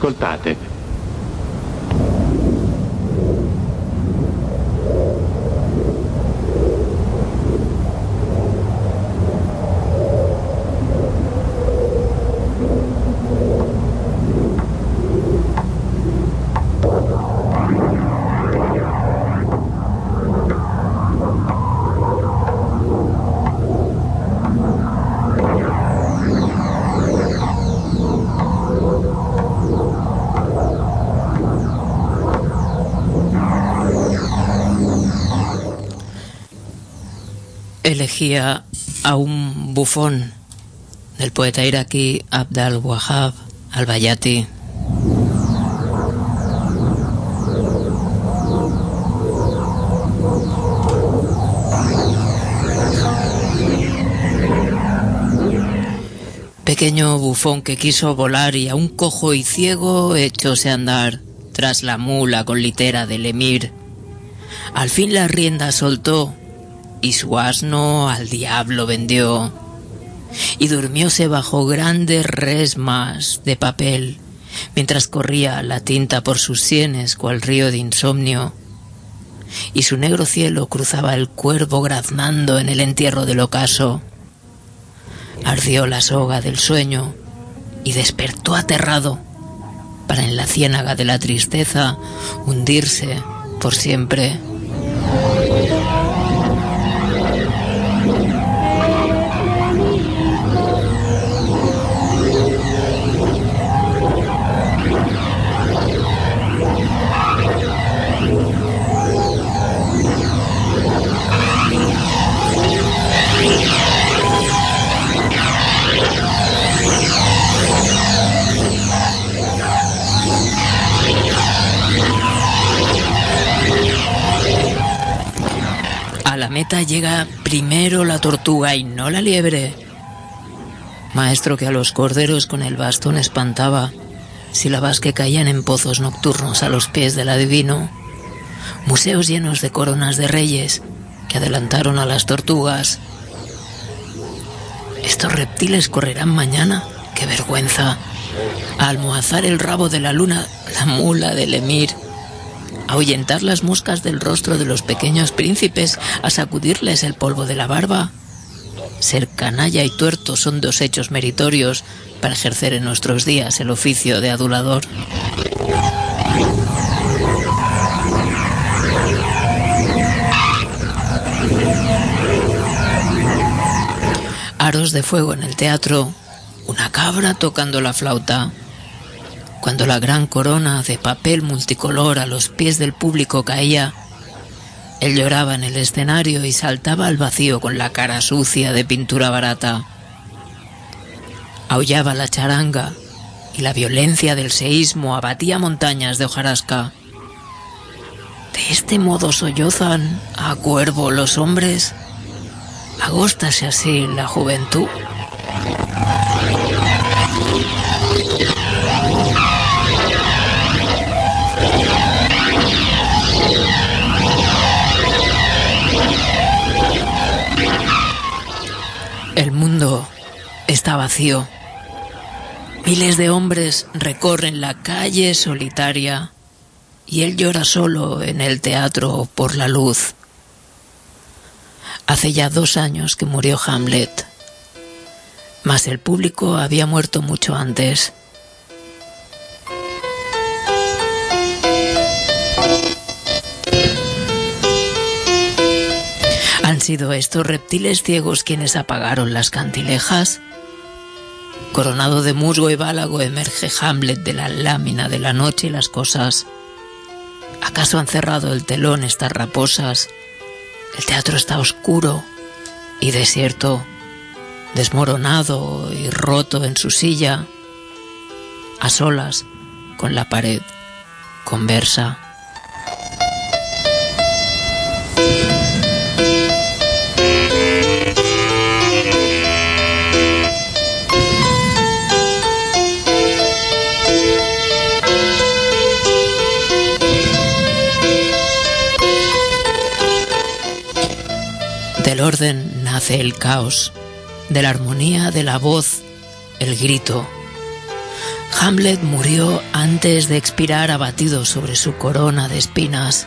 Ascoltate. Elegía a un bufón del poeta iraquí Abd al-Wahhab al-Bayati. Pequeño bufón que quiso volar y aún cojo y ciego echóse a andar tras la mula con litera del emir. Al fin la rienda soltó y su asno al diablo vendió, y durmióse bajo grandes resmas de papel, mientras corría la tinta por sus sienes cual río de insomnio, y su negro cielo cruzaba el cuervo graznando en el entierro del ocaso. Ardió la soga del sueño y despertó aterrado, para en la ciénaga de la tristeza hundirse por siempre. A la meta llega primero la tortuga y no la liebre. Maestro que a los corderos con el bastón espantaba, sílabas que caían en pozos nocturnos a los pies del adivino. Museos llenos de coronas de reyes que adelantaron a las tortugas. Estos reptiles correrán mañana, qué vergüenza. A almohazar el rabo de la luna, la mula del emir. A ahuyentar las moscas del rostro de los pequeños príncipes, a sacudirles el polvo de la barba. Ser canalla y tuerto son dos hechos meritorios para ejercer en nuestros días el oficio de adulador. Aros de fuego en el teatro, una cabra tocando la flauta. Cuando la gran corona de papel multicolor a los pies del público caía, él lloraba en el escenario y saltaba al vacío con la cara sucia de pintura barata. Aullaba la charanga y la violencia del seísmo abatía montañas de hojarasca. ¿De este modo sollozan a cuervo los hombres? ¿Agóstase así la juventud? El mundo está vacío. Miles de hombres recorren la calle solitaria y él llora solo en el teatro por la luz. Hace ya 2 años que murió Hamlet, mas el público había muerto mucho antes. ¿Han sido estos reptiles ciegos quienes apagaron las cantilejas? Coronado de musgo y válago emerge Hamlet de la lámina de la noche y las cosas. ¿Acaso han cerrado el telón estas raposas? El teatro está oscuro y desierto, desmoronado y roto en su silla. A solas con la pared, conversa. Del orden nace el caos, de la armonía de la voz, el grito. Hamlet murió antes de expirar abatido sobre su corona de espinas.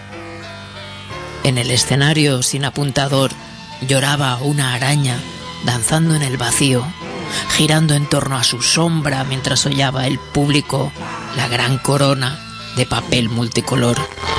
En el escenario sin apuntador lloraba una araña danzando en el vacío, girando en torno a su sombra mientras hollaba el público la gran corona de papel multicolor.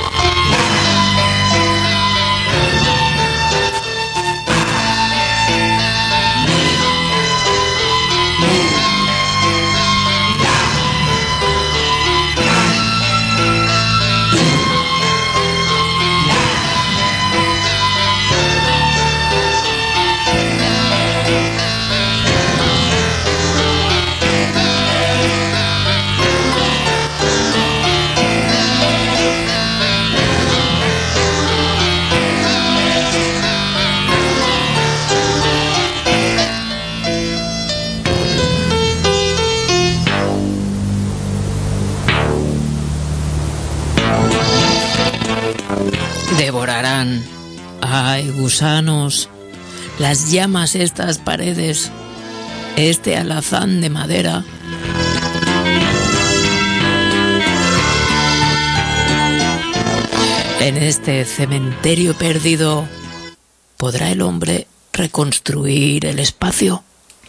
Devorarán, ay gusanos, las llamas estas paredes, este alazán de madera. En este cementerio perdido, ¿podrá el hombre reconstruir el espacio?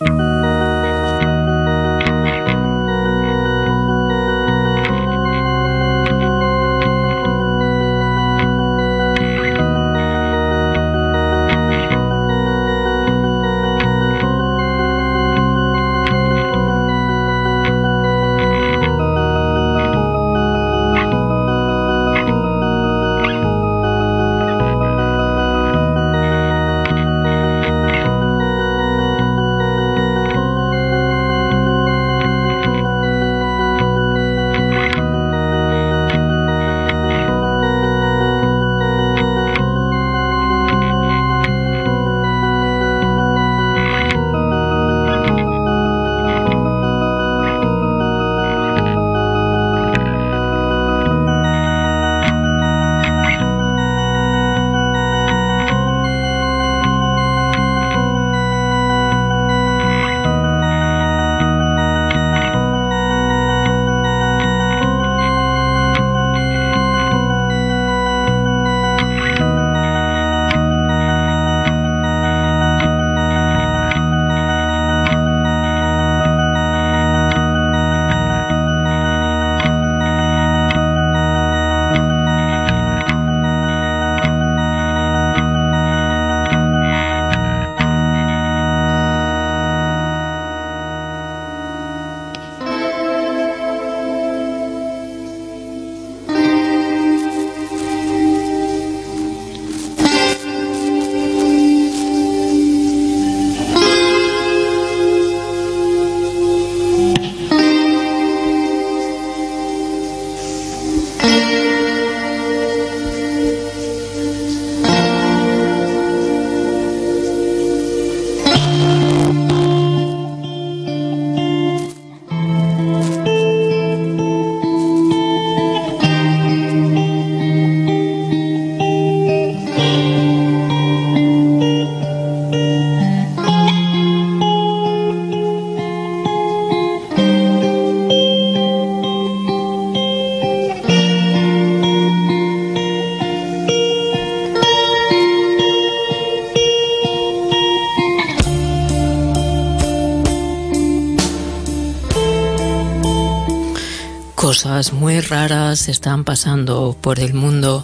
Cosas muy raras están pasando por el mundo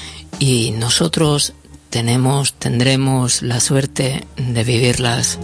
y nosotros tendremos la suerte de vivirlas.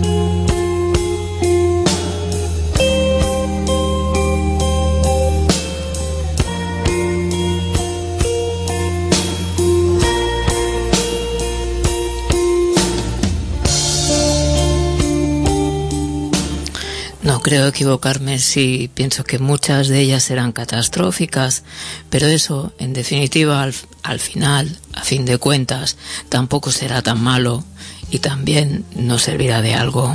No creo equivocarme si pienso que muchas de ellas serán catastróficas, pero eso, en definitiva, al final, a fin de cuentas, tampoco será tan malo y también nos servirá de algo.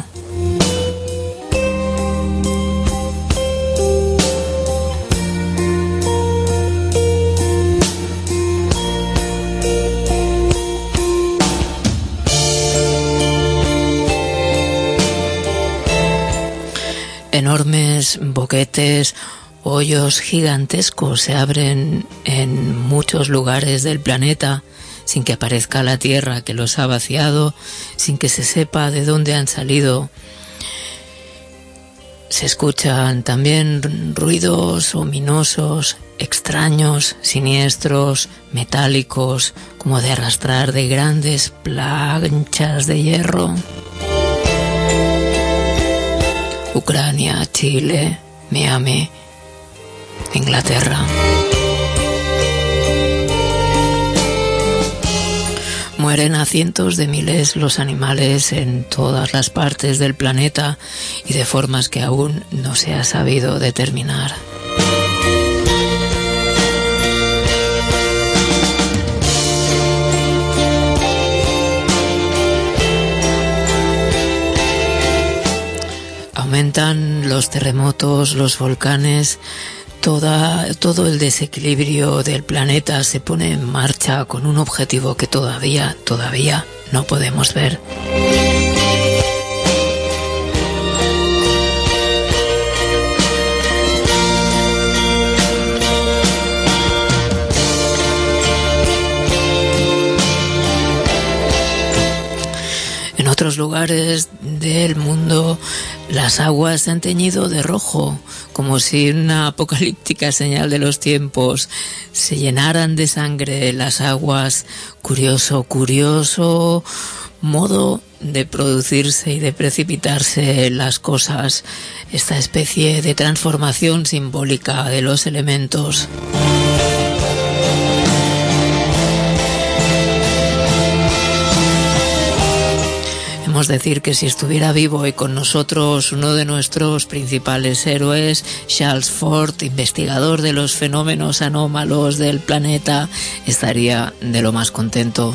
Enormes pues boquetes, hoyos gigantescos se abren en muchos lugares del planeta sin que aparezca la Tierra que los ha vaciado, sin que se sepa de dónde han salido. Se escuchan también ruidos ominosos, extraños, siniestros, metálicos, como de arrastrar de grandes planchas de hierro. Ucrania, Chile, Miami, Inglaterra. Mueren a cientos de miles los animales en todas las partes del planeta y de formas que aún no se ha sabido determinar. Aumentan los terremotos, los volcanes. Todo el desequilibrio del planeta se pone en marcha con un objetivo que todavía no podemos ver. En otros lugares del mundo las aguas se han teñido de rojo, como si una apocalíptica señal de los tiempos se llenaran de sangre las aguas. Curioso modo de producirse y de precipitarse las cosas, esta especie de transformación simbólica de los elementos. Podemos decir que si estuviera vivo y con nosotros uno de nuestros principales héroes, Charles Fort, investigador de los fenómenos anómalos del planeta, estaría de lo más contento.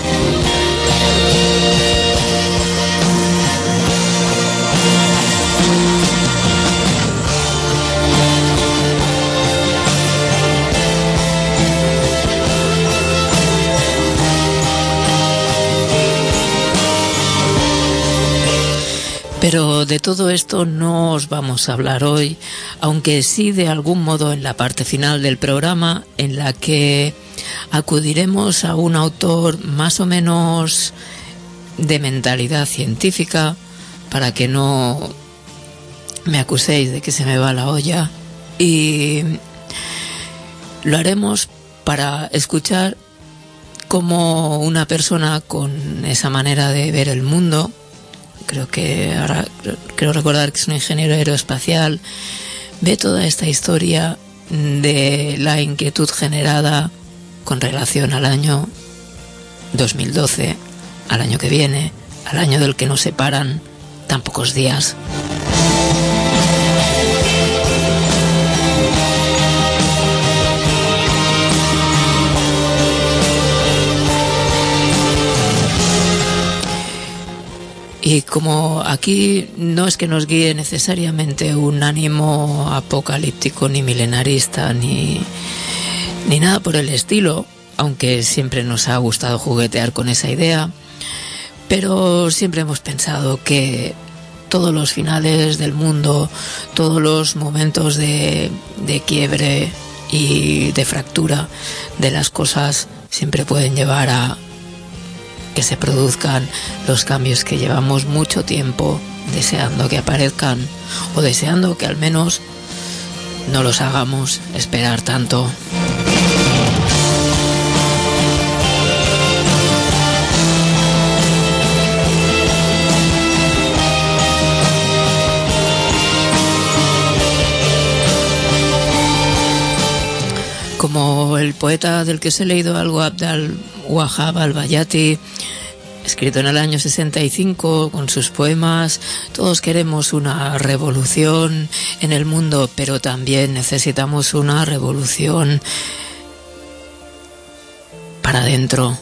Pero de todo esto no os vamos a hablar hoy, aunque sí de algún modo en la parte final del programa, en la que acudiremos a un autor más o menos de mentalidad científica, para que no me acuséis de que se me va la olla, y lo haremos para escuchar cómo una persona con esa manera de ver el mundo, creo recordar que es un ingeniero aeroespacial, ve toda esta historia de la inquietud generada con relación al año 2012, al año que viene, al año del que nos separan tan pocos días. Y como aquí no es que nos guíe necesariamente un ánimo apocalíptico ni milenarista ni nada por el estilo, aunque siempre nos ha gustado juguetear con esa idea, pero siempre hemos pensado que todos los finales del mundo, todos los momentos de quiebre y de fractura de las cosas siempre pueden llevar a que se produzcan los cambios que llevamos mucho tiempo deseando que aparezcan, o deseando que al menos no los hagamos esperar tanto. Como el poeta del que os he leído algo, Abdul Wahab al-Bayati, escrito en el año 65 con sus poemas, todos queremos una revolución en el mundo, pero también necesitamos una revolución para adentro.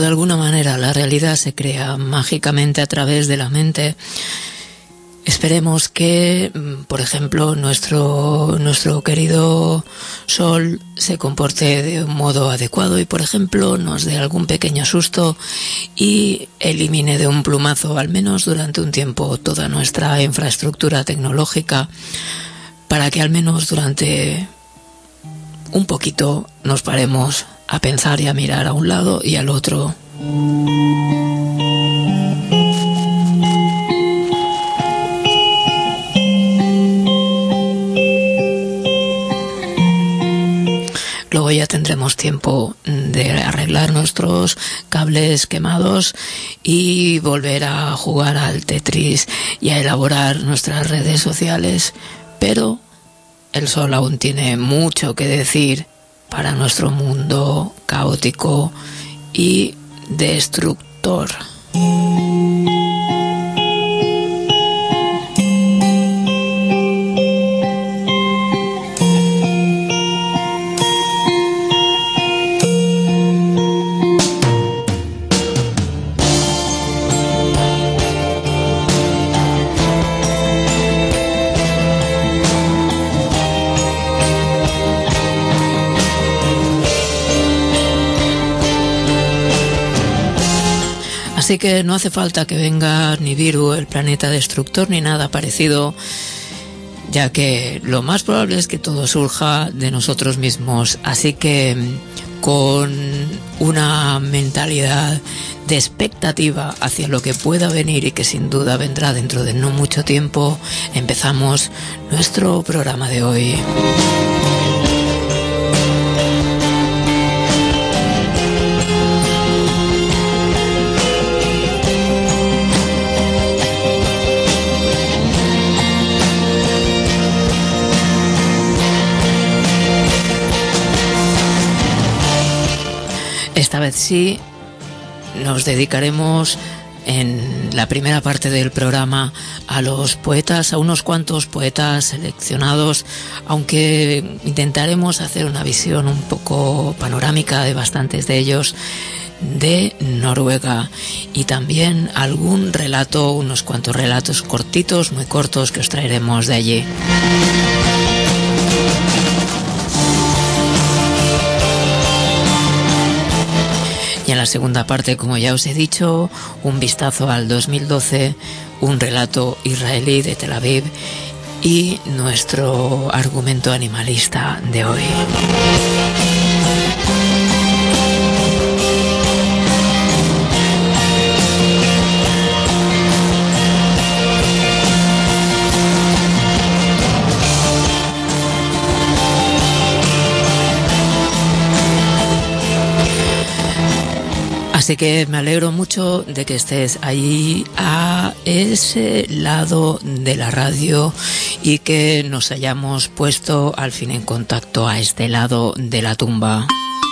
alguna manera la realidad se crea mágicamente a través de la mente, esperemos que, por ejemplo, nuestro querido Sol se comporte de un modo adecuado y, por ejemplo, nos dé algún pequeño susto y elimine de un plumazo, al menos durante un tiempo, toda nuestra infraestructura tecnológica, para que al menos durante un poquito nos paremos a pensar y a mirar a un lado y al otro. Luego ya tendremos tiempo de arreglar nuestros cables quemados y volver a jugar al Tetris y a elaborar nuestras redes sociales, pero el Sol aún tiene mucho que decir para nuestro mundo caótico y destructor. Así que no hace falta que venga Nibiru, el planeta destructor, ni nada parecido, ya que lo más probable es que todo surja de nosotros mismos. Así que con una mentalidad de expectativa hacia lo que pueda venir y que sin duda vendrá dentro de no mucho tiempo, empezamos nuestro programa de hoy. Esta vez sí, nos dedicaremos en la primera parte del programa a los poetas, a unos cuantos poetas seleccionados, aunque intentaremos hacer una visión un poco panorámica de bastantes de ellos de Noruega, y también algún relato, unos cuantos relatos cortitos, muy cortos, que os traeremos de allí. Y en la segunda parte, como ya os he dicho, un vistazo al 2012, un relato israelí de Tel Aviv y nuestro argumento animalista de hoy. Así que me alegro mucho de que estés ahí a ese lado de la radio y que nos hayamos puesto al fin en contacto a este lado de la tumba.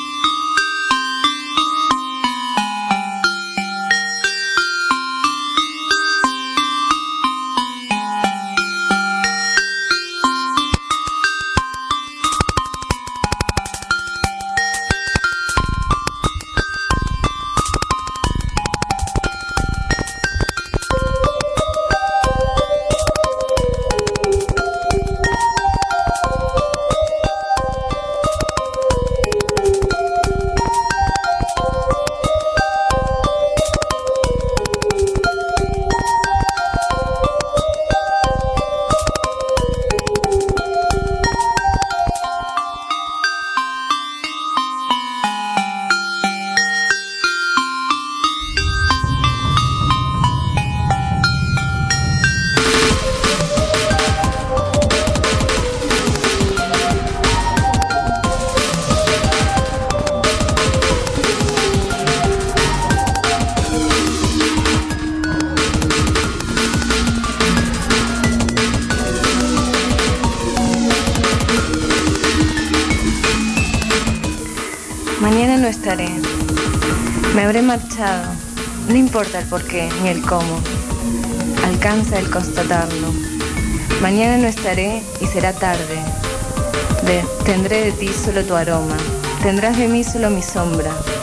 Mañana no estaré. Me habré marchado. No importa el porqué ni el cómo. Alcanza el constatarlo. Mañana no estaré y será tarde. Tendré de ti solo tu aroma. Tendrás de mí solo mi sombra.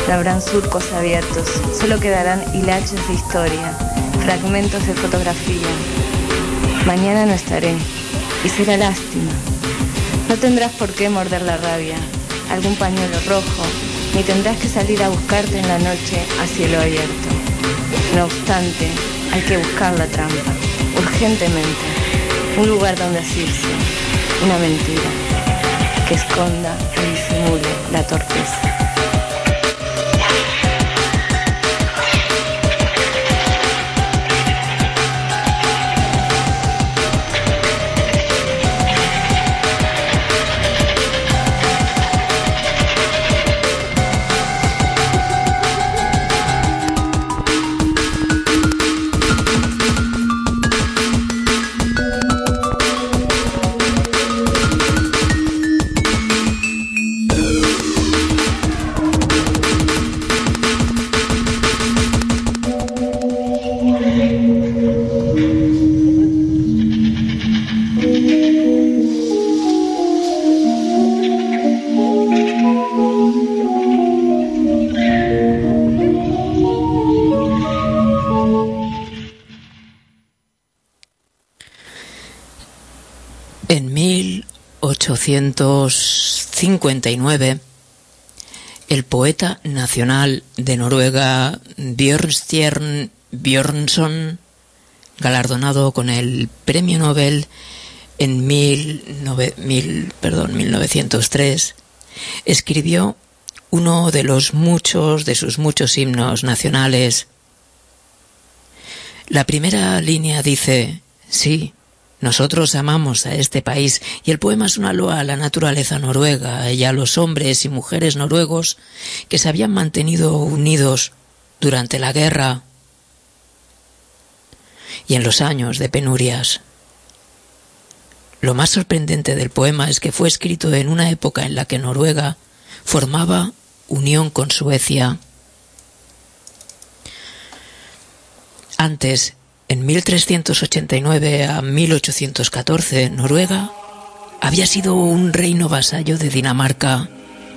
No habrán surcos abiertos, solo quedarán hilaches de historia, fragmentos de fotografía. Mañana no estaré, y será lástima. No tendrás por qué morder la rabia, algún pañuelo rojo, ni tendrás que salir a buscarte en la noche a cielo abierto. No obstante, hay que buscar la trampa, urgentemente, un lugar donde asirse, una mentira, que esconda y disimule la torpeza. En 1859, el poeta nacional de Noruega Bjørnstjerne Bjørnson, galardonado con el Premio Nobel en 1903, escribió uno de sus muchos himnos nacionales. La primera línea dice: sí, nosotros amamos a este país, y el poema es una loa a la naturaleza noruega y a los hombres y mujeres noruegos que se habían mantenido unidos durante la guerra y en los años de penurias. Lo más sorprendente del poema es que fue escrito en una época en la que Noruega formaba unión con Suecia. Antes, en 1389 a 1814, Noruega había sido un reino vasallo de Dinamarca.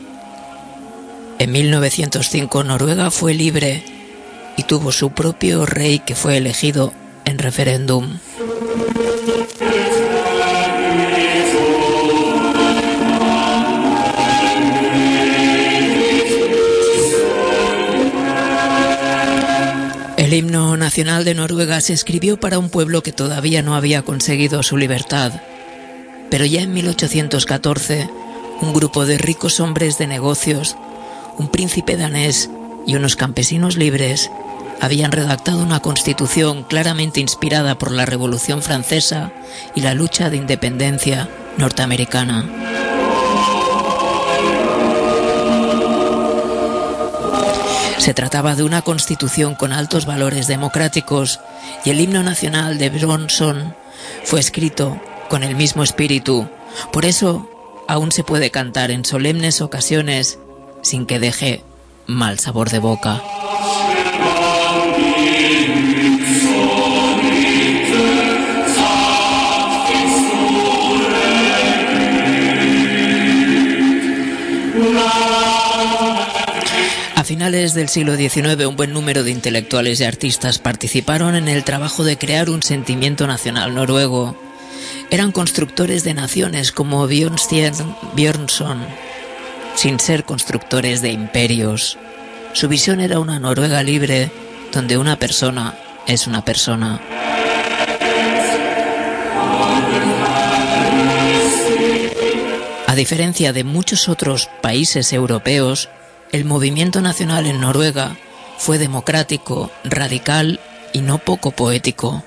En 1905, Noruega fue libre y tuvo su propio rey, que fue elegido en referéndum. El himno nacional de Noruega se escribió para un pueblo que todavía no había conseguido su libertad. Pero ya en 1814, un grupo de ricos hombres de negocios, un príncipe danés y unos campesinos libres habían redactado una constitución claramente inspirada por la Revolución Francesa y la lucha de independencia norteamericana. Se trataba de una constitución con altos valores democráticos, y el himno nacional de Bjørnson fue escrito con el mismo espíritu. Por eso aún se puede cantar en solemnes ocasiones sin que deje mal sabor de boca. A finales del siglo XIX, un buen número de intelectuales y artistas participaron en el trabajo de crear un sentimiento nacional noruego. Eran constructores de naciones como Bjørnstjerne Bjørnson, sin ser constructores de imperios. Su visión era una Noruega libre, donde una persona es una persona. A diferencia de muchos otros países europeos, el movimiento nacional en Noruega fue democrático, radical y no poco poético.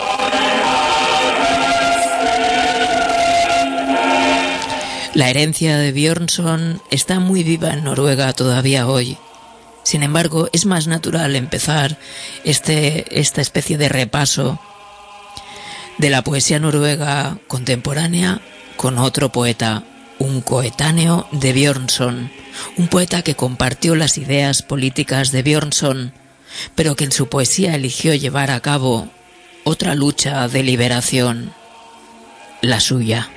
La herencia de Bjørnson está muy viva en Noruega todavía hoy. Sin embargo, es más natural empezar esta especie de repaso de la poesía noruega contemporánea con otro poeta, un coetáneo de Bjørnson, un poeta que compartió las ideas políticas de Bjørnson, pero que en su poesía eligió llevar a cabo otra lucha de liberación, la suya.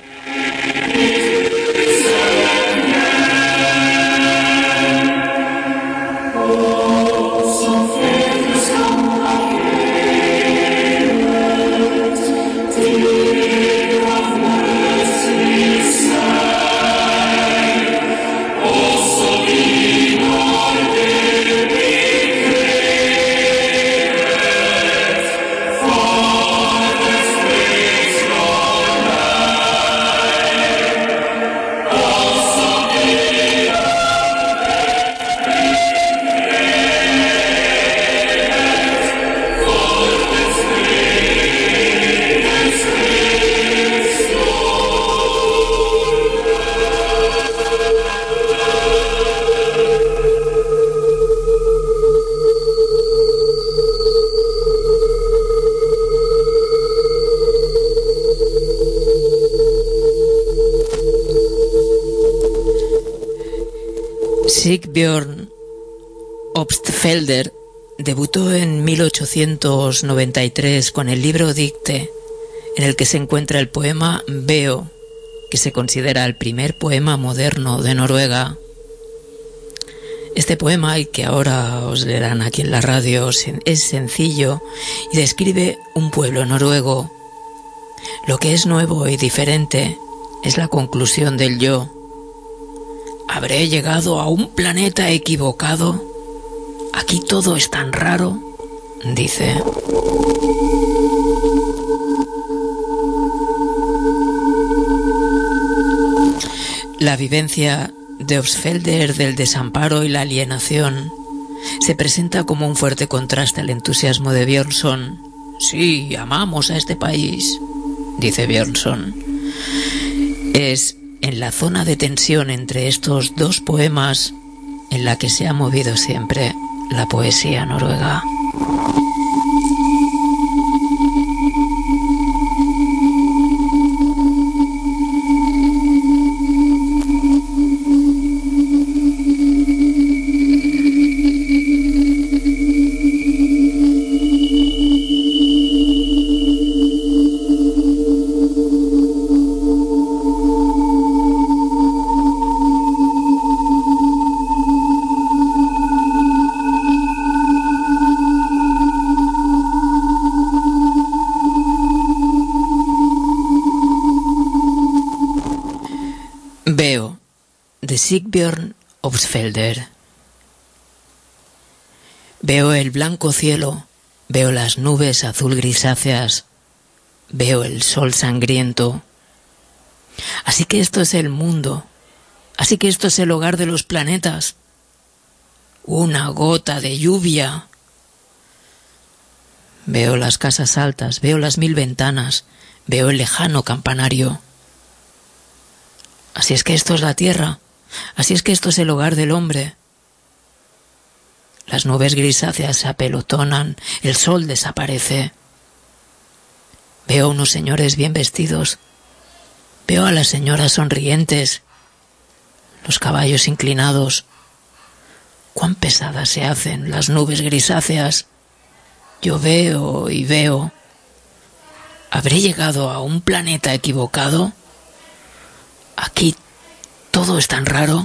Sigbjørn Obstfelder debutó en 1893 con el libro Dicte, en el que se encuentra el poema Veo, que se considera el primer poema moderno de Noruega. Este poema, y que ahora os leerán aquí en la radio, es sencillo y describe un pueblo noruego. Lo que es nuevo y diferente es la conclusión del yo. ¿Habré llegado a un planeta equivocado? Aquí todo es tan raro, dice. La vivencia de Obstfelder del desamparo y la alienación se presenta como un fuerte contraste al entusiasmo de Bjørnson. Sí, amamos a este país, dice Bjørnson. Es en la zona de tensión entre estos dos poemas en la que se ha movido siempre la poesía noruega. Veo, de Sigbjørn Obstfelder. Veo el blanco cielo, veo las nubes azul grisáceas, veo el sol sangriento. Así que esto es el mundo, así que esto es el hogar de los planetas. Una gota de lluvia. Veo las casas altas, veo las 1000 ventanas, veo el lejano campanario. Así es que esto es la tierra, así es que esto es el hogar del hombre. Las nubes grisáceas se apelotonan, el sol desaparece. Veo a unos señores bien vestidos, veo a las señoras sonrientes, los caballos inclinados. Cuán pesadas se hacen las nubes grisáceas. Yo veo y veo. ¿Habré llegado a un planeta equivocado? Aquí todo es tan raro.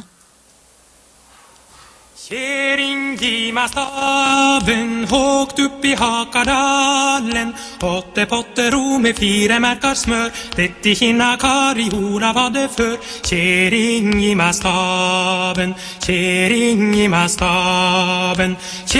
Kjerringgimastaven högt upp i Hakadalen. Potte med 4 märkar smör. Det i hinna karihora var det för. Kjerringgimastaven, Kjerringgimastaven,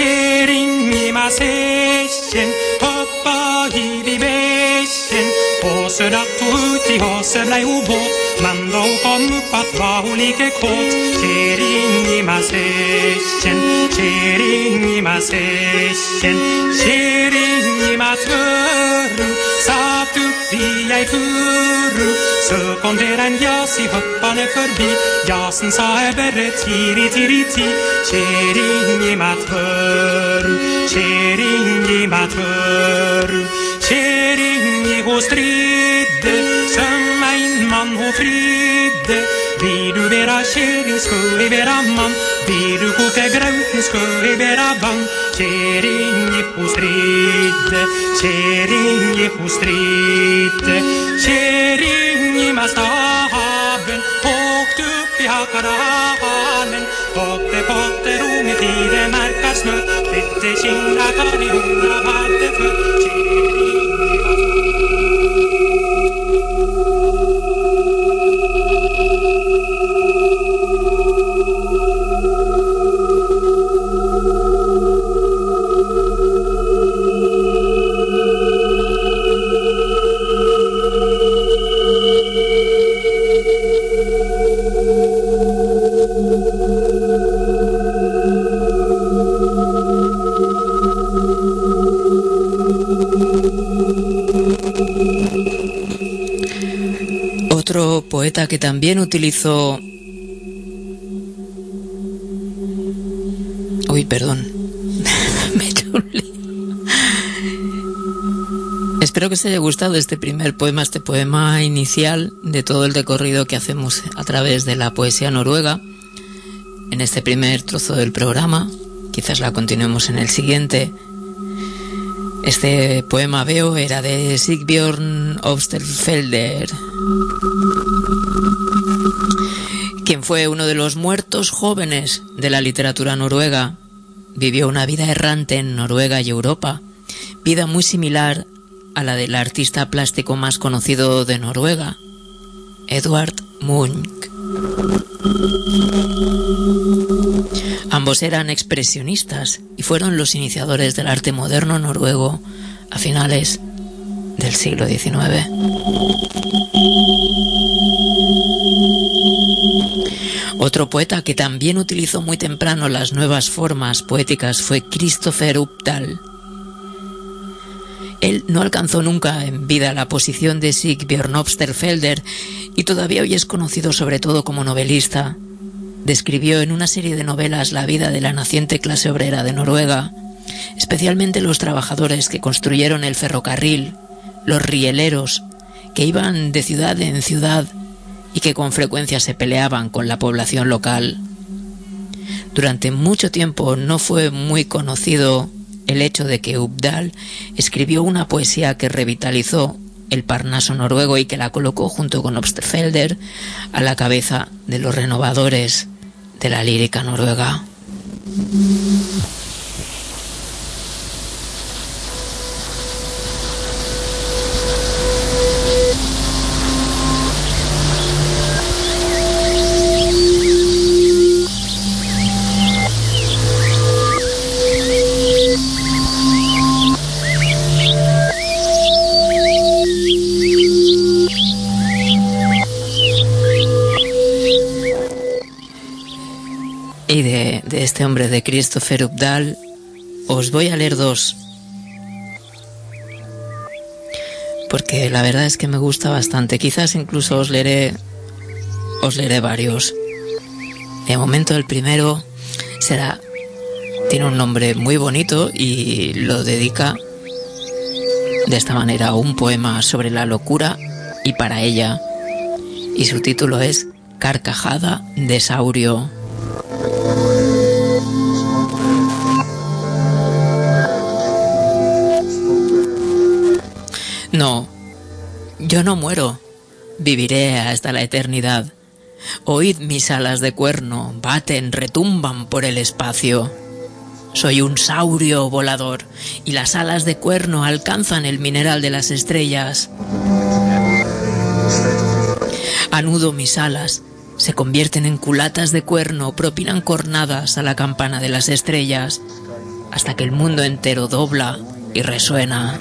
Kjerringgimasäcken. Hoppa hivi väschen. Håsödat och ut i håsöblaj och båt. Men då kom upp att var hon like kåt. Kjerringgimasäcken, Kjerringgimasäcken, Kjerringgimasvöru. Satt upp i ei furu. Så kom der en jas i hoppane förbi. Jasen sa är berre tiri tiri ti. Kjerringgimatvöru, Kjerringgimatvöru. Kjerringi hos stridde, som ein man hos fridde. Vil du vera kjerring, skal I vera man. Vil du koke grauten, skal I vera vann. Kjerringi hos stridde, Kjerringi hos stridde. Kjerringimastaven, åkt upp i Hakadalen. Potte ro med 4 märkar snö. Dette kinna karihora var det för. Otro poeta que también utilizó... Uy, perdón. Me he hecho un lío. Espero que os haya gustado este primer poema, este poema inicial de todo el recorrido que hacemos a través de la poesía noruega. en este primer trozo del programa, quizás la continuemos en el siguiente. Este poema veo era de Sigbjørn Obsterfelder, quien fue uno de los muertos jóvenes de la literatura noruega. Vivió una vida errante en Noruega y Europa, vida muy similar a la del artista plástico más conocido de Noruega, Edvard Munch. Ambos eran expresionistas y fueron los iniciadores del arte moderno noruego a finales del siglo XIX. Otro poeta que también utilizó muy temprano las nuevas formas poéticas fue Kristoffer Opdal. Él no alcanzó nunca en vida la posición de Sigbjørn Obsterfelder y todavía hoy es conocido sobre todo como novelista. Describió en una serie de novelas la vida de la naciente clase obrera de Noruega, especialmente los trabajadores que construyeron el ferrocarril, los rieleros, que iban de ciudad en ciudad y que con frecuencia se peleaban con la población local. Durante mucho tiempo no fue muy conocido el hecho de que Opdal escribió una poesía que revitalizó el Parnaso noruego y que la colocó junto con Obsterfelder a la cabeza de los renovadores de la lírica noruega. Y de este hombre, de Kristoffer Opdal, os voy a leer dos, porque la verdad es que me gusta bastante. Quizás incluso os leeré varios. De momento el primero tiene un nombre muy bonito y lo dedica de esta manera a un poema sobre la locura y para ella, y su título es Carcajada de Saurio. No, yo no muero, viviré hasta la eternidad. Oíd mis alas de cuerno, baten, retumban por el espacio. Soy un saurio volador, y las alas de cuerno alcanzan el mineral de las estrellas. Anudo mis alas, se convierten en culatas de cuerno, propinan cornadas a la campana de las estrellas, hasta que el mundo entero dobla y resuena.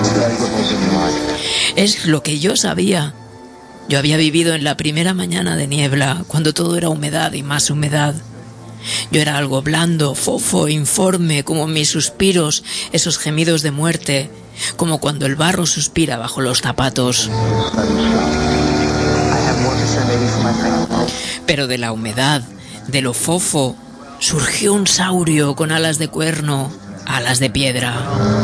Es lo que yo sabía. Yo había vivido en la primera mañana de niebla, cuando todo era humedad y más humedad. Yo era algo blando, fofo, informe, como mis suspiros, esos gemidos de muerte, como cuando el barro suspira bajo los zapatos. Pero de la humedad, de lo fofo, surgió un saurio con alas de cuerno, alas de piedra.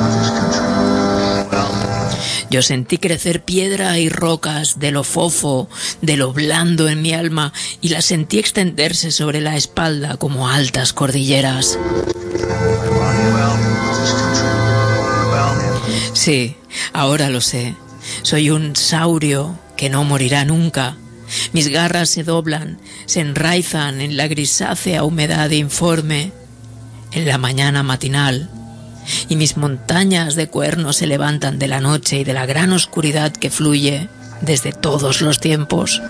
Yo sentí crecer piedra y rocas de lo fofo, de lo blando en mi alma, y las sentí extenderse sobre la espalda como altas cordilleras. Sí, ahora lo sé. Soy un saurio que no morirá nunca. Mis garras se doblan, se enraizan en la grisácea humedad informe, en la mañana matinal, y mis montañas de cuernos se levantan de la noche y de la gran oscuridad que fluye desde todos los tiempos.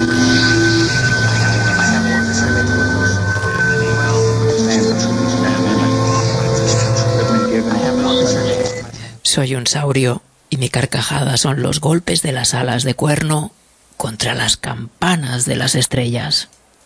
Soy un saurio y mi carcajada son los golpes de las alas de cuerno contra las campanas de las estrellas.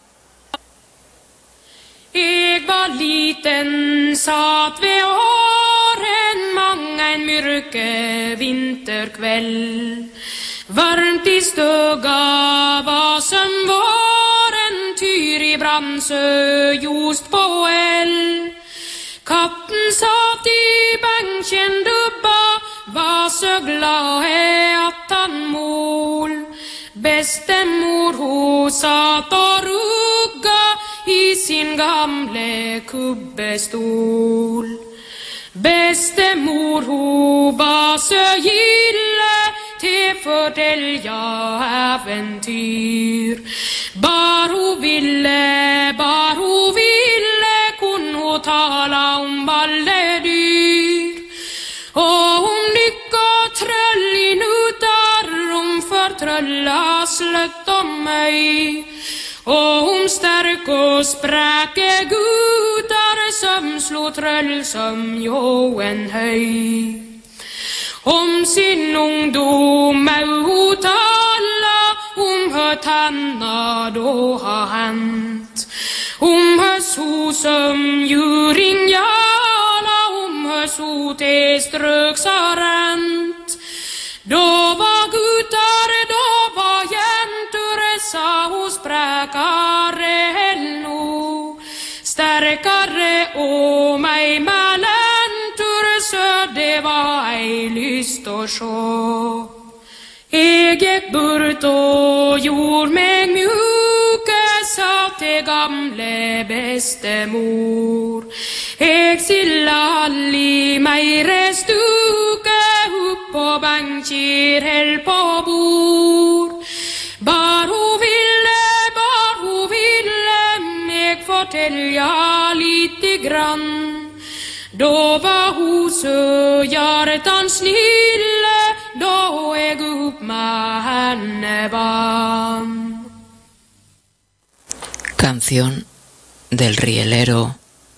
Jeg var liten, satt ved åren mange en mørke vinterkveld. Varmt i støga var som våren, tyr i Brandsø, jost på eld. Katten satt i benken dubba, var så glad at han mol. Bestemor, hun satt og rugga i sin sin gamle kubbestol. Bestemor ho var så gille till fortälja äventyr. Bar ho ville kun ho tala om balledyr. Och om lycka tröllinutar, om förtrölla slött om mig. Och om stark och spräke gudar som slå tröll som jo en höj. Om sin ungdom ho tala, om hört hanna då har hänt. Om hörs ho som djuringjala, om hörs ho till ströks har ränt. Då var gutar, då var jäntor, sa hos spräkare helno. Starkare och mig malentur, så det var ej lyst och sjå. Eget burt och jord med mjuke, sa till gamle bestemor. Exilali mig restuke, upp på bankir, hell på bord. Bar ho ville, meg fortälja lite grann. Då var ho så hjärtans snille, då jag upp med henne vann. Canción del rielero.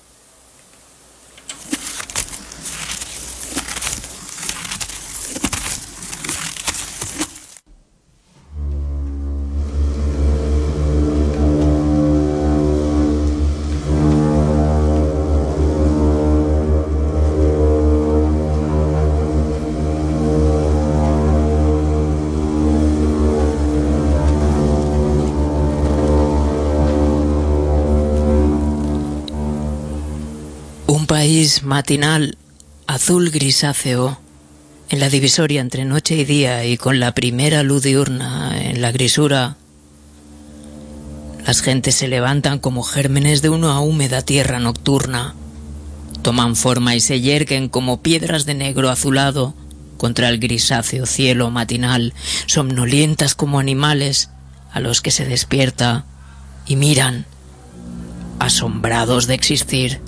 País matinal, azul grisáceo, en la divisoria entre noche y día y con la primera luz diurna en la grisura. Las gentes se levantan como gérmenes de una húmeda tierra nocturna. Toman forma y se yerguen como piedras de negro azulado contra el grisáceo cielo matinal, somnolientas como animales a los que se despierta y miran, asombrados de existir.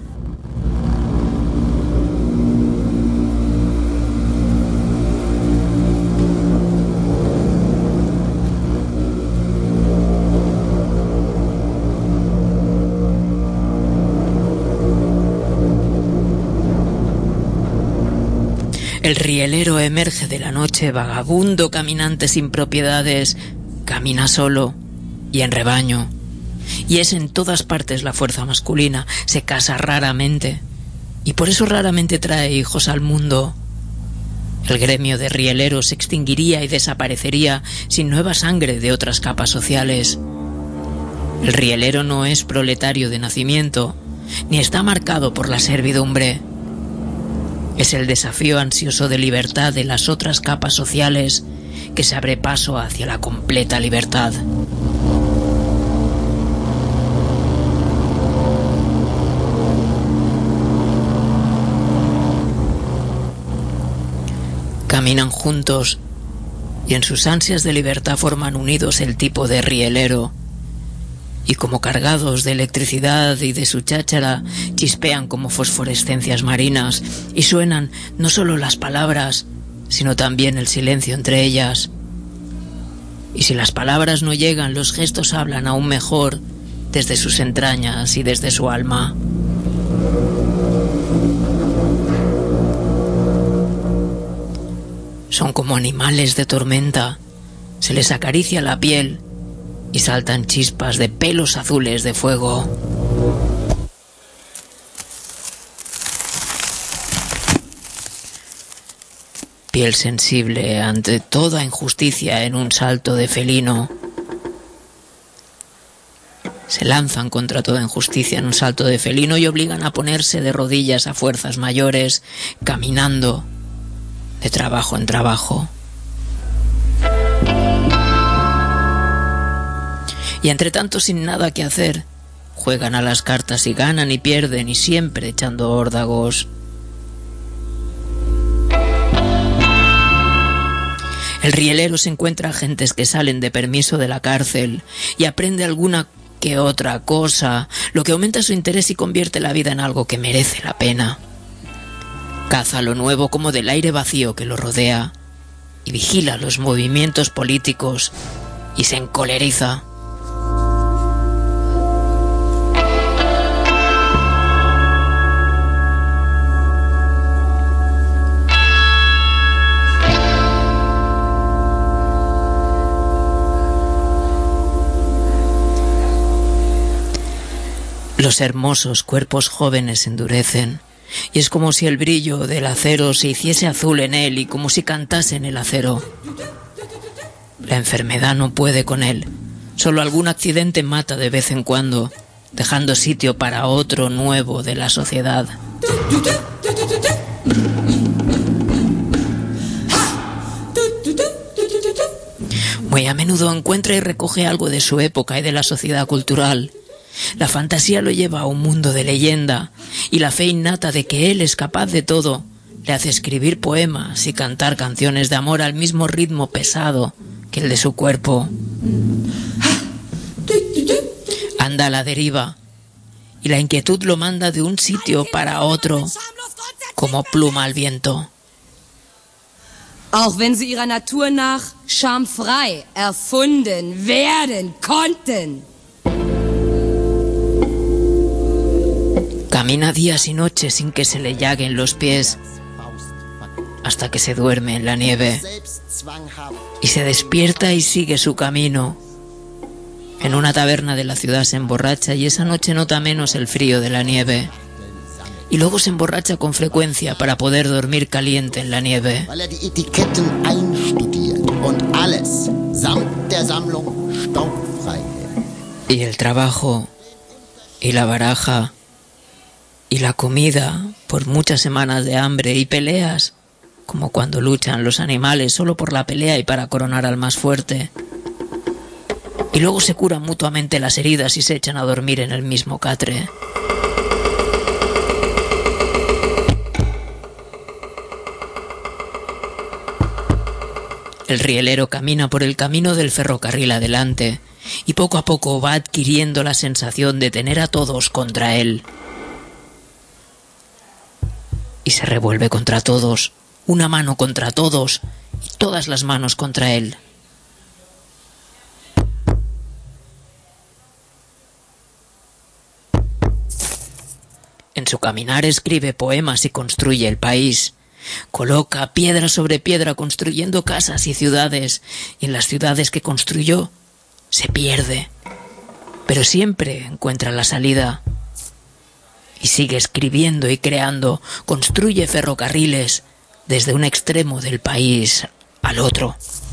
El rielero emerge de la noche, vagabundo, caminante sin propiedades, camina solo y en rebaño. Y es en todas partes la fuerza masculina, se casa raramente, y por eso raramente trae hijos al mundo. El gremio de rieleros se extinguiría y desaparecería sin nueva sangre de otras capas sociales. El rielero no es proletario de nacimiento, ni está marcado por la servidumbre. Es el desafío ansioso de libertad de las otras capas sociales que se abre paso hacia la completa libertad. Caminan juntos y en sus ansias de libertad forman unidos el tipo de rielero. Y como cargados de electricidad y de su cháchara, chispean como fosforescencias marinas y suenan no solo las palabras, sino también el silencio entre ellas. Y si las palabras no llegan, los gestos hablan aún mejor desde sus entrañas y desde su alma. Son como animales de tormenta, se les acaricia la piel y saltan chispas de pelos azules de fuego. Piel sensible ante toda injusticia en un salto de felino. Se lanzan contra toda injusticia en un salto de felino y obligan a ponerse de rodillas a fuerzas mayores, caminando de trabajo en trabajo. Y entre tanto, sin nada que hacer, juegan a las cartas y ganan y pierden y siempre echando órdagos. El rielero se encuentra gentes que salen de permiso de la cárcel y aprende alguna que otra cosa, lo que aumenta su interés y convierte la vida en algo que merece la pena. Caza lo nuevo como del aire vacío que lo rodea y vigila los movimientos políticos y se encoleriza. Los hermosos cuerpos jóvenes se endurecen, y es como si el brillo del acero se hiciese azul en él y como si cantase en el acero. La enfermedad no puede con él, solo algún accidente mata de vez en cuando, dejando sitio para otro nuevo de la sociedad. Muy a menudo encuentra y recoge algo de su época y de la sociedad cultural. La fantasía lo lleva a un mundo de leyenda y la fe innata de que él es capaz de todo le hace escribir poemas y cantar canciones de amor al mismo ritmo pesado que el de su cuerpo. Anda a la deriva y la inquietud lo manda de un sitio para otro como pluma al viento. Auch wenn sie ihrer Natur nach schamfrei erfunden werden konnten. Camina días y noches sin que se le llaguen los pies, hasta que se duerme en la nieve y se despierta y sigue su camino. En una taberna de la ciudad se emborracha y esa noche nota menos el frío de la nieve. Y luego se emborracha con frecuencia para poder dormir caliente en la nieve. Y el trabajo, y la baraja, y la comida, por muchas semanas de hambre y peleas, como cuando luchan los animales solo por la pelea y para coronar al más fuerte. Y luego se curan mutuamente las heridas y se echan a dormir en el mismo catre. El rielero camina por el camino del ferrocarril adelante y poco a poco va adquiriendo la sensación de tener a todos contra él. Y se revuelve contra todos, una mano contra todos y todas las manos contra él. En su caminar escribe poemas y construye el país. Coloca piedra sobre piedra construyendo casas y ciudades, y en las ciudades que construyó se pierde, pero siempre encuentra la salida. Y sigue escribiendo y creando, construye ferrocarriles desde un extremo del país al otro.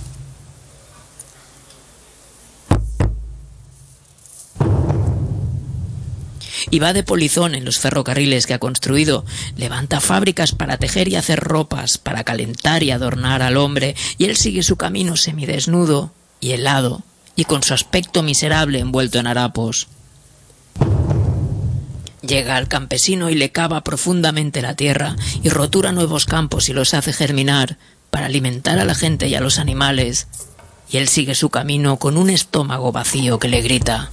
Y va de polizón en los ferrocarriles que ha construido, levanta fábricas para tejer y hacer ropas, para calentar y adornar al hombre, y él sigue su camino semidesnudo y helado, y con su aspecto miserable envuelto en harapos. Llega al campesino y le cava profundamente la tierra, y rotura nuevos campos y los hace germinar, para alimentar a la gente y a los animales, y él sigue su camino con un estómago vacío que le grita.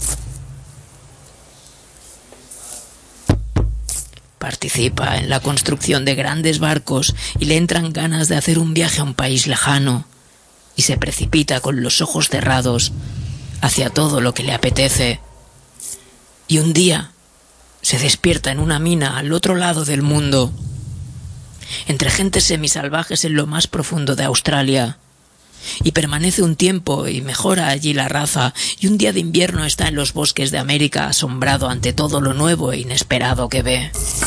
Participa en la construcción de grandes barcos y le entran ganas de hacer un viaje a un país lejano y se precipita con los ojos cerrados hacia todo lo que le apetece. Y un día se despierta en una mina al otro lado del mundo, entre gentes semisalvajes en lo más profundo de Australia, y permanece un tiempo y mejora allí la raza, y un día de invierno está en los bosques de América asombrado ante todo lo nuevo e inesperado que ve.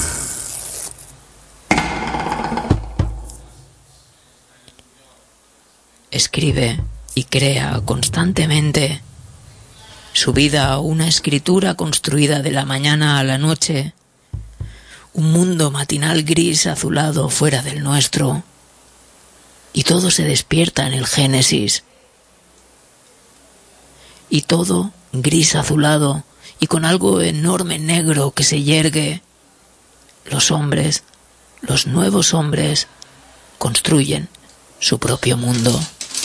Escribe y crea constantemente, su vida una escritura construida de la mañana a la noche, un mundo matinal gris azulado fuera del nuestro, y todo se despierta en el Génesis. Y todo gris azulado y con algo enorme negro que se yergue, los hombres, los nuevos hombres, construyen su propio mundo.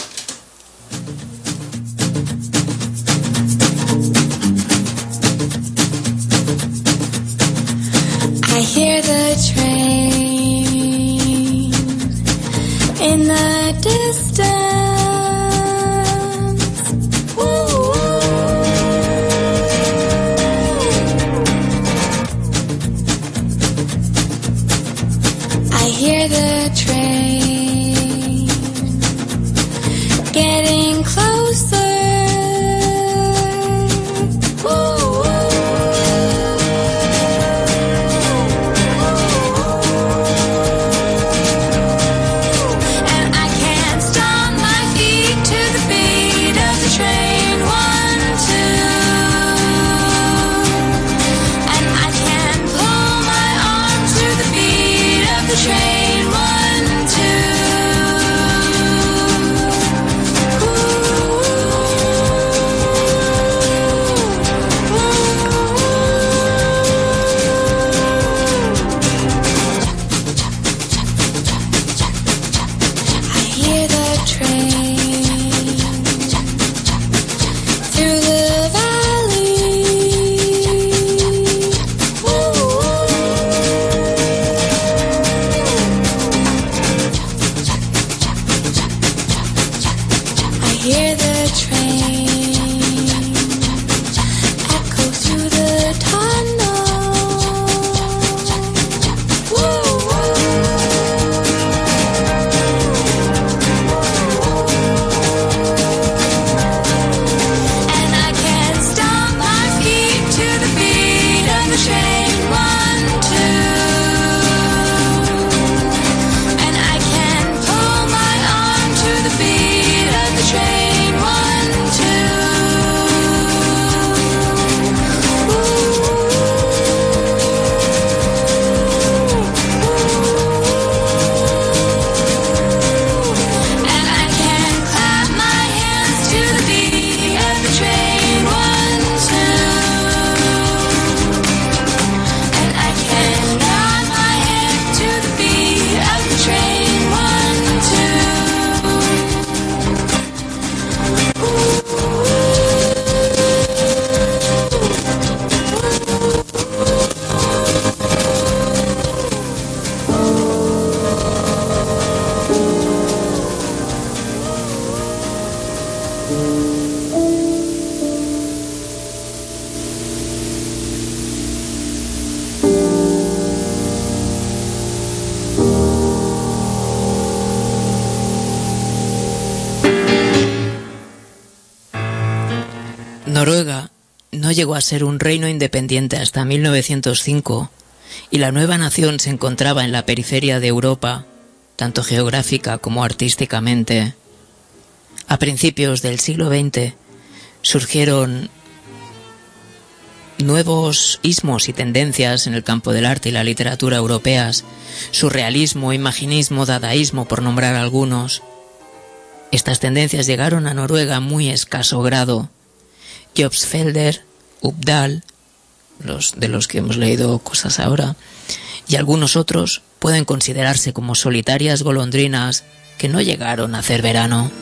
I hear the train in the distance. Ooh. I hear the train getting closer. Noruega no llegó a ser un reino independiente hasta 1905 y la nueva nación se encontraba en la periferia de Europa, tanto geográfica como artísticamente. A principios del siglo XX surgieron nuevos ismos y tendencias en el campo del arte y la literatura europeas, surrealismo, imaginismo, dadaísmo, por nombrar algunos. Estas tendencias llegaron a Noruega a muy escaso grado. Jobsfelder, Uppdal, de los que hemos leído cosas ahora, y algunos otros pueden considerarse como solitarias golondrinas que no llegaron a hacer verano.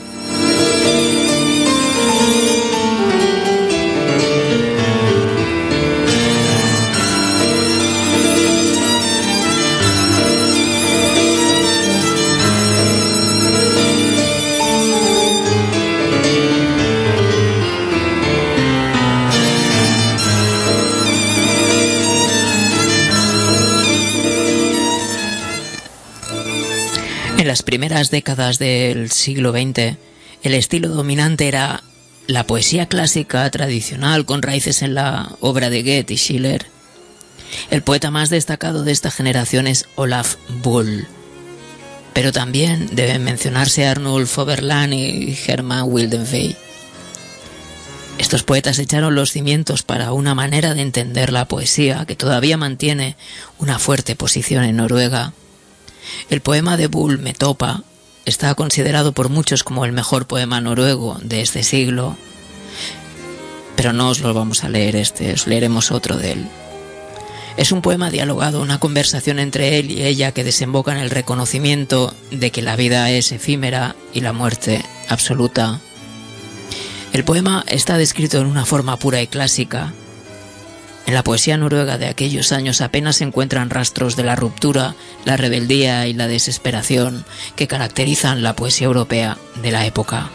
En las primeras décadas del siglo XX, el estilo dominante era la poesía clásica tradicional con raíces en la obra de Goethe y Schiller. El poeta más destacado de esta generación es Olaf Bull, pero también deben mencionarse Arnulf Oberland y Herman Wildenvey. Estos poetas echaron los cimientos para una manera de entender la poesía que todavía mantiene una fuerte posición en Noruega. El poema de Bull, Metopa, está considerado por muchos como el mejor poema noruego de este siglo, pero no os lo vamos a leer os leeremos otro de él. Es un poema dialogado, una conversación entre él y ella que desemboca en el reconocimiento de que la vida es efímera y la muerte absoluta. El poema está descrito en una forma pura y clásica. En la poesía noruega de aquellos años apenas se encuentran rastros de la ruptura, la rebeldía y la desesperación que caracterizan la poesía europea de la época.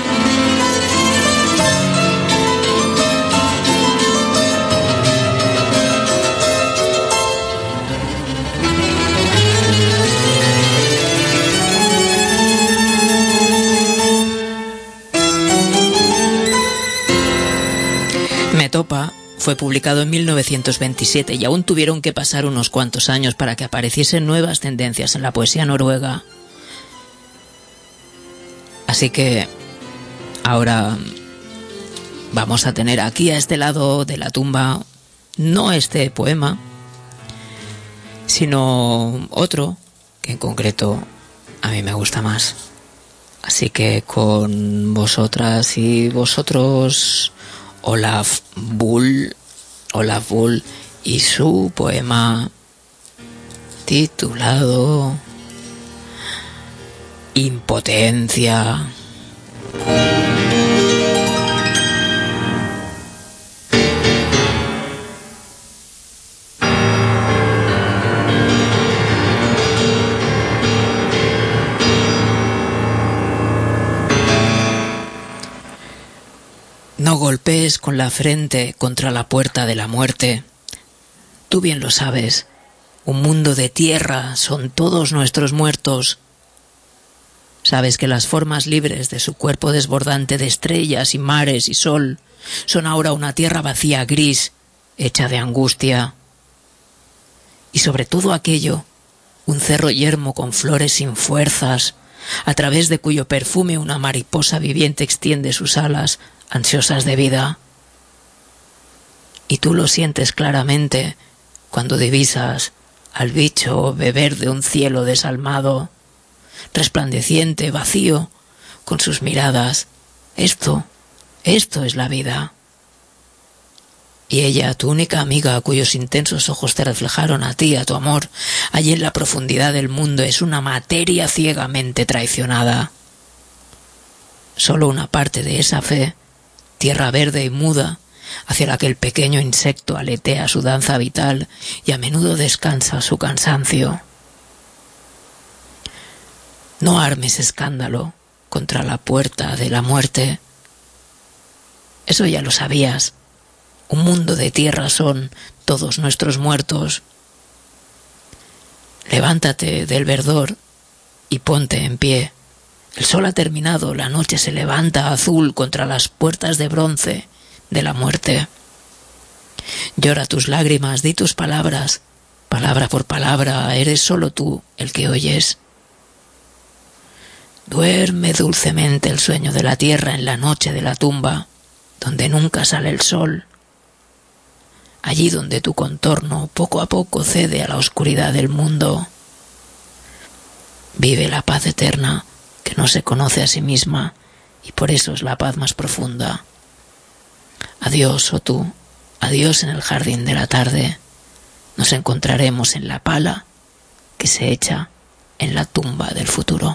Metopa fue publicado en 1927 y aún tuvieron que pasar unos cuantos años para que apareciesen nuevas tendencias en la poesía noruega. Así que ahora vamos a tener aquí a este lado de la tumba no este poema, sino otro que en concreto a mí me gusta más. Así que con vosotras y vosotros, Olaf Bull y su poema titulado Impotencia. No golpees con la frente contra la puerta de la muerte. Tú bien lo sabes, un mundo de tierra son todos nuestros muertos. Sabes que las formas libres de su cuerpo desbordante de estrellas y mares y sol son ahora una tierra vacía, gris, hecha de angustia. Y sobre todo aquello, un cerro yermo con flores sin fuerzas, a través de cuyo perfume una mariposa viviente extiende sus alas, ansiosas de vida. Y tú lo sientes claramente cuando divisas al bicho beber de un cielo desalmado, resplandeciente, vacío, con sus miradas. Esto es la vida. Y ella, tu única amiga, cuyos intensos ojos te reflejaron a ti, a tu amor, allí en la profundidad del mundo, es una materia ciegamente traicionada. Solo una parte de esa fe, tierra verde y muda, hacia la que el pequeño insecto aletea su danza vital y a menudo descansa su cansancio. No armes escándalo contra la puerta de la muerte. Eso ya lo sabías. Un mundo de tierra son todos nuestros muertos. Levántate del verdor y ponte en pie. El sol ha terminado, la noche se levanta azul contra las puertas de bronce de la muerte. Llora tus lágrimas, di tus palabras, palabra por palabra, eres solo tú el que oyes. Duerme dulcemente el sueño de la tierra en la noche de la tumba, donde nunca sale el sol. Allí donde tu contorno poco a poco cede a la oscuridad del mundo. Vive la paz eterna que no se conoce a sí misma y por eso es la paz más profunda. Adiós, oh tú, adiós en el jardín de la tarde. Nos encontraremos en la pala que se echa en la tumba del futuro.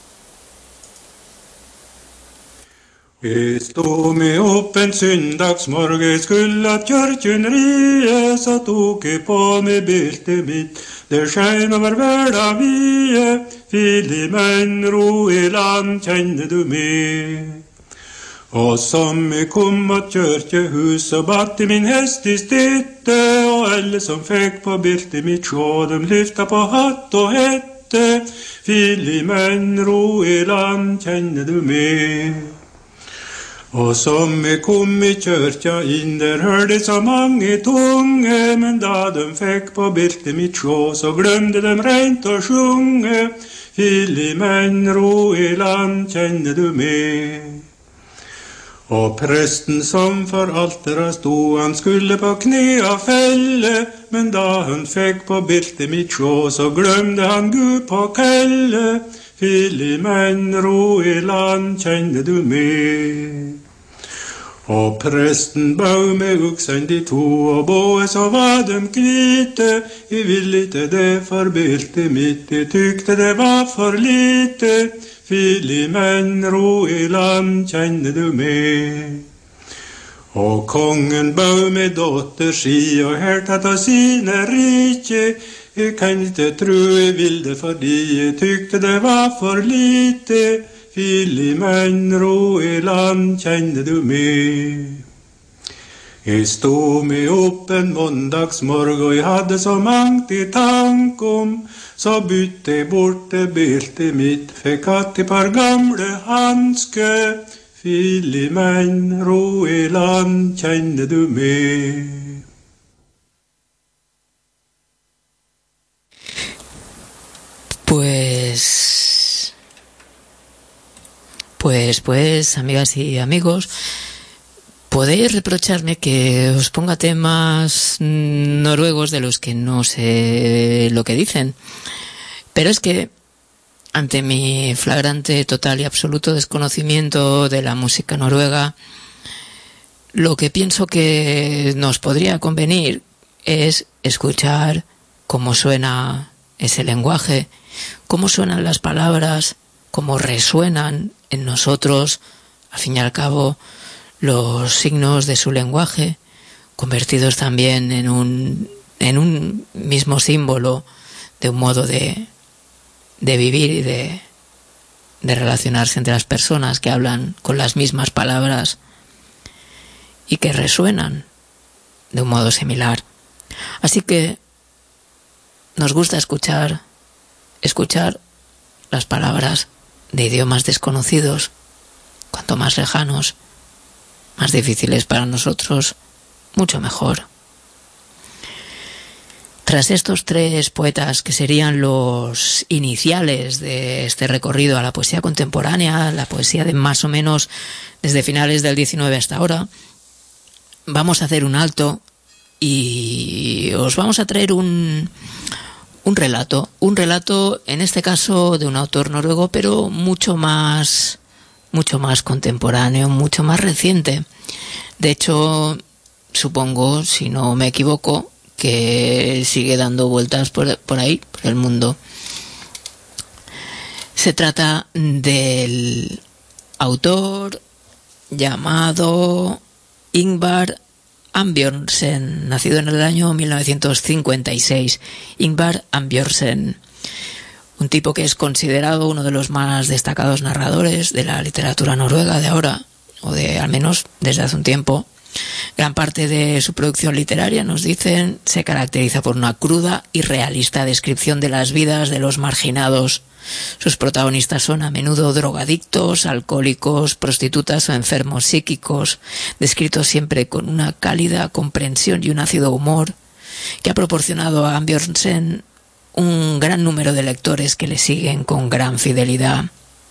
Vi stod med upp en söndagsmorgen, skulle att kyrkan ries, så tog jag på mig bältet mitt. Det sken över världen vie, Filimen ro i land, känner du mig? Och som jag kom att kyrkehus, så batte min häst i stytte, och alla som fick på bältet mitt sjå, de lyfta på hatt och hette. Filimen ro i land, känner du mig? Och som jag kom i kyrka in där hörde så många tunga, men då de fick på bältet mitt sjå så glömde de rent att sjunga. Filimen ro i land, känner du mig? Och prästen som för altaret stod, han skulle på knä och fälla, men då han fick på bältet mitt sjå så glömde han Gud på källa. Filimen ro i land, känner du mig? Og presten bau med oksen de to, og både så var dem kvite. Jeg ville ikke det for bildet mitt, jeg tykte det var for lite. Filimen ro i land, kjenner du meg? Og kongen bau med dotter si, og helt at av sine rike. Jeg kan ikke tro jeg ville fordi jeg tykte det var for lite. Filimen ro i land, kjenner du meg? Jeg stod meg opp en måndagsmorgen, og jeg hadde så mangt i tank om. Så bytte jeg bort det bildet mitt, fikk hatt et par gamle hanske. Filimen ro i land, kjenner du meg? Pues, amigas y amigos, podéis reprocharme que os ponga temas noruegos de los que no sé lo que dicen, pero es que ante mi flagrante, total y absoluto desconocimiento de la música noruega, lo que pienso que nos podría convenir es escuchar cómo suena ese lenguaje, cómo suenan las palabras, cómo resuenan en nosotros, al fin y al cabo, los signos de su lenguaje, convertidos también en un mismo símbolo de un modo de vivir y de relacionarse entre las personas que hablan con las mismas palabras y que resuenan de un modo similar. Así que nos gusta escuchar las palabras de idiomas desconocidos, cuanto más lejanos, más difíciles para nosotros, mucho mejor. Tras estos tres poetas que serían los iniciales de este recorrido a la poesía contemporánea, la poesía de más o menos desde finales del 19 hasta ahora, vamos a hacer un alto y os vamos a traer un relato en este caso de un autor noruego, pero mucho más contemporáneo, mucho más reciente. De hecho, supongo, si no me equivoco, que sigue dando vueltas por ahí, por el mundo. Se trata del autor llamado Ingvar Ambjørnsen, nacido en el año 1956. Ingvar Ambjørnsen, un tipo que es considerado uno de los más destacados narradores de la literatura noruega de ahora, o de al menos desde hace un tiempo. Gran parte de su producción literaria, nos dicen, se caracteriza por una cruda y realista descripción de las vidas de los marginados. Sus protagonistas son a menudo drogadictos, alcohólicos, prostitutas o enfermos psíquicos, descritos siempre con una cálida comprensión y un ácido humor que ha proporcionado a Ambjørnsen un gran número de lectores que le siguen con gran fidelidad.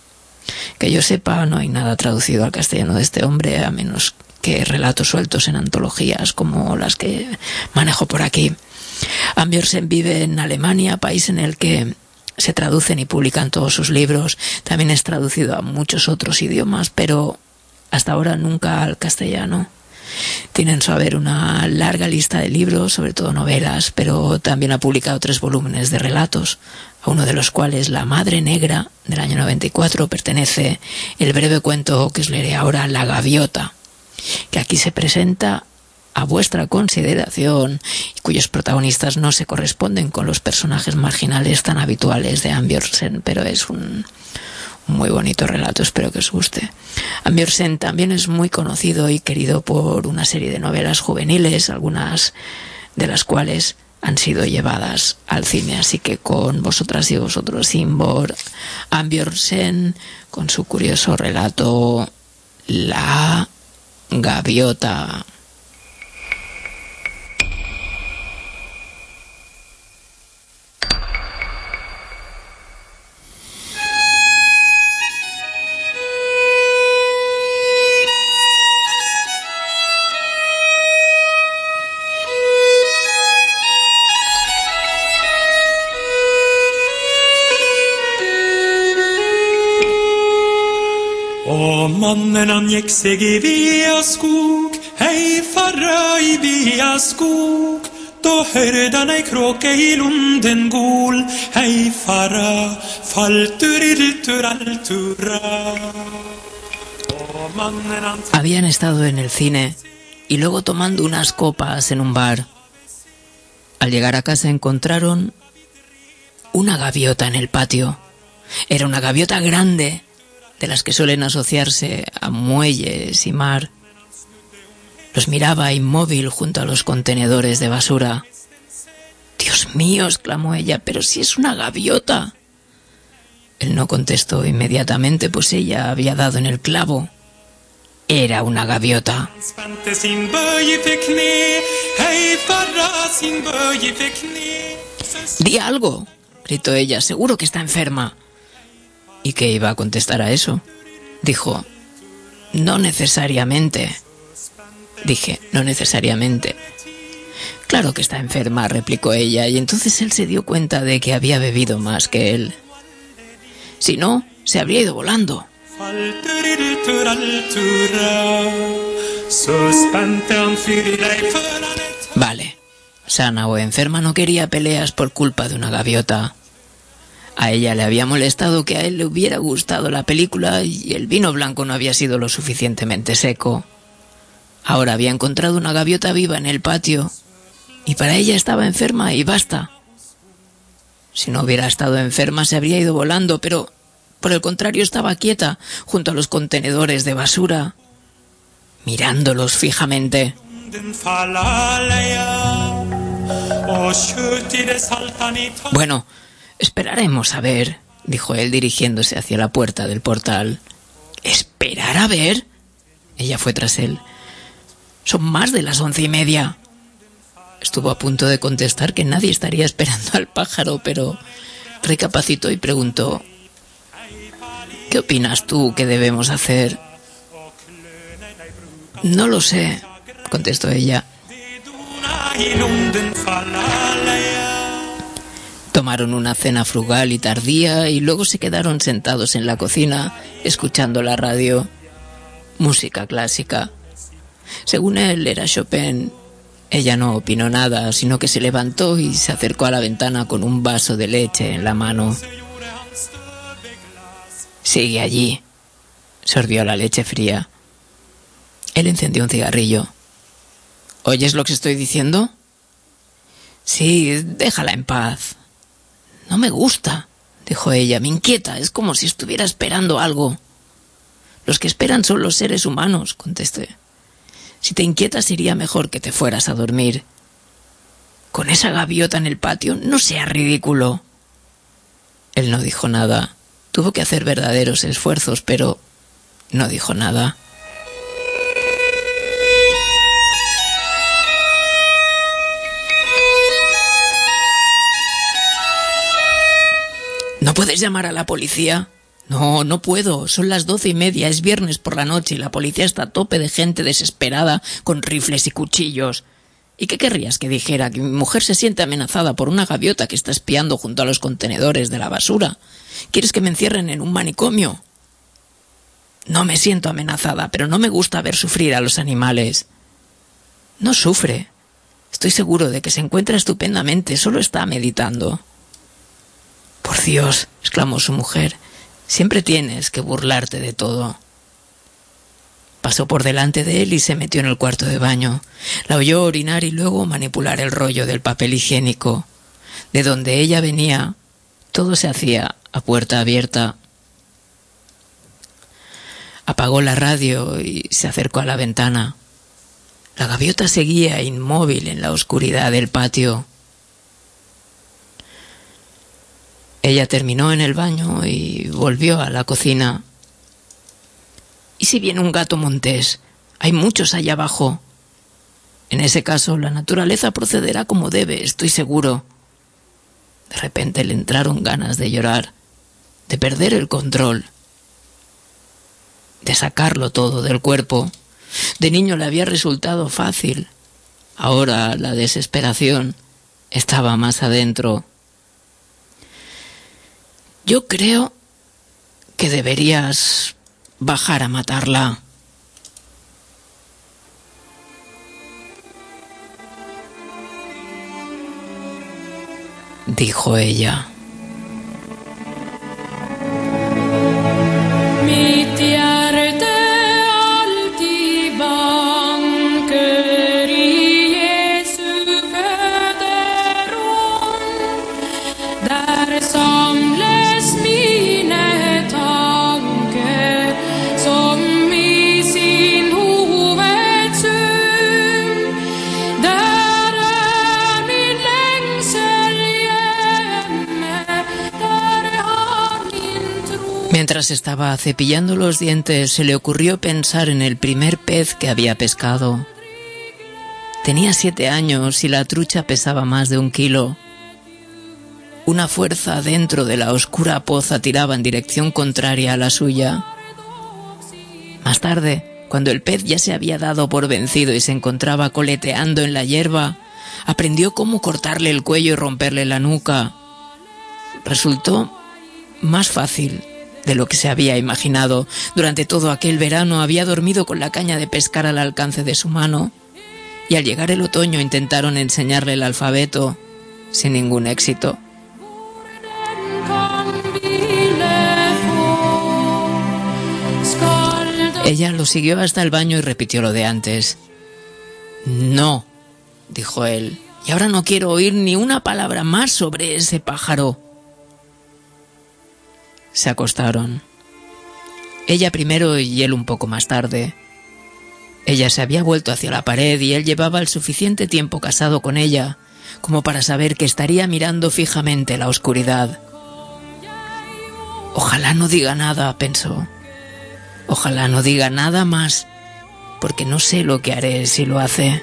Que yo sepa, no hay nada traducido al castellano de este hombre, a menos que relatos sueltos en antologías como las que manejo por aquí. Ambjørnsen vive en Alemania, país en el que se traducen y publican todos sus libros. También es traducido a muchos otros idiomas, pero hasta ahora nunca al castellano. Tiene en su haber una larga lista de libros, sobre todo novelas, pero también ha publicado 3 volúmenes de relatos, a uno de los cuales, La Madre Negra, del año 94, pertenece el breve cuento que os leeré ahora, La Gaviota, que aquí se presenta a vuestra consideración y cuyos protagonistas no se corresponden con los personajes marginales tan habituales de Ambjørnsen, pero es un muy bonito relato, espero que os guste. Ambjørnsen también es muy conocido y querido por una serie de novelas juveniles, algunas de las cuales han sido llevadas al cine, así que con vosotras y vosotros, Ingvar Ambjørnsen, con su curioso relato La Gaviota. Mannen Mannen han gick sig i via skog, hej farra i via skog. Då hörde han ej kråka i lunden gol, hej farra, falturiltur altura. Och mannen han... Habían estado en el cine y luego tomando unas copas en un bar. Al llegar a casa encontraron una gaviota en el patio. Era una gaviota grande, de las que suelen asociarse a muelles y mar. Los miraba inmóvil junto a los contenedores de basura. «Dios mío», exclamó ella, «pero si es una gaviota». Él no contestó inmediatamente, pues ella había dado en el clavo. Era una gaviota. «Di algo», gritó ella, «seguro que está enferma». ¿Y qué iba a contestar a eso? Dijo, «No necesariamente». Dije, «No necesariamente». «Claro que está enferma», replicó ella, y entonces él se dio cuenta de que había bebido más que él. Si no, se habría ido volando. Vale, sana o enferma, no quería peleas por culpa de una gaviota. A ella le había molestado que a él le hubiera gustado la película y el vino blanco no había sido lo suficientemente seco. Ahora había encontrado una gaviota viva en el patio y para ella estaba enferma y basta. Si no hubiera estado enferma se habría ido volando, pero por el contrario estaba quieta junto a los contenedores de basura, mirándolos fijamente. Bueno, esperaremos a ver, dijo él dirigiéndose hacia la puerta del portal. ¿Esperar a ver? Ella fue tras él. Son más de las 11:30. Estuvo a punto de contestar que nadie estaría esperando al pájaro, pero recapacitó y preguntó, ¿qué opinas tú que debemos hacer? No lo sé, contestó ella. Tomaron una cena frugal y tardía y luego se quedaron sentados en la cocina escuchando la radio. Música clásica. Según él era Chopin. Ella no opinó nada, sino que se levantó y se acercó a la ventana con un vaso de leche en la mano. Sigue allí. Sorbió la leche fría. Él encendió un cigarrillo. ¿Oyes lo que estoy diciendo? Sí, déjala en paz. No me gusta, dijo ella, me inquieta, es como si estuviera esperando algo. Los que esperan son los seres humanos, contesté. Si te inquietas iría mejor que te fueras a dormir. Con esa gaviota en el patio, no seas ridículo. Él no dijo nada. Tuvo que hacer verdaderos esfuerzos, pero no dijo nada. ¿No puedes llamar a la policía? No, no puedo. Son las 12:30, es viernes por la noche y la policía está a tope de gente desesperada con rifles y cuchillos. ¿Y qué querrías que dijera? ¿Que mi mujer se siente amenazada por una gaviota que está espiando junto a los contenedores de la basura? ¿Quieres que me encierren en un manicomio? No me siento amenazada, pero no me gusta ver sufrir a los animales. No sufre. Estoy seguro de que se encuentra estupendamente, solo está meditando. Por Dios, exclamó su mujer, siempre tienes que burlarte de todo. Pasó por delante de él y se metió en el cuarto de baño. La oyó orinar y luego manipular el rollo del papel higiénico. De donde ella venía, todo se hacía a puerta abierta. Apagó la radio y se acercó a la ventana. La gaviota seguía inmóvil en la oscuridad del patio. Ella terminó en el baño y volvió a la cocina. ¿Y si viene un gato montés? Hay muchos allá abajo. En ese caso, la naturaleza procederá como debe, estoy seguro. De repente le entraron ganas de llorar, de perder el control, de sacarlo todo del cuerpo. De niño le había resultado fácil. Ahora la desesperación estaba más adentro. Yo creo que deberías bajar a matarla, dijo ella. Mientras estaba cepillando los dientes, se le ocurrió pensar en el primer pez que había pescado. Tenía 7 años y la trucha pesaba más de 1 kilo. Una fuerza dentro de la oscura poza tiraba en dirección contraria a la suya. Más tarde, cuando el pez ya se había dado por vencido y se encontraba coleteando en la hierba, aprendió cómo cortarle el cuello y romperle la nuca. Resultó más fácil de lo que se había imaginado. Durante todo aquel verano había dormido con la caña de pescar al alcance de su mano, y al llegar el otoño intentaron enseñarle el alfabeto, sin ningún éxito. Ella lo siguió hasta el baño y repitió lo de antes. «No», dijo él, «y ahora no quiero oír ni una palabra más sobre ese pájaro». Se acostaron. Ella primero y él un poco más tarde. Ella se había vuelto hacia la pared y él llevaba el suficiente tiempo casado con ella como para saber que estaría mirando fijamente la oscuridad. Ojalá no diga nada, pensó. Ojalá no diga nada más, porque no sé lo que haré si lo hace.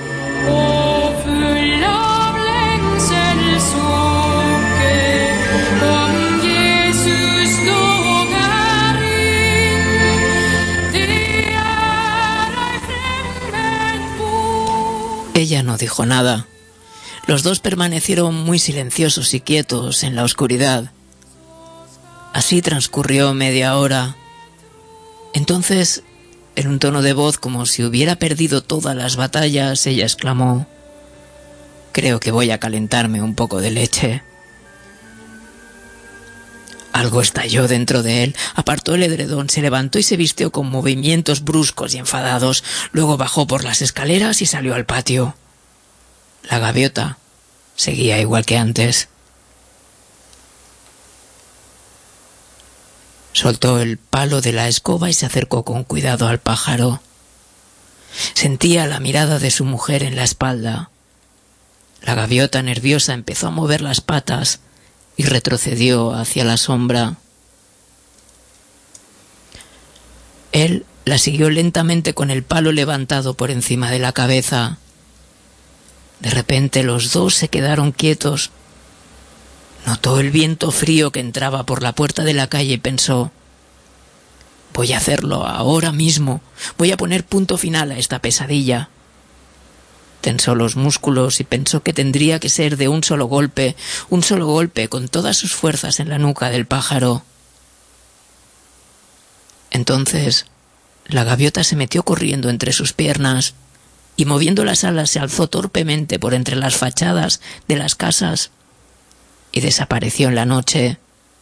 Ella no dijo nada. Los dos permanecieron muy silenciosos y quietos en la oscuridad. Así transcurrió media hora. Entonces, en un tono de voz como si hubiera perdido todas las batallas, ella exclamó: «Creo que voy a calentarme un poco de leche». Algo estalló dentro de él. Apartó el edredón, se levantó y se vistió con movimientos bruscos y enfadados. Luego bajó por las escaleras y salió al patio. La gaviota seguía igual que antes. Soltó el palo de la escoba y se acercó con cuidado al pájaro. Sentía la mirada de su mujer en la espalda. La gaviota, nerviosa, empezó a mover las patas y retrocedió hacia la sombra. Él la siguió lentamente con el palo levantado por encima de la cabeza. De repente los dos se quedaron quietos. Notó el viento frío que entraba por la puerta de la calle y pensó: «Voy a hacerlo ahora mismo. Voy a poner punto final a esta pesadilla». Tensó los músculos y pensó que tendría que ser de un solo golpe con todas sus fuerzas en la nuca del pájaro. Entonces, la gaviota se metió corriendo entre sus piernas y moviendo las alas se alzó torpemente por entre las fachadas de las casas y desapareció en la noche.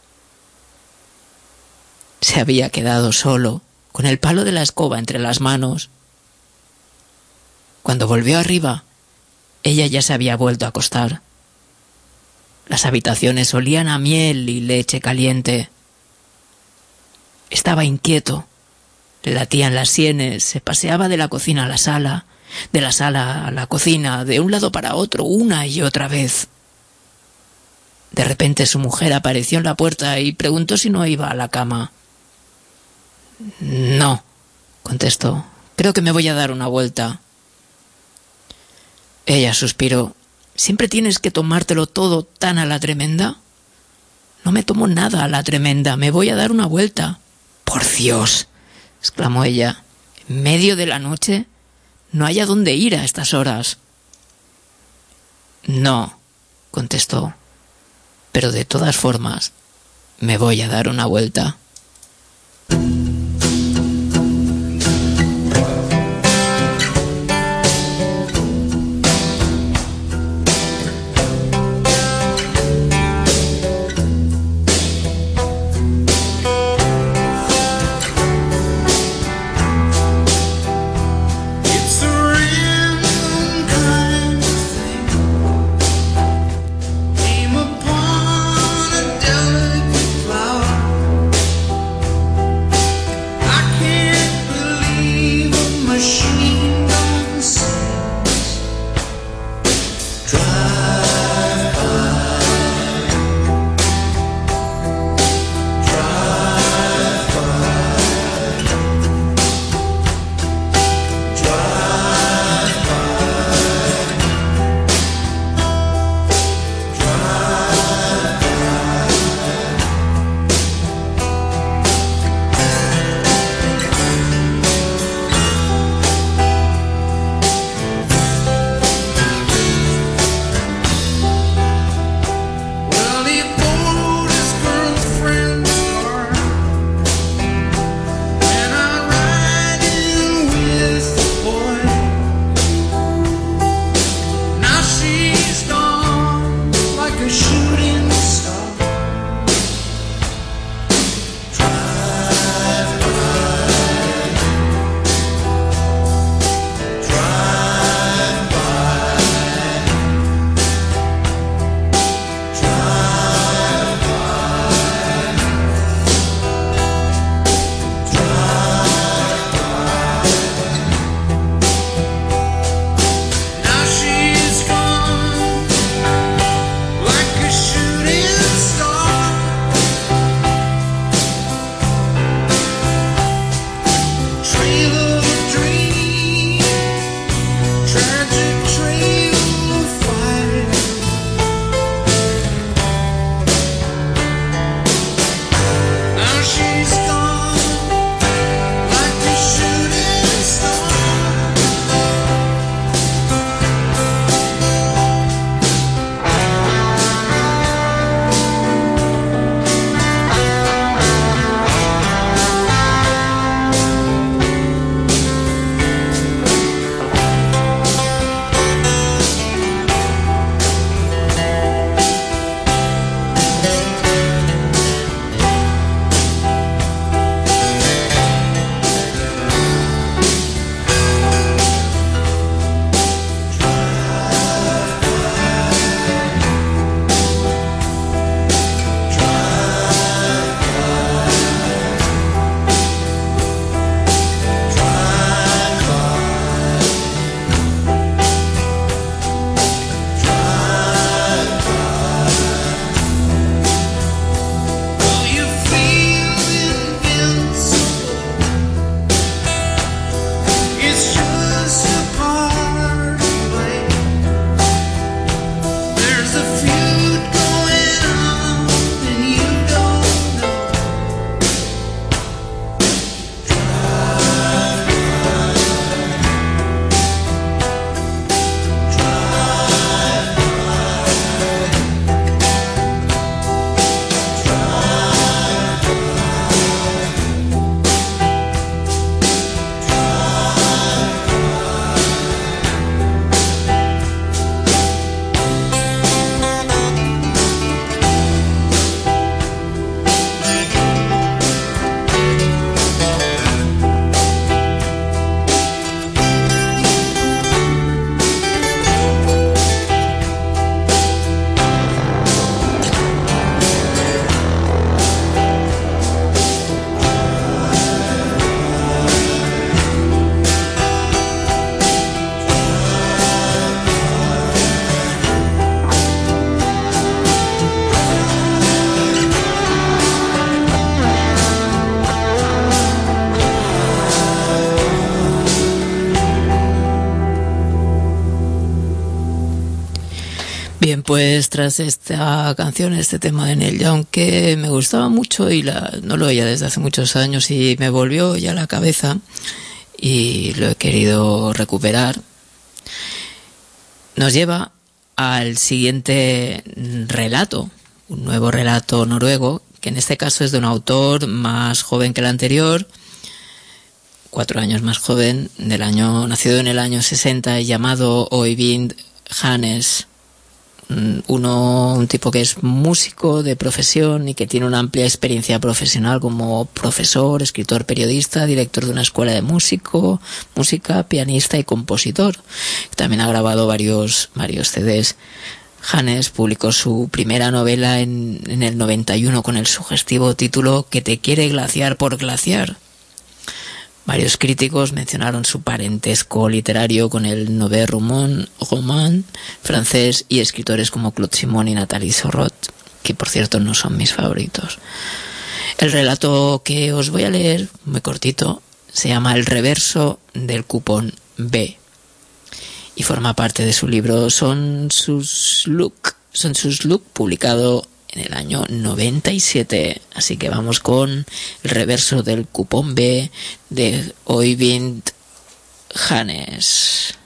Se había quedado solo, con el palo de la escoba entre las manos. Cuando volvió arriba, ella ya se había vuelto a acostar. Las habitaciones olían a miel y leche caliente. Estaba inquieto. Le latían las sienes, se paseaba de la cocina a la sala, de la sala a la cocina, de un lado para otro, una y otra vez. De repente su mujer apareció en la puerta y preguntó si no iba a la cama. «No», contestó, «creo que me voy a dar una vuelta». Ella suspiró. «¿Siempre tienes que tomártelo todo tan a la tremenda?» «No me tomo nada a la tremenda, me voy a dar una vuelta». «Por Dios», exclamó ella, «en medio de la noche no hay a dónde ir a estas horas». «No», contestó, «pero de todas formas me voy a dar una vuelta». Bien, pues tras esta canción, este tema de Neil Young, que me gustaba mucho y no lo oía desde hace muchos años y me volvió ya a la cabeza y lo he querido recuperar, nos lleva al siguiente relato, un nuevo relato noruego, que en este caso es de un autor más joven que el anterior, 4 años más joven, nacido en el año 60, llamado Øyvind Hannes. Un tipo que es músico de profesión y que tiene una amplia experiencia profesional como profesor, escritor, periodista, director de una escuela de música, pianista y compositor. También ha grabado varios CDs. Hannes publicó su primera novela en el 91 con el sugestivo título Que te quiere glaciar por glaciar. Varios críticos mencionaron su parentesco literario con el Nouveau roman francés y escritores como Claude Simon y Nathalie Sorrot, que por cierto no son mis favoritos. El relato que os voy a leer, muy cortito, se llama El reverso del cupón B y forma parte de su libro Son sus look, publicado en el año 97. Así que vamos con el reverso del cupón B de Øyvind Hannes.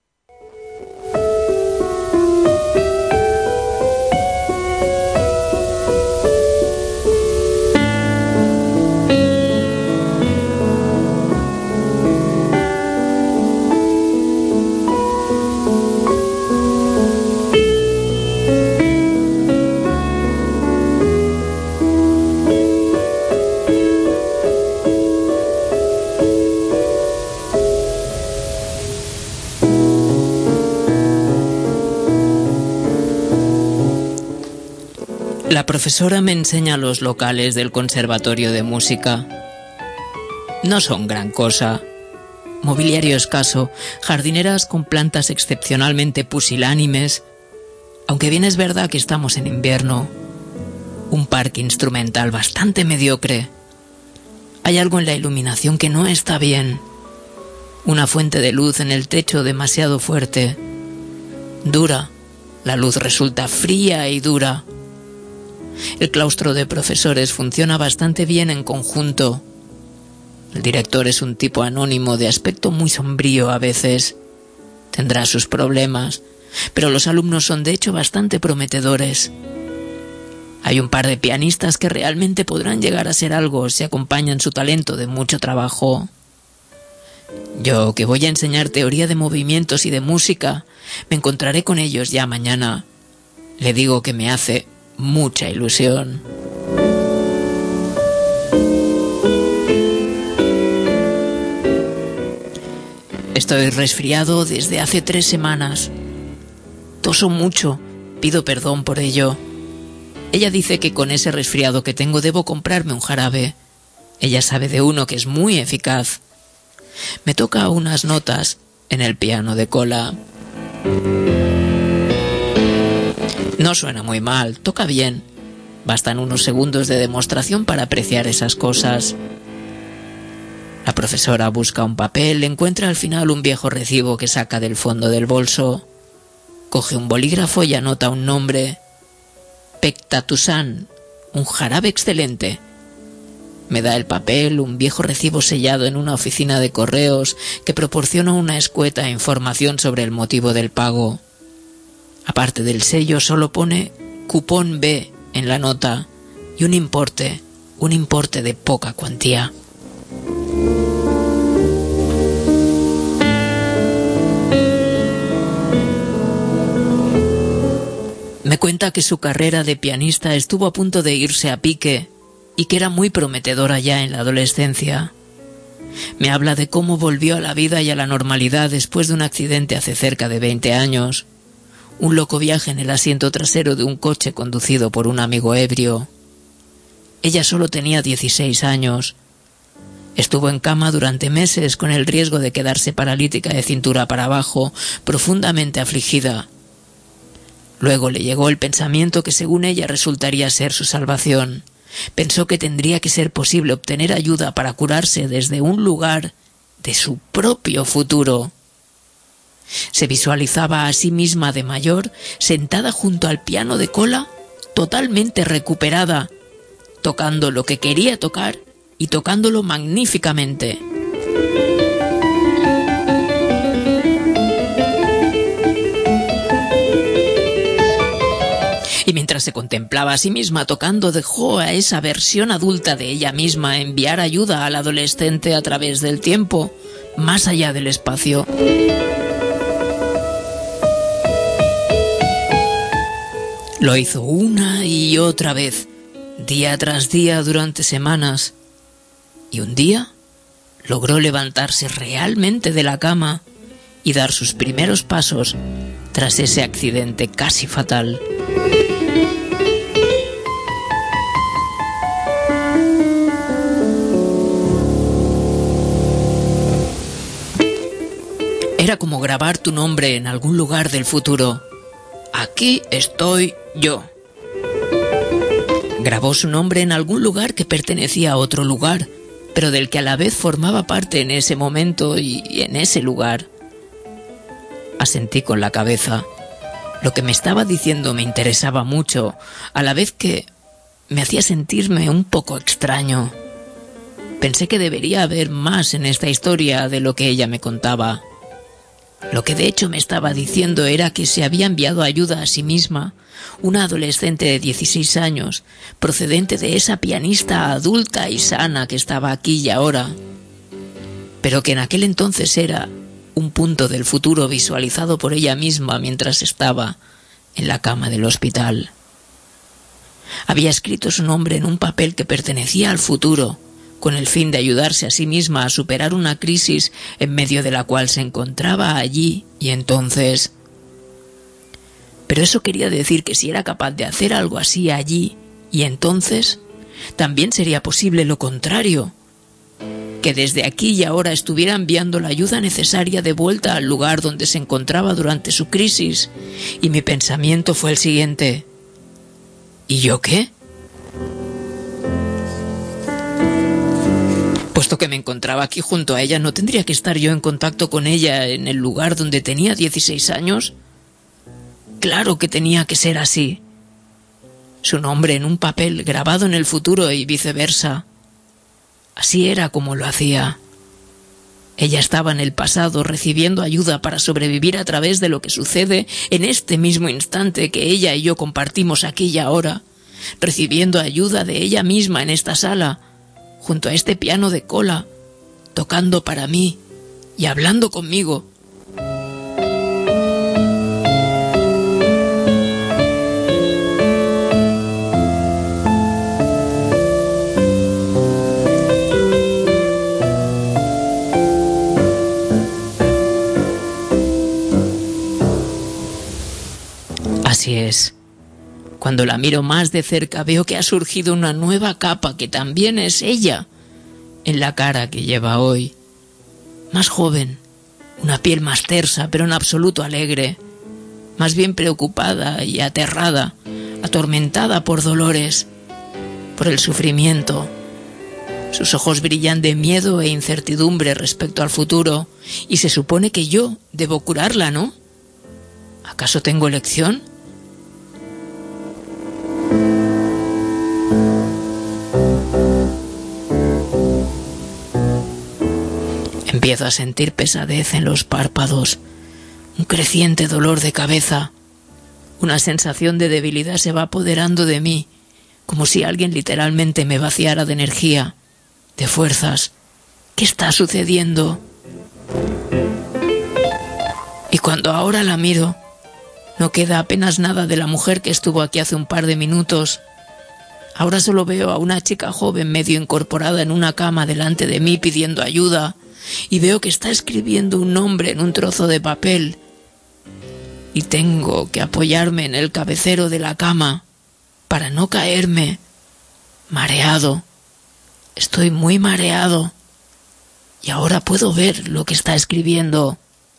La profesora me enseña los locales del Conservatorio de Música. No son gran cosa. Mobiliario escaso, jardineras con plantas excepcionalmente pusilánimes, aunque bien es verdad que estamos en invierno. Un parque instrumental bastante mediocre. Hay algo en la iluminación que no está bien. Una fuente de luz en el techo demasiado fuerte. Dura. La luz resulta fría y dura. El claustro de profesores funciona bastante bien en conjunto. El director es un tipo anónimo de aspecto muy sombrío a veces. Tendrá sus problemas, pero los alumnos son de hecho bastante prometedores. Hay un par de pianistas que realmente podrán llegar a ser algo si acompañan su talento de mucho trabajo. Yo, que voy a enseñar teoría de movimientos y de música, me encontraré con ellos ya mañana. Le digo que me hace mucha ilusión. Estoy resfriado desde hace 3 semanas. Toso mucho, pido perdón por ello. Ella dice que con ese resfriado que tengo debo comprarme un jarabe. Ella sabe de uno que es muy eficaz. Me toca unas notas en el piano de cola. No suena muy mal, toca bien. Bastan unos segundos de demostración para apreciar esas cosas. La profesora busca un papel, encuentra al final un viejo recibo que saca del fondo del bolso. Coge un bolígrafo y anota un nombre. Pectatusan, un jarabe excelente. Me da el papel, un viejo recibo sellado en una oficina de correos que proporciona una escueta información sobre el motivo del pago. Aparte del sello solo pone cupón B en la nota y un importe de poca cuantía. Me cuenta que su carrera de pianista estuvo a punto de irse a pique y que era muy prometedora ya en la adolescencia. Me habla de cómo volvió a la vida y a la normalidad después de un accidente hace cerca de 20 años. Un loco viaje en el asiento trasero de un coche conducido por un amigo ebrio. Ella solo tenía 16 años. Estuvo en cama durante meses con el riesgo de quedarse paralítica de cintura para abajo, profundamente afligida. Luego le llegó el pensamiento que según ella resultaría ser su salvación. Pensó que tendría que ser posible obtener ayuda para curarse desde un lugar de su propio futuro. Se visualizaba a sí misma de mayor, sentada junto al piano de cola, totalmente recuperada, tocando lo que quería tocar y tocándolo magníficamente. Y mientras se contemplaba a sí misma tocando, dejó a esa versión adulta de ella misma enviar ayuda al adolescente a través del tiempo, más allá del espacio. Lo hizo una y otra vez, día tras día durante semanas, y un día logró levantarse realmente de la cama y dar sus primeros pasos tras ese accidente casi fatal. Era como grabar tu nombre en algún lugar del futuro. Aquí estoy yo. Grabó su nombre en algún lugar que pertenecía a otro lugar, pero del que a la vez formaba parte en ese momento y en ese lugar. Asentí con la cabeza. Lo que me estaba diciendo me interesaba mucho, a la vez que me hacía sentirme un poco extraño. Pensé que debería haber más en esta historia de lo que ella me contaba. Lo que de hecho me estaba diciendo era que se había enviado ayuda a sí misma, una adolescente de 16 años, procedente de esa pianista adulta y sana que estaba aquí y ahora, pero que en aquel entonces era un punto del futuro visualizado por ella misma mientras estaba en la cama del hospital. Había escrito su nombre en un papel que pertenecía al futuro, con el fin de ayudarse a sí misma a superar una crisis en medio de la cual se encontraba allí y entonces. Pero eso quería decir que si era capaz de hacer algo así allí y entonces, también sería posible lo contrario, que desde aquí y ahora estuviera enviando la ayuda necesaria de vuelta al lugar donde se encontraba durante su crisis, y mi pensamiento fue el siguiente: ¿y yo qué? Puesto que me encontraba aquí junto a ella, ¿no tendría que estar yo en contacto con ella en el lugar donde tenía 16 años? Claro que tenía que ser así. Su nombre en un papel grabado en el futuro y viceversa. Así era como lo hacía. Ella estaba en el pasado recibiendo ayuda para sobrevivir a través de lo que sucede en este mismo instante que ella y yo compartimos aquí y ahora, recibiendo ayuda de ella misma en esta sala, junto a este piano de cola, tocando para mí y hablando conmigo. Así es. Cuando la miro más de cerca veo que ha surgido una nueva capa que también es ella, en la cara que lleva hoy. Más joven, una piel más tersa, pero en absoluto alegre, más bien preocupada y aterrada, atormentada por dolores, por el sufrimiento. Sus ojos brillan de miedo e incertidumbre respecto al futuro, y se supone que yo debo curarla, ¿no? ¿Acaso tengo elección? Empiezo a sentir pesadez en los párpados, un creciente dolor de cabeza. Una sensación de debilidad se va apoderando de mí, como si alguien literalmente me vaciara de energía, de fuerzas. ¿Qué está sucediendo? Y cuando ahora la miro, no queda apenas nada de la mujer que estuvo aquí hace un par de minutos. Ahora solo veo a una chica joven medio incorporada en una cama delante de mí pidiendo ayuda, y veo que está escribiendo un nombre en un trozo de papel. Y tengo que apoyarme en el cabecero de la cama para no caerme. Mareado. Estoy muy mareado. Y ahora puedo ver lo que está escribiendo.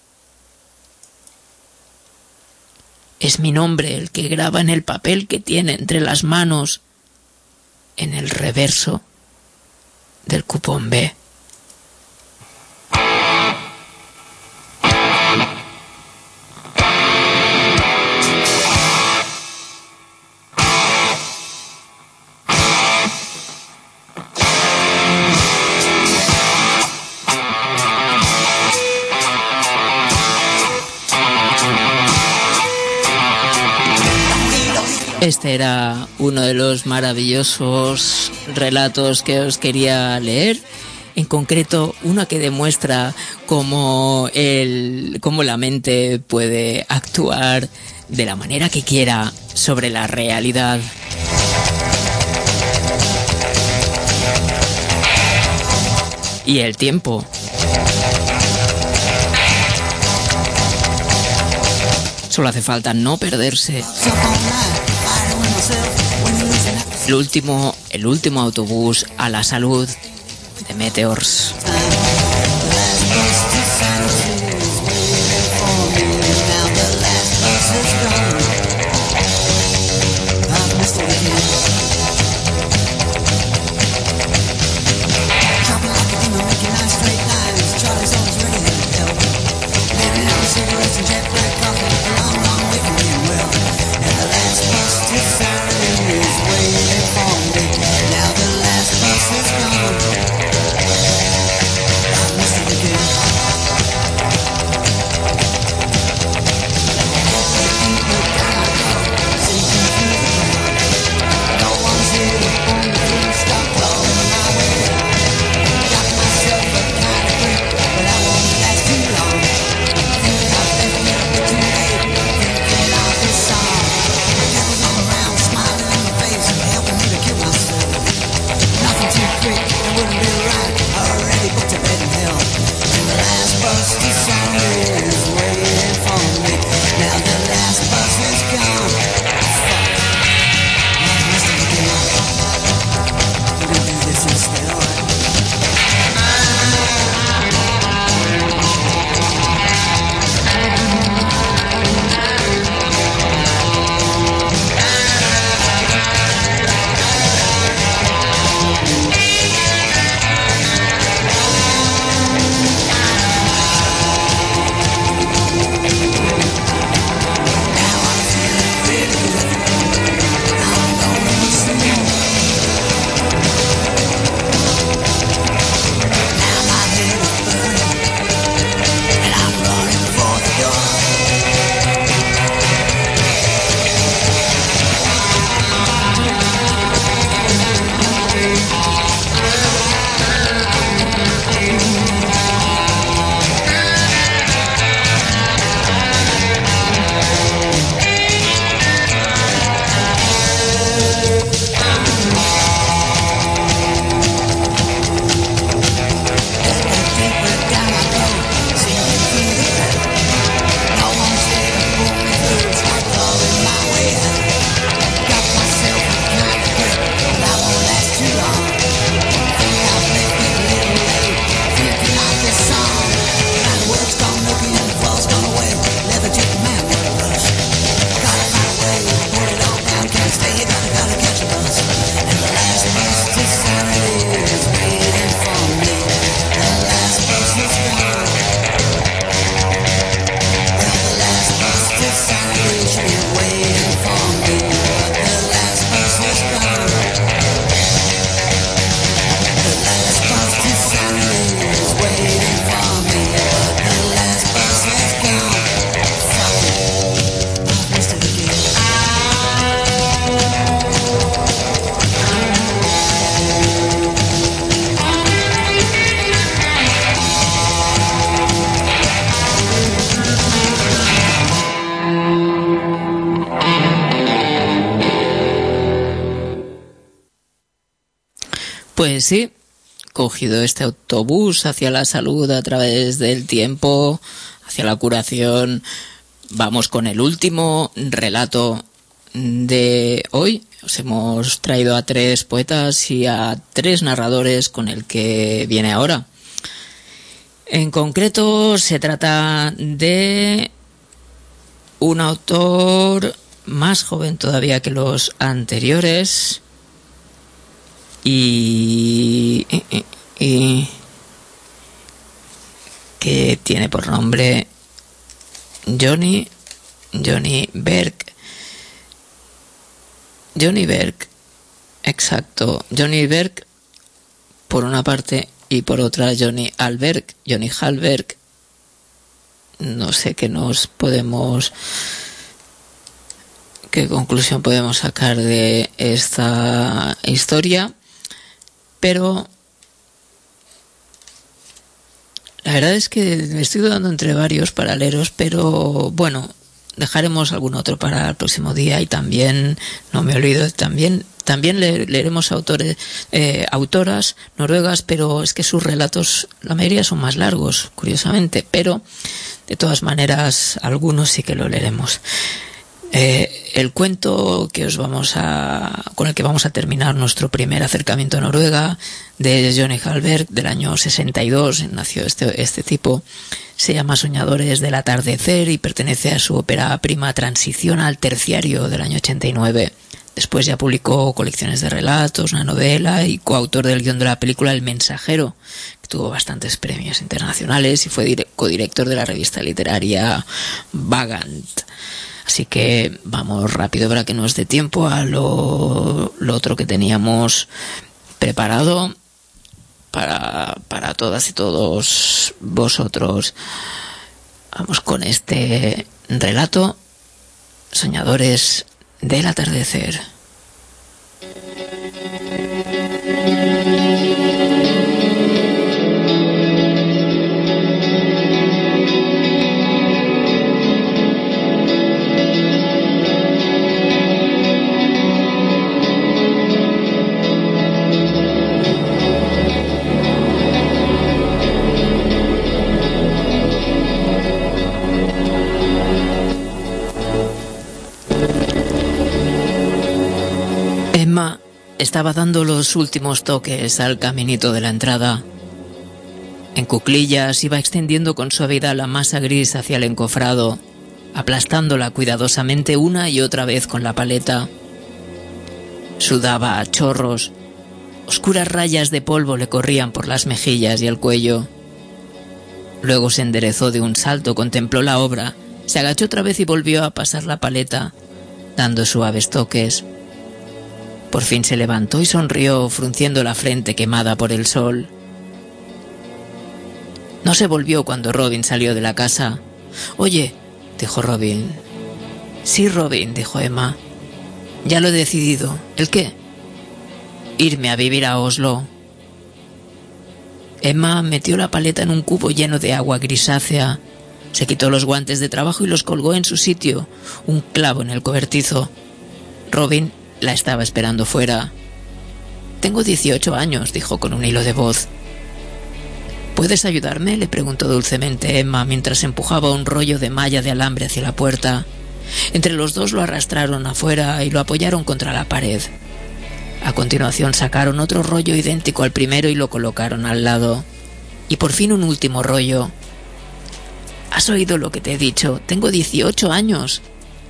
Es mi nombre el que graba en el papel que tiene entre las manos, en el reverso del cupón B. Este era uno de los maravillosos relatos que os quería leer. En concreto, uno que demuestra cómo la mente puede actuar de la manera que quiera sobre la realidad. Y el tiempo. Solo hace falta no perderse. El último autobús a la salud de Meteors. Pues sí, cogido este autobús hacia la salud a través del tiempo, hacia la curación, vamos con el último relato de hoy. Os hemos traído a 3 poetas y a 3 narradores con el que viene ahora. En concreto se trata de un autor más joven todavía que los anteriores y que tiene por nombre Johnny Berg. Johnny Berg, exacto. Johnny Berg por una parte y por otra Johnny Hallberg. No sé qué nos podemos qué conclusión podemos sacar de esta historia, pero la verdad es que me estoy dudando entre varios paralelos, pero bueno, dejaremos algún otro para el próximo día. Y también, no me olvido, también leeremos autoras noruegas, pero es que sus relatos, la mayoría son más largos, curiosamente, pero de todas maneras algunos sí que lo leeremos. El cuento con el que vamos a terminar nuestro primer acercamiento a Noruega, de Johnny Hallberg, del año 62, nació este tipo, se llama Soñadores del atardecer y pertenece a su ópera prima Transición al terciario del año 89. Después ya publicó colecciones de relatos, una novela, y coautor del guión de la película El Mensajero, que tuvo bastantes premios internacionales, y fue codirector de la revista literaria Vagant. Así que vamos rápido para que nos dé tiempo a lo otro que teníamos preparado para todas y todos vosotros. Vamos con este relato, Soñadores del atardecer. Emma estaba dando los últimos toques al caminito de la entrada. En cuclillas iba extendiendo con suavidad la masa gris hacia el encofrado, aplastándola cuidadosamente una y otra vez con la paleta. Sudaba a chorros. Oscuras rayas de polvo le corrían por las mejillas y el cuello. Luego se enderezó de un salto, contempló la obra, se agachó otra vez y volvió a pasar la paleta, dando suaves toques. Por fin se levantó y sonrió, frunciendo la frente quemada por el sol. No se volvió cuando Robin salió de la casa. «Oye», dijo Robin. «Sí, Robin», dijo Emma. «Ya lo he decidido». «¿El qué?» «Irme a vivir a Oslo». Emma metió la paleta en un cubo lleno de agua grisácea. Se quitó los guantes de trabajo y los colgó en su sitio, un clavo en el cobertizo. Robin la estaba esperando fuera. «Tengo 18 años», dijo con un hilo de voz. «¿Puedes ayudarme?», le preguntó dulcemente Emma mientras empujaba un rollo de malla de alambre hacia la puerta. Entre los dos lo arrastraron afuera y lo apoyaron contra la pared. A continuación sacaron otro rollo idéntico al primero y lo colocaron al lado. Y por fin un último rollo. «¿Has oído lo que te he dicho? Tengo 18 años».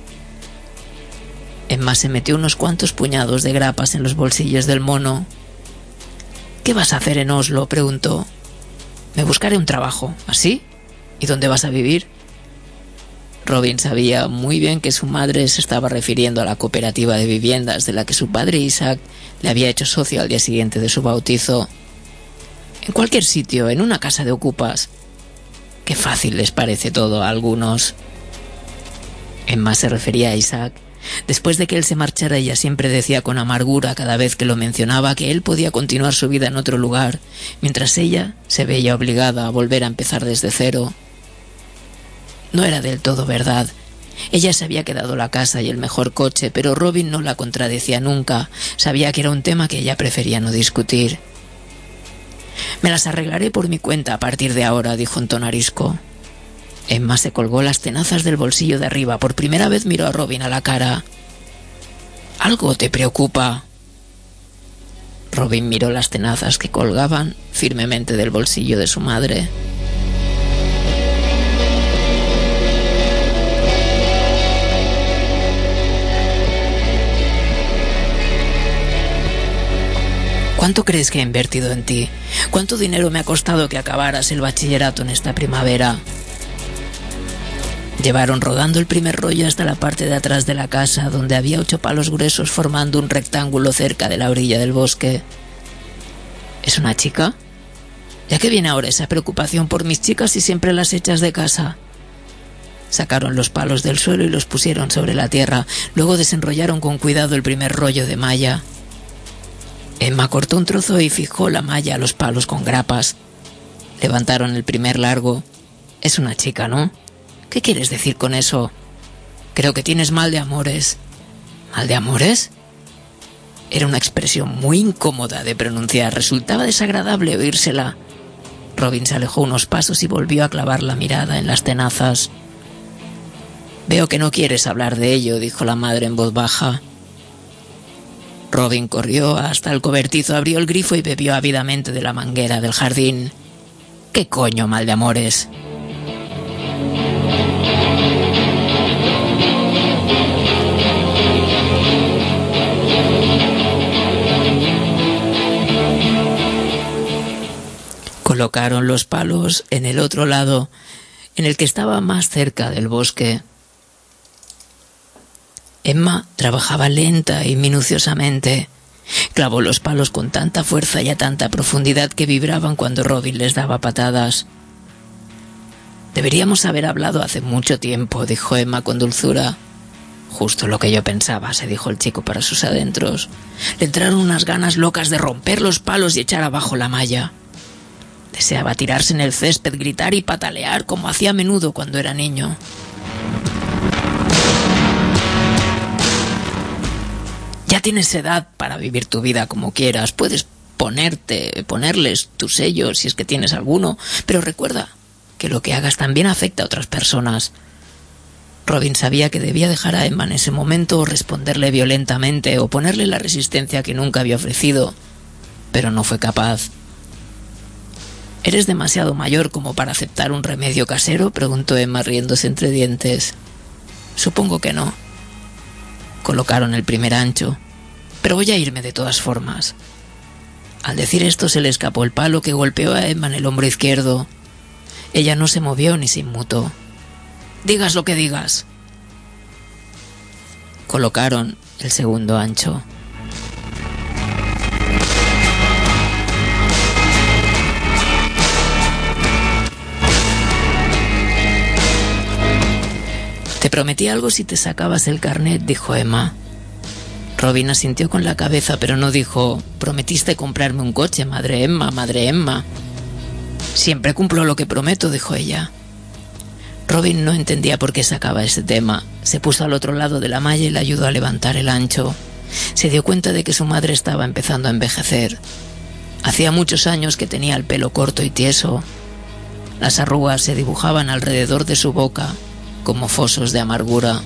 Emma se metió unos cuantos puñados de grapas en los bolsillos del mono. «¿Qué vas a hacer en Oslo?», preguntó. «Me buscaré un trabajo». «¿Así? ¿Y dónde vas a vivir?». Robin sabía muy bien que su madre se estaba refiriendo a la cooperativa de viviendas de la que su padre Isaac le había hecho socio al día siguiente de su bautizo. «En cualquier sitio, en una casa de ocupas». «Qué fácil les parece todo a algunos». Emma se refería a Isaac. Después de que él se marchara, ella siempre decía con amargura cada vez que lo mencionaba que él podía continuar su vida en otro lugar, mientras ella se veía obligada a volver a empezar desde cero. No era del todo verdad. Ella se había quedado la casa y el mejor coche, pero Robin no la contradecía nunca. Sabía que era un tema que ella prefería no discutir. «Me las arreglaré por mi cuenta a partir de ahora», dijo en tono arisco. Emma se colgó las tenazas del bolsillo de arriba. Por primera vez miró a Robin a la cara. «¿Algo te preocupa?». Robin miró las tenazas que colgaban firmemente del bolsillo de su madre. «¿Cuánto crees que he invertido en ti? ¿Cuánto dinero me ha costado que acabaras el bachillerato en esta primavera?». Llevaron rodando el primer rollo hasta la parte de atrás de la casa, donde había 8 palos gruesos formando un rectángulo cerca de la orilla del bosque. «¿Es una chica? ¿Ya que viene ahora esa preocupación por mis chicas y siempre las echas de casa?». Sacaron los palos del suelo y los pusieron sobre la tierra. Luego desenrollaron con cuidado el primer rollo de malla. Emma cortó un trozo y fijó la malla a los palos con grapas. Levantaron el primer largo. Es una chica, ¿no? ¿Qué quieres decir con eso? Creo que tienes mal de amores. ¿Mal de amores? Era una expresión muy incómoda de pronunciar. Resultaba desagradable oírsela. Robin se alejó unos pasos y volvió a clavar la mirada en las tenazas. Veo que no quieres hablar de ello, dijo la madre en voz baja. Robin corrió hasta el cobertizo, abrió el grifo y bebió ávidamente de la manguera del jardín. ¿Qué coño mal de amores? Colocaron los palos en el otro lado, en el que estaba más cerca del bosque. Emma trabajaba lenta y minuciosamente. Clavó los palos con tanta fuerza y a tanta profundidad que vibraban cuando Robin les daba patadas. Deberíamos haber hablado hace mucho tiempo, dijo Emma con dulzura. Justo lo que yo pensaba, se dijo el chico para sus adentros. Le entraron unas ganas locas de romper los palos y echar abajo la malla. Deseaba tirarse en el césped, gritar y patalear como hacía a menudo cuando era niño. Ya tienes edad para vivir tu vida como quieras. Puedes ponerles tu sello si es que tienes alguno, pero recuerda que lo que hagas también afecta a otras personas. Robin sabía que debía dejar a Emma en ese momento o responderle violentamente o ponerle la resistencia que nunca había ofrecido, pero no fue capaz. ¿Eres demasiado mayor como para aceptar un remedio casero?, preguntó Emma riéndose entre dientes. Supongo que no. Colocaron el primer ancho. Pero voy a irme de todas formas. Al decir esto se le escapó el palo que golpeó a Emma en el hombro izquierdo. Ella no se movió ni se inmutó. Digas lo que digas. Colocaron el segundo ancho. Te prometí algo si te sacabas el carnet, dijo Emma. Robin asintió con la cabeza, pero no dijo: prometiste comprarme un coche, madre Emma, madre Emma. Siempre cumplo lo que prometo, dijo ella. Robin no entendía por qué sacaba ese tema. Se puso al otro lado de la malla y le ayudó a levantar el ancho. Se dio cuenta de que su madre estaba empezando a envejecer. Hacía muchos años que tenía el pelo corto y tieso. Las arrugas se dibujaban alrededor de su boca como fosos de amargura.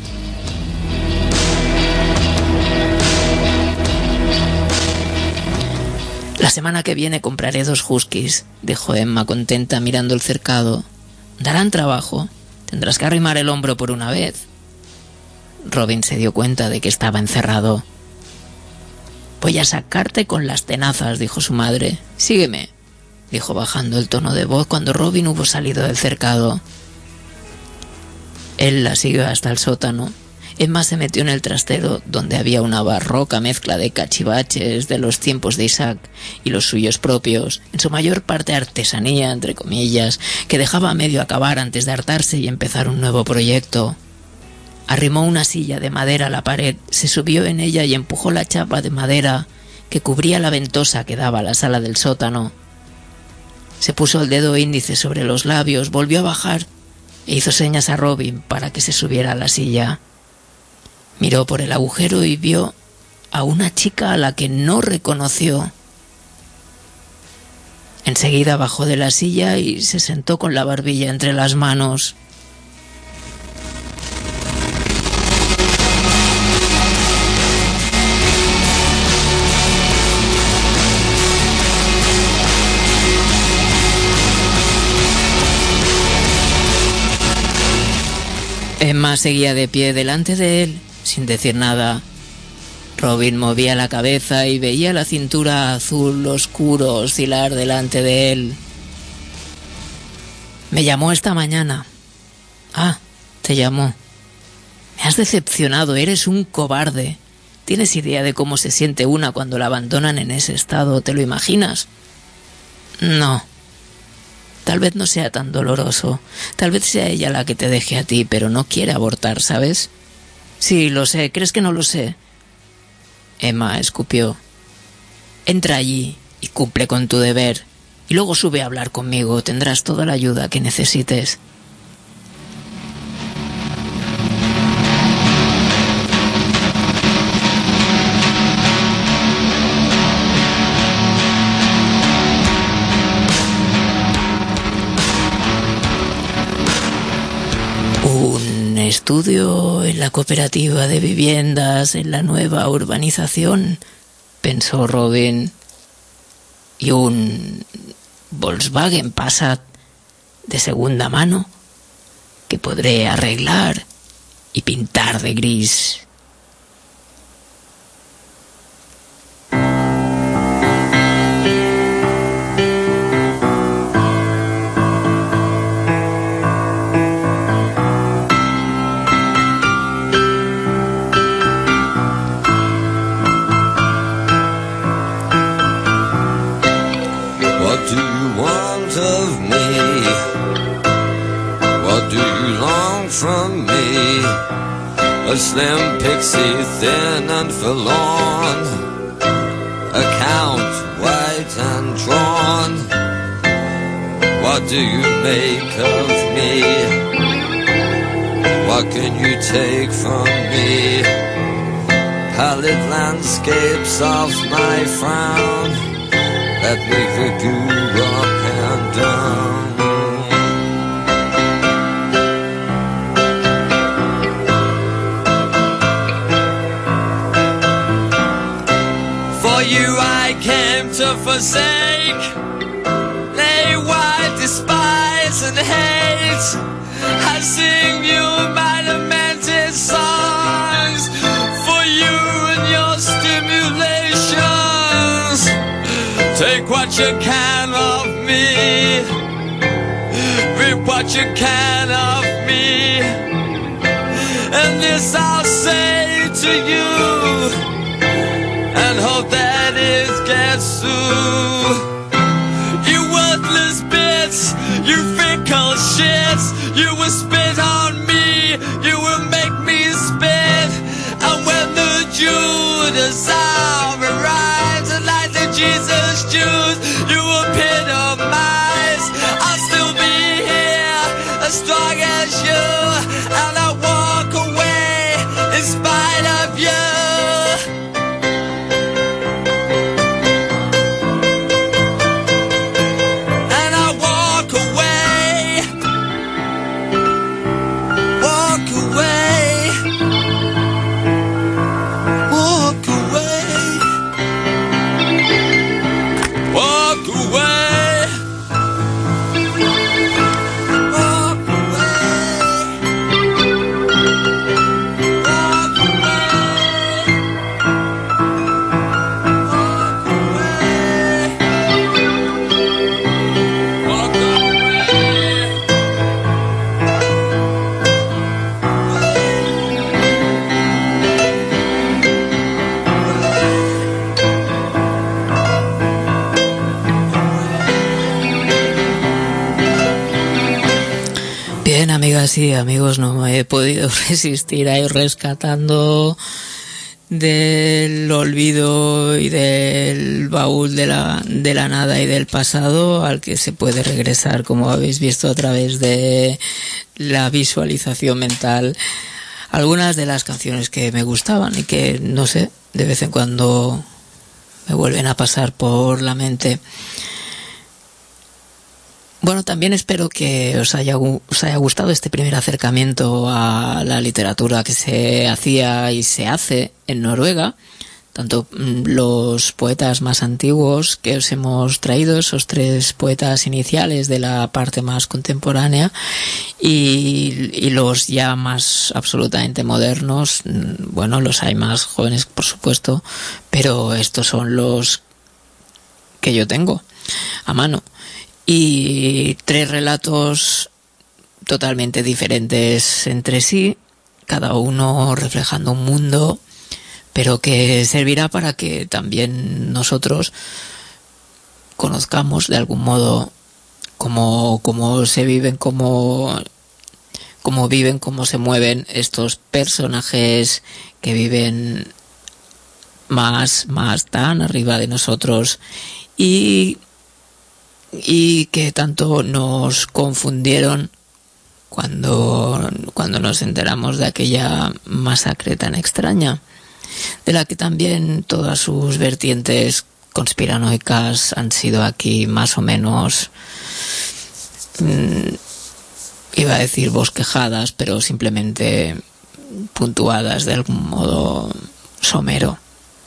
La semana que viene compraré 2 huskies, dijo Emma contenta mirando el cercado. Darán trabajo. Tendrás que arrimar el hombro por una vez. Robin se dio cuenta de que estaba encerrado. Voy a sacarte con las tenazas, dijo su madre. Sígueme, dijo bajando el tono de voz cuando Robin hubo salido del cercado. Él la siguió hasta el sótano. Emma se metió en el trastero, donde había una barroca mezcla de cachivaches de los tiempos de Isaac y los suyos propios, en su mayor parte artesanía, entre comillas, que dejaba a medio acabar antes de hartarse y empezar un nuevo proyecto. Arrimó una silla de madera a la pared, se subió en ella y empujó la chapa de madera que cubría la ventosa que daba a la sala del sótano. Se puso el dedo índice sobre los labios, volvió a bajar e hizo señas a Robin para que se subiera a la silla. Miró por el agujero y vio a una chica a la que no reconoció. Enseguida bajó de la silla y se sentó con la barbilla entre las manos. Emma seguía de pie delante de él, sin decir nada. Robin movía la cabeza y veía la cintura azul oscuro oscilar delante de él. Me llamó esta mañana. Ah, te llamó. Me has decepcionado, eres un cobarde. ¿Tienes idea de cómo se siente una cuando la abandonan en ese estado? ¿Te lo imaginas? No. Tal vez no sea tan doloroso. Tal vez sea ella la que te deje a ti, pero no quiere abortar, ¿sabes? Sí, lo sé. ¿Crees que no lo sé? Emma escupió. Entra allí y cumple con tu deber. Y luego sube a hablar conmigo. Tendrás toda la ayuda que necesites. Un estudio en la cooperativa de viviendas en la nueva urbanización, pensó Robin. Y un Volkswagen Passat de segunda mano que podré arreglar y pintar de gris. From me, a slim pixie, thin and forlorn, account white and drawn. What do you make of me? What can you take from me? Pallid landscapes of my frown that make figure up and down. You I came to forsake, lay wide, despise and hate. I sing you my lamented songs for you and your stimulations. Take what you can of me, reap what you can of me, and this I'll say to you, and hope that it gets through. You worthless bits, you fickle shits, you will spit on me, you will make me spit. And when the Judas hour arrives, and like the Jesus Jews, you will epitomize. I'll still be here, as strong as you, and I'll walk away in spite of you. Amigas y amigos, no me he podido resistir a ir rescatando del olvido y del baúl de la nada y del pasado al que se puede regresar, como habéis visto a través de la visualización mental, algunas de las canciones que me gustaban y que, no sé, de vez en cuando me vuelven a pasar por la mente. Bueno, también espero que os haya gustado este primer acercamiento a la literatura que se hacía y se hace en Noruega, tanto los poetas más antiguos que os hemos traído, esos 3 poetas iniciales de la parte más contemporánea, y los ya más absolutamente modernos. Bueno, los hay más jóvenes, por supuesto, pero estos son los que yo tengo a mano. Y 3 relatos totalmente diferentes entre sí, cada uno reflejando un mundo, pero que servirá para que también nosotros conozcamos de algún modo cómo se viven, cómo viven, cómo se mueven estos personajes que viven más tan arriba de nosotros y que tanto nos confundieron cuando nos enteramos de aquella masacre tan extraña, de la que también todas sus vertientes conspiranoicas han sido aquí más o menos, iba a decir bosquejadas, pero simplemente puntuadas de algún modo somero,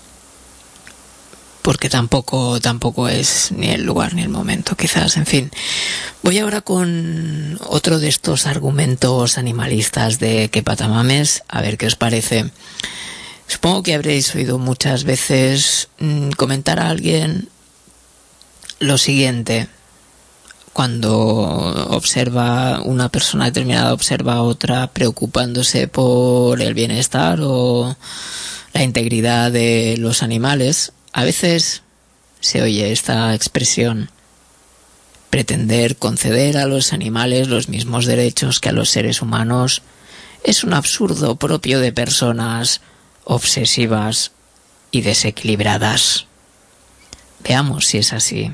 porque tampoco es ni el lugar ni el momento, quizás. En fin, voy ahora con otro de estos argumentos animalistas de Kepa Tamames, a ver qué os parece. Supongo que habréis oído muchas veces comentar a alguien lo siguiente: cuando observa una persona determinada, observa a otra preocupándose por el bienestar o la integridad de los animales, a veces se oye esta expresión: pretender conceder a los animales los mismos derechos que a los seres humanos es un absurdo propio de personas obsesivas y desequilibradas. Veamos si es así.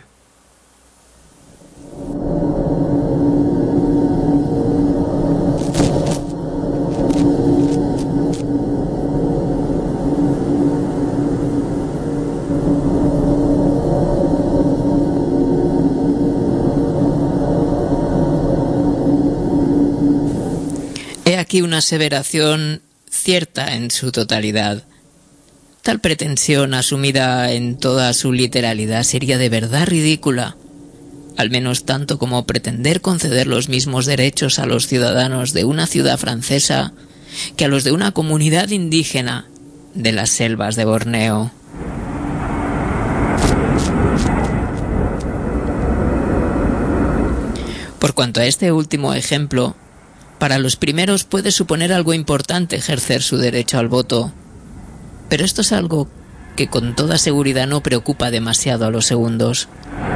He aquí una aseveración cierta en su totalidad. Tal pretensión, asumida en toda su literalidad, sería de verdad ridícula, al menos tanto como pretender conceder los mismos derechos a los ciudadanos de una ciudad francesa que a los de una comunidad indígena de las selvas de Borneo. Por cuanto a este último ejemplo, para los primeros puede suponer algo importante ejercer su derecho al voto, pero esto es algo que con toda seguridad no preocupa demasiado a los segundos.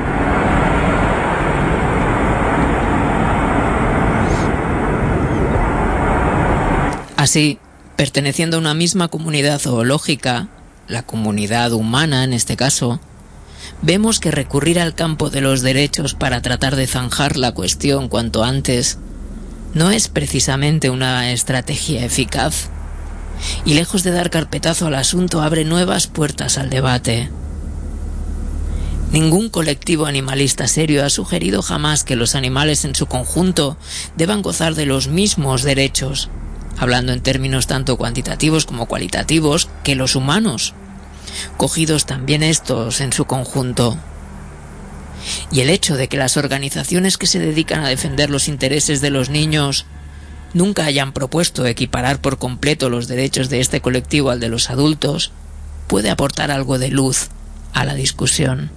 Así, perteneciendo a una misma comunidad zoológica, la comunidad humana en este caso, vemos que recurrir al campo de los derechos para tratar de zanjar la cuestión cuanto antes no es precisamente una estrategia eficaz, y lejos de dar carpetazo al asunto abre nuevas puertas al debate. Ningún colectivo animalista serio ha sugerido jamás que los animales en su conjunto deban gozar de los mismos derechos, hablando en términos tanto cuantitativos como cualitativos, que los humanos, cogidos también estos en su conjunto. Y el hecho de que las organizaciones que se dedican a defender los intereses de los niños nunca hayan propuesto equiparar por completo los derechos de este colectivo al de los adultos puede aportar algo de luz a la discusión.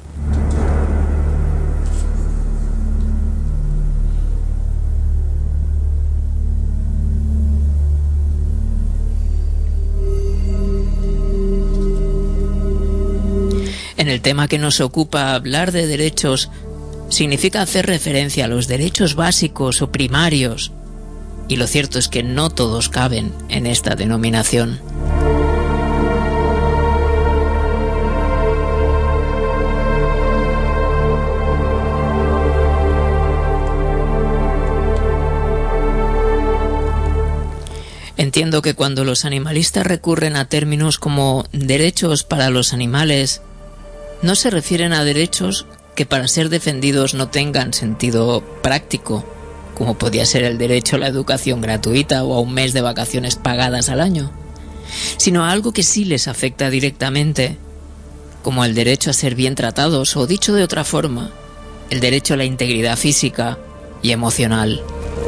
En el tema que nos ocupa, hablar de derechos significa hacer referencia a los derechos básicos o primarios, y lo cierto es que no todos caben en esta denominación. Entiendo que cuando los animalistas recurren a términos como derechos para los animales, no se refieren a derechos que para ser defendidos no tengan sentido práctico, como podía ser el derecho a la educación gratuita o a un mes de vacaciones pagadas al año, sino a algo que sí les afecta directamente, como el derecho a ser bien tratados, o dicho de otra forma, el derecho a la integridad física y emocional.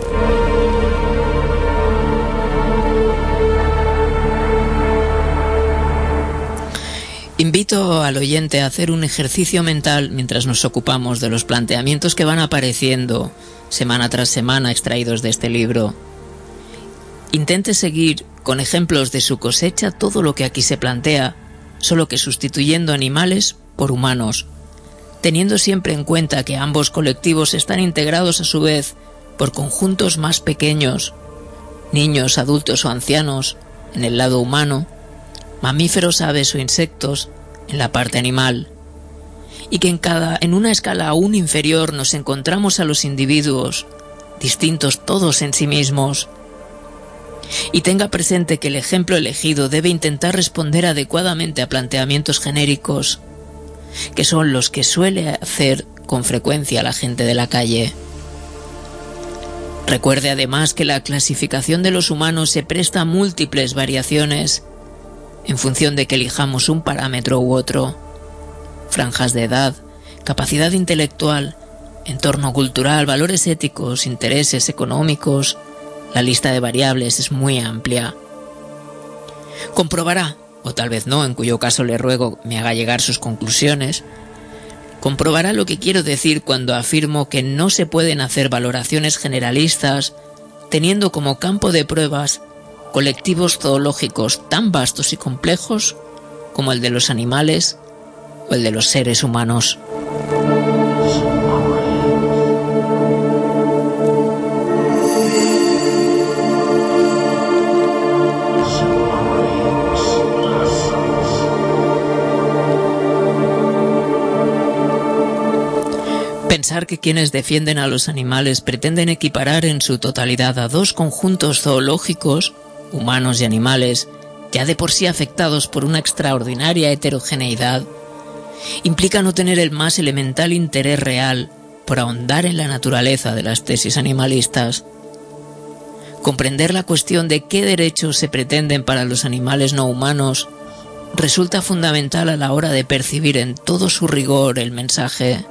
Invito al oyente a hacer un ejercicio mental mientras nos ocupamos de los planteamientos que van apareciendo semana tras semana extraídos de este libro. Intente seguir con ejemplos de su cosecha todo lo que aquí se plantea, solo que sustituyendo animales por humanos, teniendo siempre en cuenta que ambos colectivos están integrados a su vez por conjuntos más pequeños, niños, adultos o ancianos, en el lado humano, mamíferos, aves o insectos, en la parte animal, y que en una escala aún inferior nos encontramos a los individuos, distintos todos en sí mismos. Y tenga presente que el ejemplo elegido debe intentar responder adecuadamente a planteamientos genéricos, que son los que suele hacer con frecuencia la gente de la calle. Recuerde además que la clasificación de los humanos se presta a múltiples variaciones en función de que elijamos un parámetro u otro. Franjas de edad, capacidad intelectual, entorno cultural, valores éticos, intereses económicos. La lista de variables es muy amplia. Comprobará, o tal vez no, en cuyo caso le ruego me haga llegar sus conclusiones, comprobará lo que quiero decir cuando afirmo que no se pueden hacer valoraciones generalistas teniendo como campo de pruebas colectivos zoológicos tan vastos y complejos como el de los animales o el de los seres humanos. Pensar que quienes defienden a los animales pretenden equiparar en su totalidad a dos conjuntos zoológicos, humanos y animales, ya de por sí afectados por una extraordinaria heterogeneidad, implica no tener el más elemental interés real por ahondar en la naturaleza de las tesis animalistas. Comprender la cuestión de qué derechos se pretenden para los animales no humanos resulta fundamental a la hora de percibir en todo su rigor el mensaje.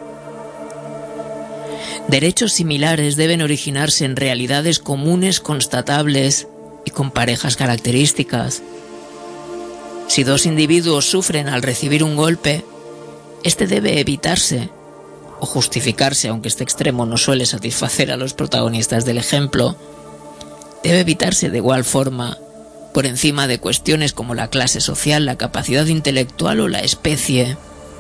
Derechos similares deben originarse en realidades comunes constatables y con parejas características. Si dos individuos sufren al recibir un golpe, este debe evitarse o justificarse, aunque este extremo no suele satisfacer a los protagonistas del ejemplo. Debe evitarse de igual forma por encima de cuestiones como la clase social, la capacidad intelectual o la especie.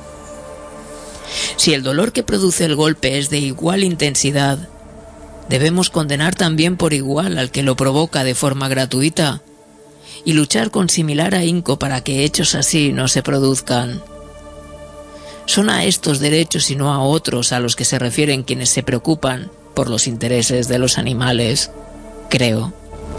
Si el dolor que produce el golpe es de igual intensidad, debemos condenar también por igual al que lo provoca de forma gratuita y luchar con similar ahínco para que hechos así no se produzcan. Son a estos derechos y no a otros a los que se refieren quienes se preocupan por los intereses de los animales, creo.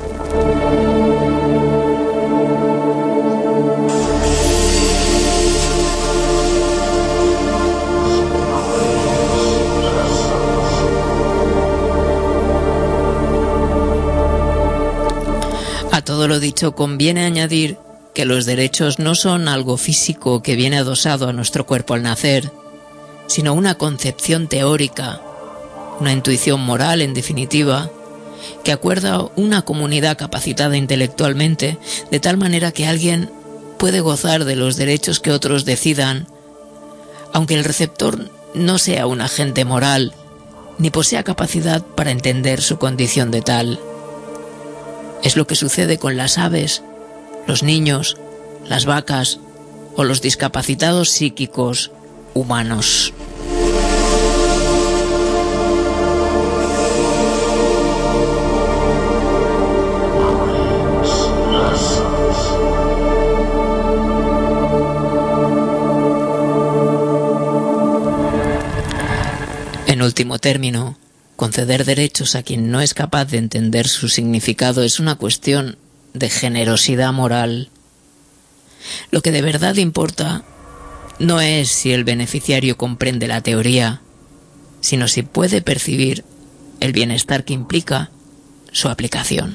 A todo lo dicho, conviene añadir que los derechos no son algo físico que viene adosado a nuestro cuerpo al nacer, sino una concepción teórica, una intuición moral, en definitiva, que acuerda una comunidad capacitada intelectualmente, de tal manera que alguien puede gozar de los derechos que otros decidan, aunque el receptor no sea un agente moral, ni posea capacidad para entender su condición de tal. Es lo que sucede con las aves, los niños, las vacas o los discapacitados psíquicos humanos. En último término, conceder derechos a quien no es capaz de entender su significado es una cuestión de generosidad moral. Lo que de verdad importa no es si el beneficiario comprende la teoría, sino si puede percibir el bienestar que implica su aplicación.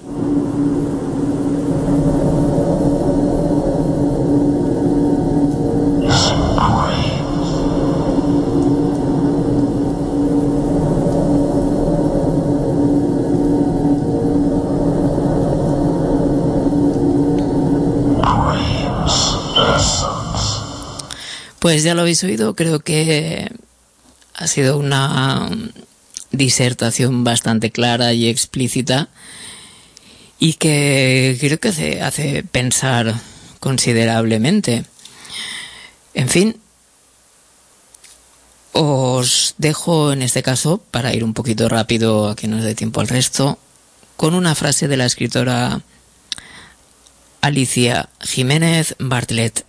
Pues ya lo habéis oído, creo que ha sido una disertación bastante clara y explícita y que creo que hace pensar considerablemente. En fin, Os dejo en este caso, para ir un poquito rápido a que nos dé tiempo al resto, con una frase de la escritora Alicia Jiménez Bartlett.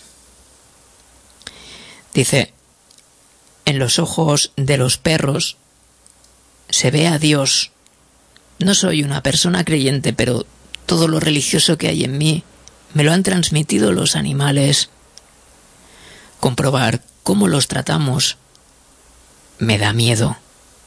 Dice: en los ojos de los perros se ve a Dios. No soy una persona creyente, pero todo lo religioso que hay en mí me lo han transmitido los animales. Comprobar cómo los tratamos me da miedo.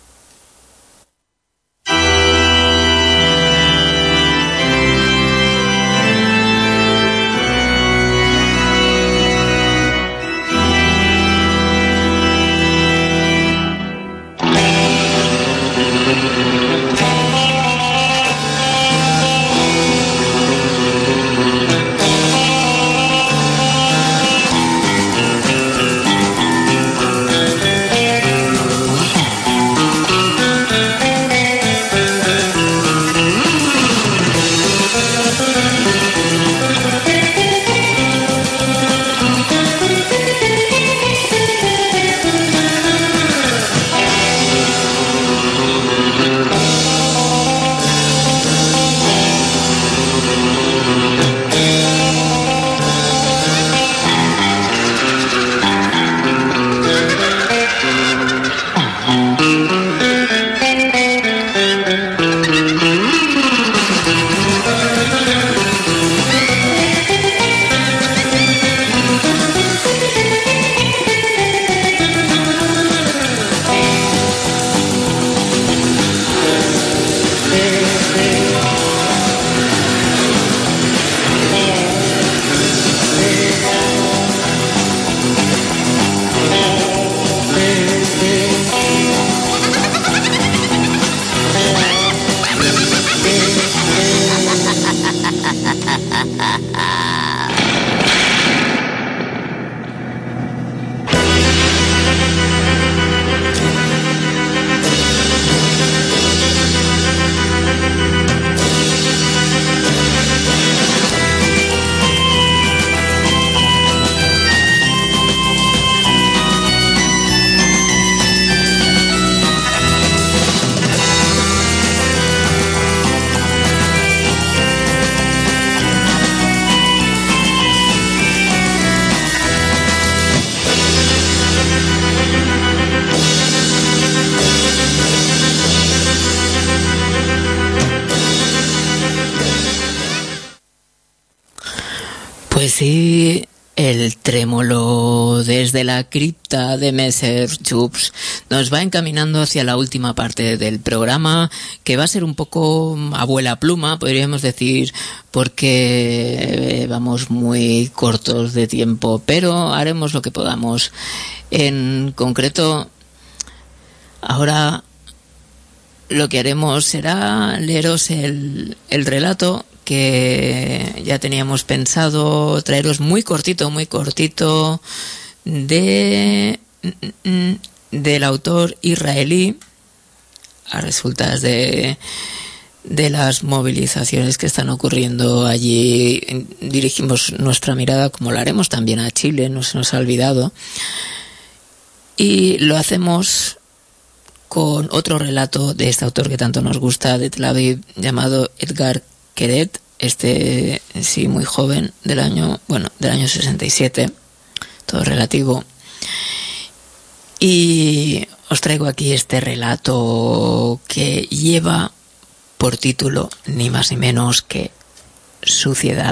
Pues sí, el trémolo desde la cripta de Messer Chups nos va encaminando hacia la última parte del programa, que va a ser un poco abuela pluma, podríamos decir, porque vamos muy cortos de tiempo, pero haremos lo que podamos. En concreto, ahora lo que haremos será leeros el relato que ya teníamos pensado traeros muy cortito, del autor israelí, a resultas de las movilizaciones que están ocurriendo allí. Dirigimos nuestra mirada, como lo haremos también, a Chile, no se nos ha olvidado, y lo hacemos con otro relato de este autor que tanto nos gusta, de Tel Aviv, llamado Edgar Keret, sí, muy joven, del año 67, todo relativo. Y os traigo aquí este relato que lleva por título ni más ni menos que Suciedad.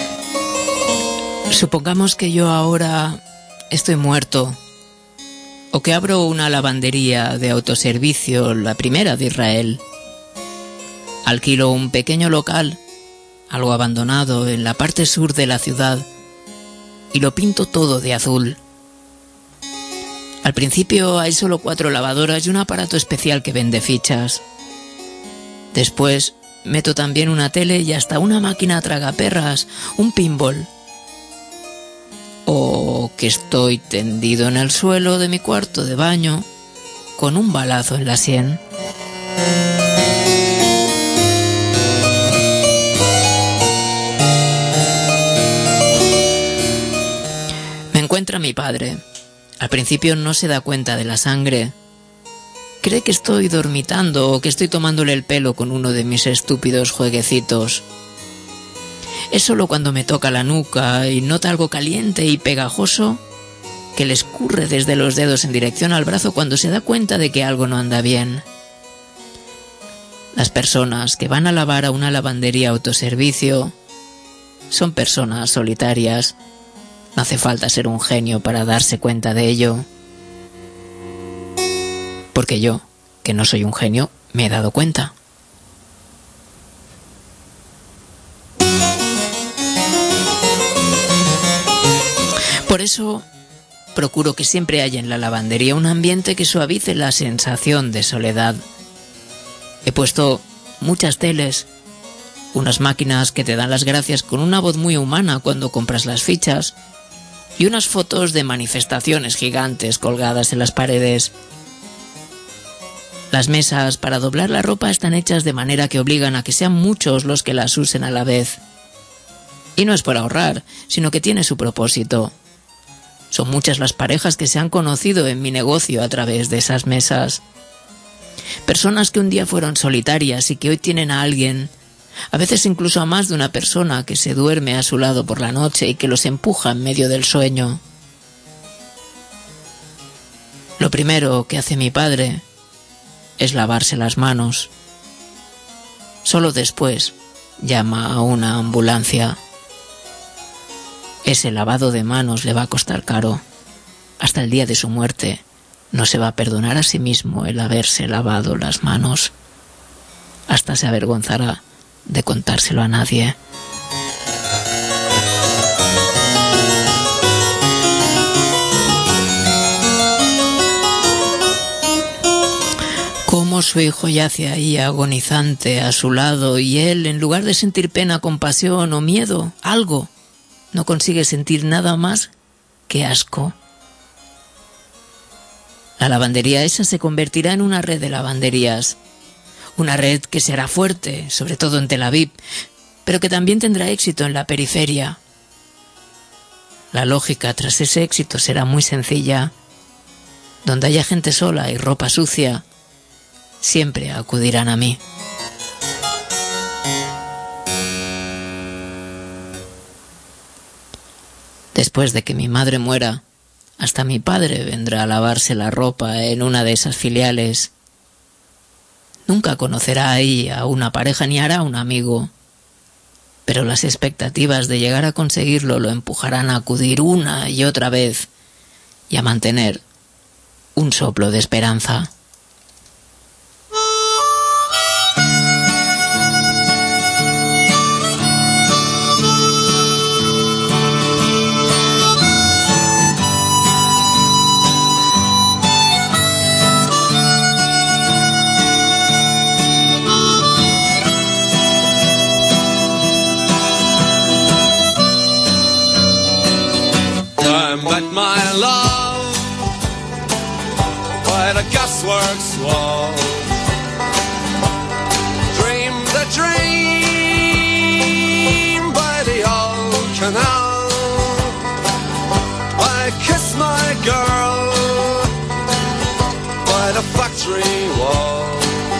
Supongamos que yo ahora estoy muerto, O que abro una lavandería de autoservicio, la primera de Israel. Alquilo un pequeño local, algo abandonado, en la parte sur de la ciudad, y lo pinto todo de azul. Al principio hay solo 4 lavadoras y un aparato especial que vende fichas. Después meto también una tele y hasta una máquina tragaperras, un pinball. O que estoy tendido en el suelo de mi cuarto de baño con un balazo en la sien. Me encuentra mi padre. Al principio no se da cuenta de la sangre. Cree que estoy dormitando o que estoy tomándole el pelo con uno de mis estúpidos jueguecitos. Es solo cuando me toca la nuca y nota algo caliente y pegajoso que le escurre desde los dedos en dirección al brazo cuando se da cuenta de que algo no anda bien. Las personas que van a lavar a una lavandería autoservicio son personas solitarias. No hace falta ser un genio para darse cuenta de ello. Porque yo, que no soy un genio, me he dado cuenta. Por eso procuro que siempre haya en la lavandería un ambiente que suavice la sensación de soledad. He puesto muchas teles, unas máquinas que te dan las gracias con una voz muy humana cuando compras las fichas, y unas fotos de manifestaciones gigantes colgadas en las paredes. Las mesas para doblar la ropa están hechas de manera que obligan a que sean muchos los que las usen a la vez. Y no es por ahorrar, sino que tiene su propósito. Son muchas las parejas que se han conocido en mi negocio a través de esas mesas. Personas que un día fueron solitarias y que hoy tienen a alguien, a veces incluso a más de una persona que se duerme a su lado por la noche y que los empuja en medio del sueño. Lo primero que hace mi padre es lavarse las manos. Solo después llama a una ambulancia. Ese lavado de manos le va a costar caro. Hasta el día de su muerte no se va a perdonar a sí mismo el haberse lavado las manos. Hasta se avergonzará de contárselo a nadie. Cómo su hijo yace ahí agonizante a su lado y él, en lugar de sentir pena, compasión o miedo, algo, no consigue sentir nada más que asco. La lavandería esa se convertirá en una red de lavanderías. Una red que será fuerte, sobre todo en Tel Aviv, pero que también tendrá éxito en la periferia. La lógica tras ese éxito será muy sencilla. Donde haya gente sola y ropa sucia, siempre acudirán a mí. Después de que mi madre muera, hasta mi padre vendrá a lavarse la ropa en una de esas filiales. Nunca conocerá ahí a una pareja ni hará un amigo, pero las expectativas de llegar a conseguirlo lo empujarán a acudir una y otra vez y a mantener un soplo de esperanza. Met my love by the gasworks wall. Dreamed the dream by the old canal. I kissed my girl by the factory wall.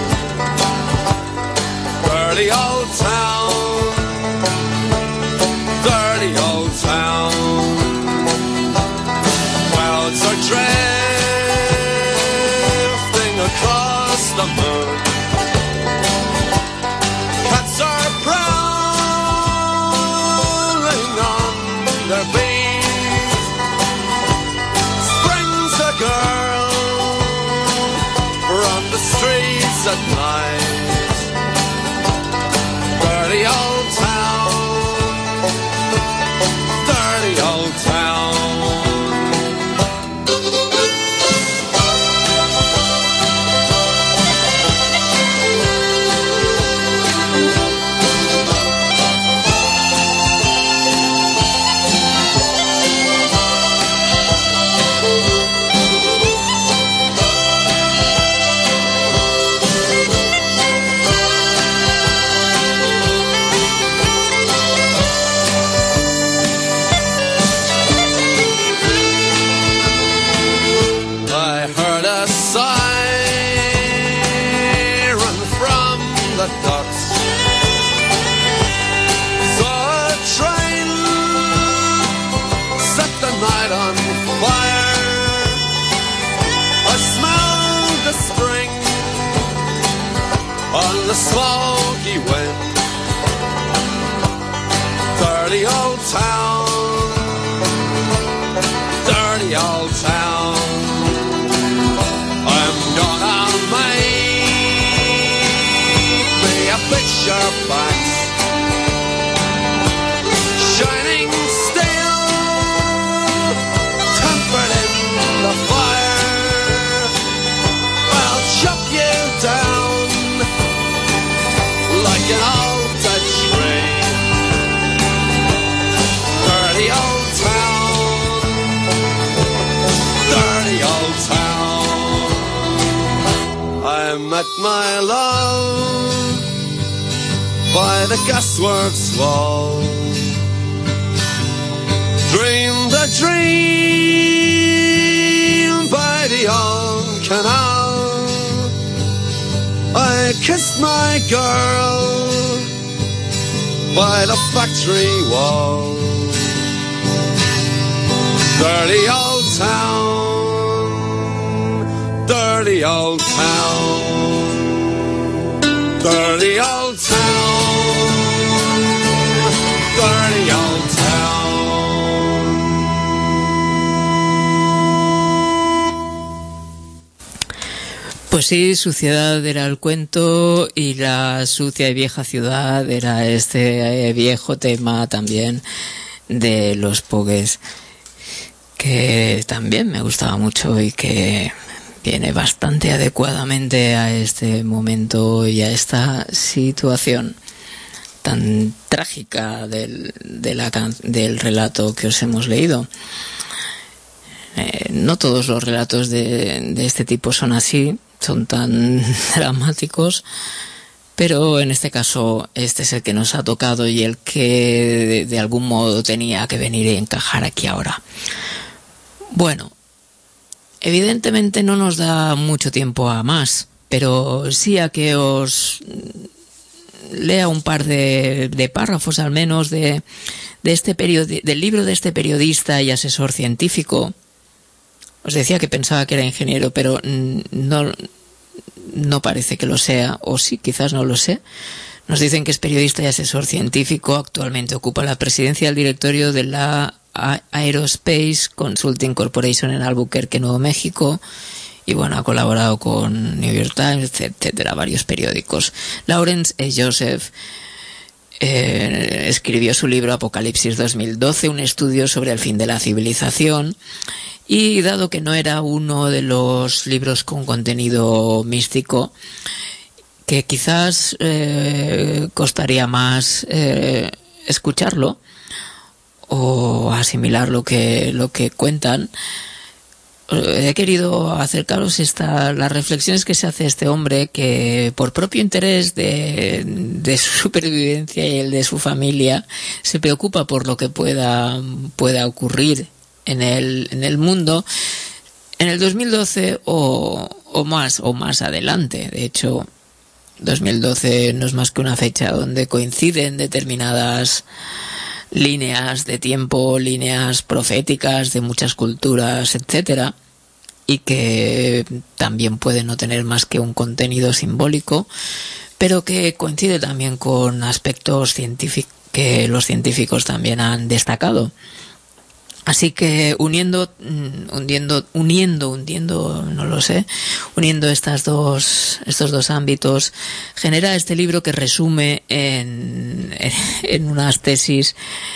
Dirty old town, dirty old town. Clouds are drifting across the moon. Cats are prowling on their beat. Spring's a girl fire. I smell the spring on the smoky wind. Dirty old town, dirty old town. I'm gonna make me a picture box, shining steel, tempered in the fire. I'll chop you down like an old Dutch tree. Dirty old town, dirty old town. I met my love by the gasworks wall. Dreamed a dream by the old canal. I kissed my girl by the factory wall. Dirty old town, dirty old town, dirty old town, dirty old town. Pues sí, Suciedad era el cuento y la sucia y vieja ciudad era este viejo tema también de los Pogues, que también me gustaba mucho y que viene bastante adecuadamente a este momento y a esta situación tan trágica del relato que os hemos leído. No todos los relatos de este tipo son así, son tan dramáticos, pero en este caso este es el que nos ha tocado y el que de algún modo tenía que venir y encajar aquí ahora. Bueno, evidentemente no nos da mucho tiempo a más, pero sí a que os lea un par de párrafos al menos de este del libro de este periodista y asesor científico. Os decía que pensaba que era ingeniero, pero no parece que lo sea, o sí, quizás no lo sé. Nos dicen que es periodista y asesor científico, actualmente ocupa la presidencia del directorio de la Aerospace Consulting Corporation en Albuquerque, Nuevo México, y bueno, ha colaborado con New York Times, etcétera, varios periódicos. Lawrence E. Joseph escribió su libro Apocalipsis 2012, un estudio sobre el fin de la civilización, y dado que no era uno de los libros con contenido místico, que quizás costaría más escucharlo o asimilar lo que cuentan, he querido acercaros las reflexiones que se hace este hombre, que por propio interés de su supervivencia y el de su familia se preocupa por lo que pueda ocurrir en el mundo en el 2012 o más adelante. De hecho, 2012 no es más que una fecha donde coinciden determinadas líneas de tiempo, líneas proféticas de muchas culturas, etcétera, y que también puede no tener más que un contenido simbólico, pero que coincide también con aspectos científicos que los científicos también han destacado. Así que uniendo estos dos ámbitos, genera este libro que resume en unas tesis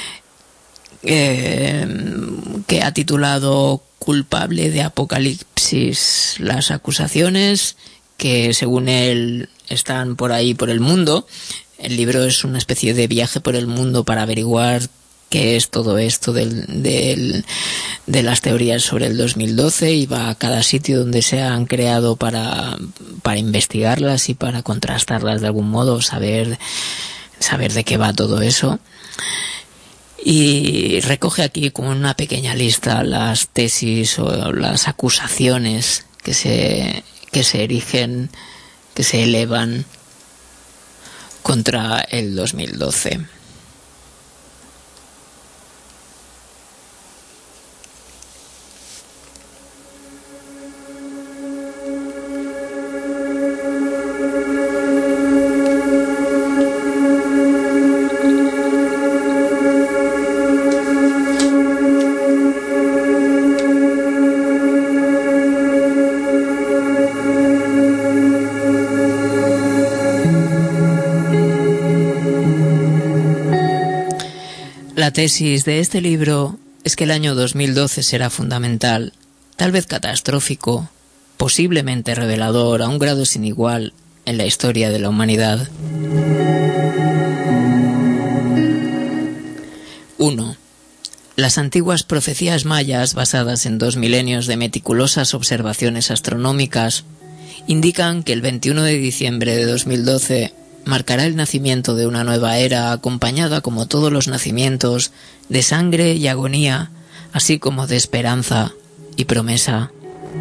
que ha titulado Culpable de Apocalipsis, las acusaciones que según él están por ahí por el mundo. El libro es una especie de viaje por el mundo para averiguar qué es todo esto de las teorías sobre el 2012, y va a cada sitio donde se han creado para investigarlas y para contrastarlas de algún modo, saber de qué va todo eso. Y recoge aquí como una pequeña lista las tesis o las acusaciones que se erigen, que se elevan contra el 2012. La tesis de este libro es que el año 2012 será fundamental, tal vez catastrófico, posiblemente revelador a un grado sin igual en la historia de la humanidad. 1. Las antiguas profecías mayas, basadas en 2 milenios de meticulosas observaciones astronómicas, indican que el 21 de diciembre de 2012 marcará el nacimiento de una nueva era acompañada, como todos los nacimientos, de sangre y agonía, así como de esperanza y promesa.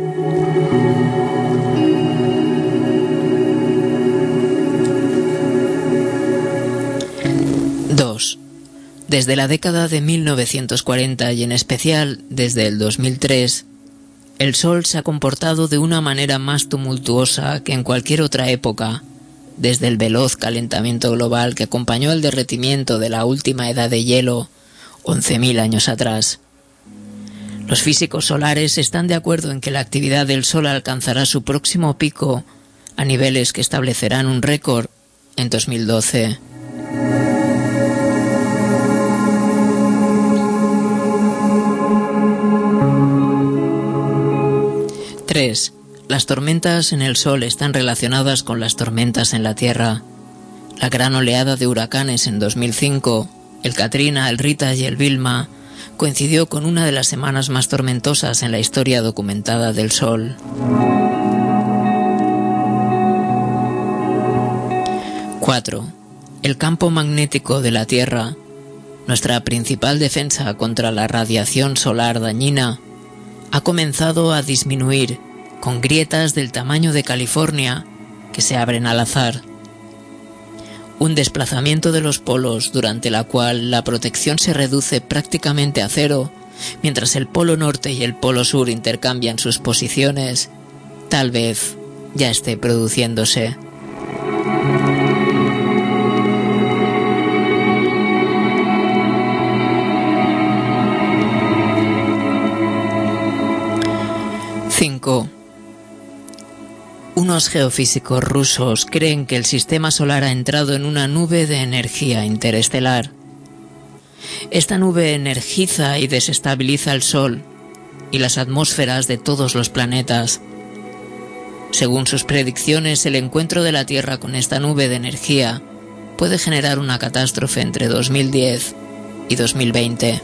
Desde la década de 1940 y en especial desde el 2003, el Sol se ha comportado de una manera más tumultuosa que en cualquier otra época, desde el veloz calentamiento global que acompañó el derretimiento de la última edad de hielo 11.000 años atrás. Los físicos solares están de acuerdo en que la actividad del Sol alcanzará su próximo pico a niveles que establecerán un récord en 2012. 3. Las tormentas en el Sol están relacionadas con las tormentas en la Tierra. La gran oleada de huracanes en 2005, el Katrina, el Rita y el Vilma, coincidió con una de las semanas más tormentosas en la historia documentada del Sol. 4. El campo magnético de la Tierra, nuestra principal defensa contra la radiación solar dañina, ha comenzado a disminuir con grietas del tamaño de California que se abren al azar. Un desplazamiento de los polos durante la cual la protección se reduce prácticamente a cero, mientras el polo norte y el polo sur intercambian sus posiciones, tal vez ya esté produciéndose. Unos geofísicos rusos creen que el sistema solar ha entrado en una nube de energía interestelar. Esta nube energiza y desestabiliza el Sol y las atmósferas de todos los planetas. Según sus predicciones, el encuentro de la Tierra con esta nube de energía puede generar una catástrofe entre 2010 y 2020.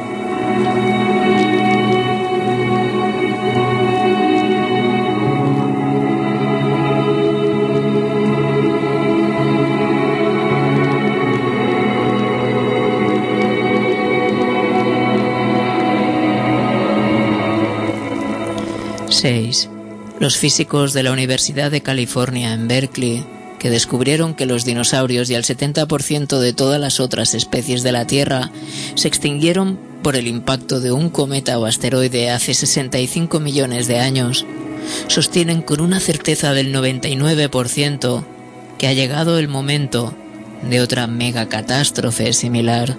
6. Los físicos de la Universidad de California en Berkeley, que descubrieron que los dinosaurios y el 70% de todas las otras especies de la Tierra se extinguieron por el impacto de un cometa o asteroide hace 65 millones de años, sostienen con una certeza del 99% que ha llegado el momento de otra megacatástrofe similar.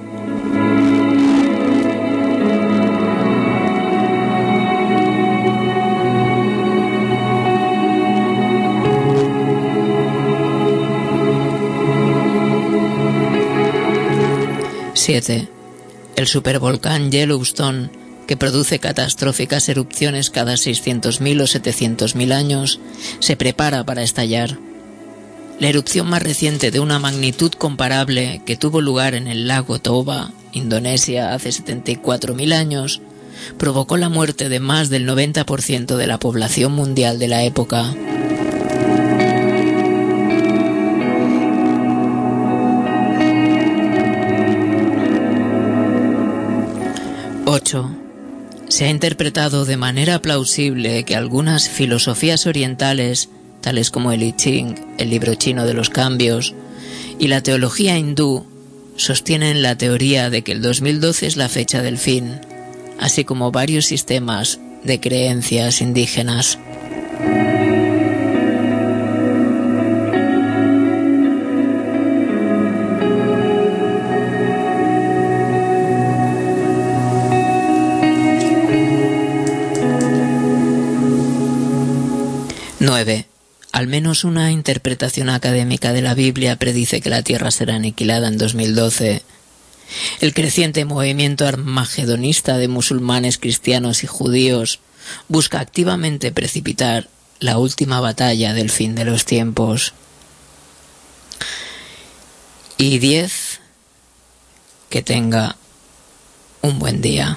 El supervolcán Yellowstone, que produce catastróficas erupciones cada 600.000 o 700.000 años, se prepara para estallar. La erupción más reciente de una magnitud comparable, que tuvo lugar en el lago Toba, Indonesia, hace 74.000 años, provocó la muerte de más del 90% de la población mundial de la época. 8. Se ha interpretado de manera plausible que algunas filosofías orientales, tales como el I Ching, el libro chino de los cambios, y la teología hindú, sostienen la teoría de que el 2012 es la fecha del fin, así como varios sistemas de creencias indígenas. 9. Al menos una interpretación académica de la Biblia predice que la Tierra será aniquilada en 2012, El creciente movimiento armagedonista de musulmanes, cristianos y judíos busca activamente precipitar la última batalla del fin de los tiempos. Y 10, que tenga un buen día.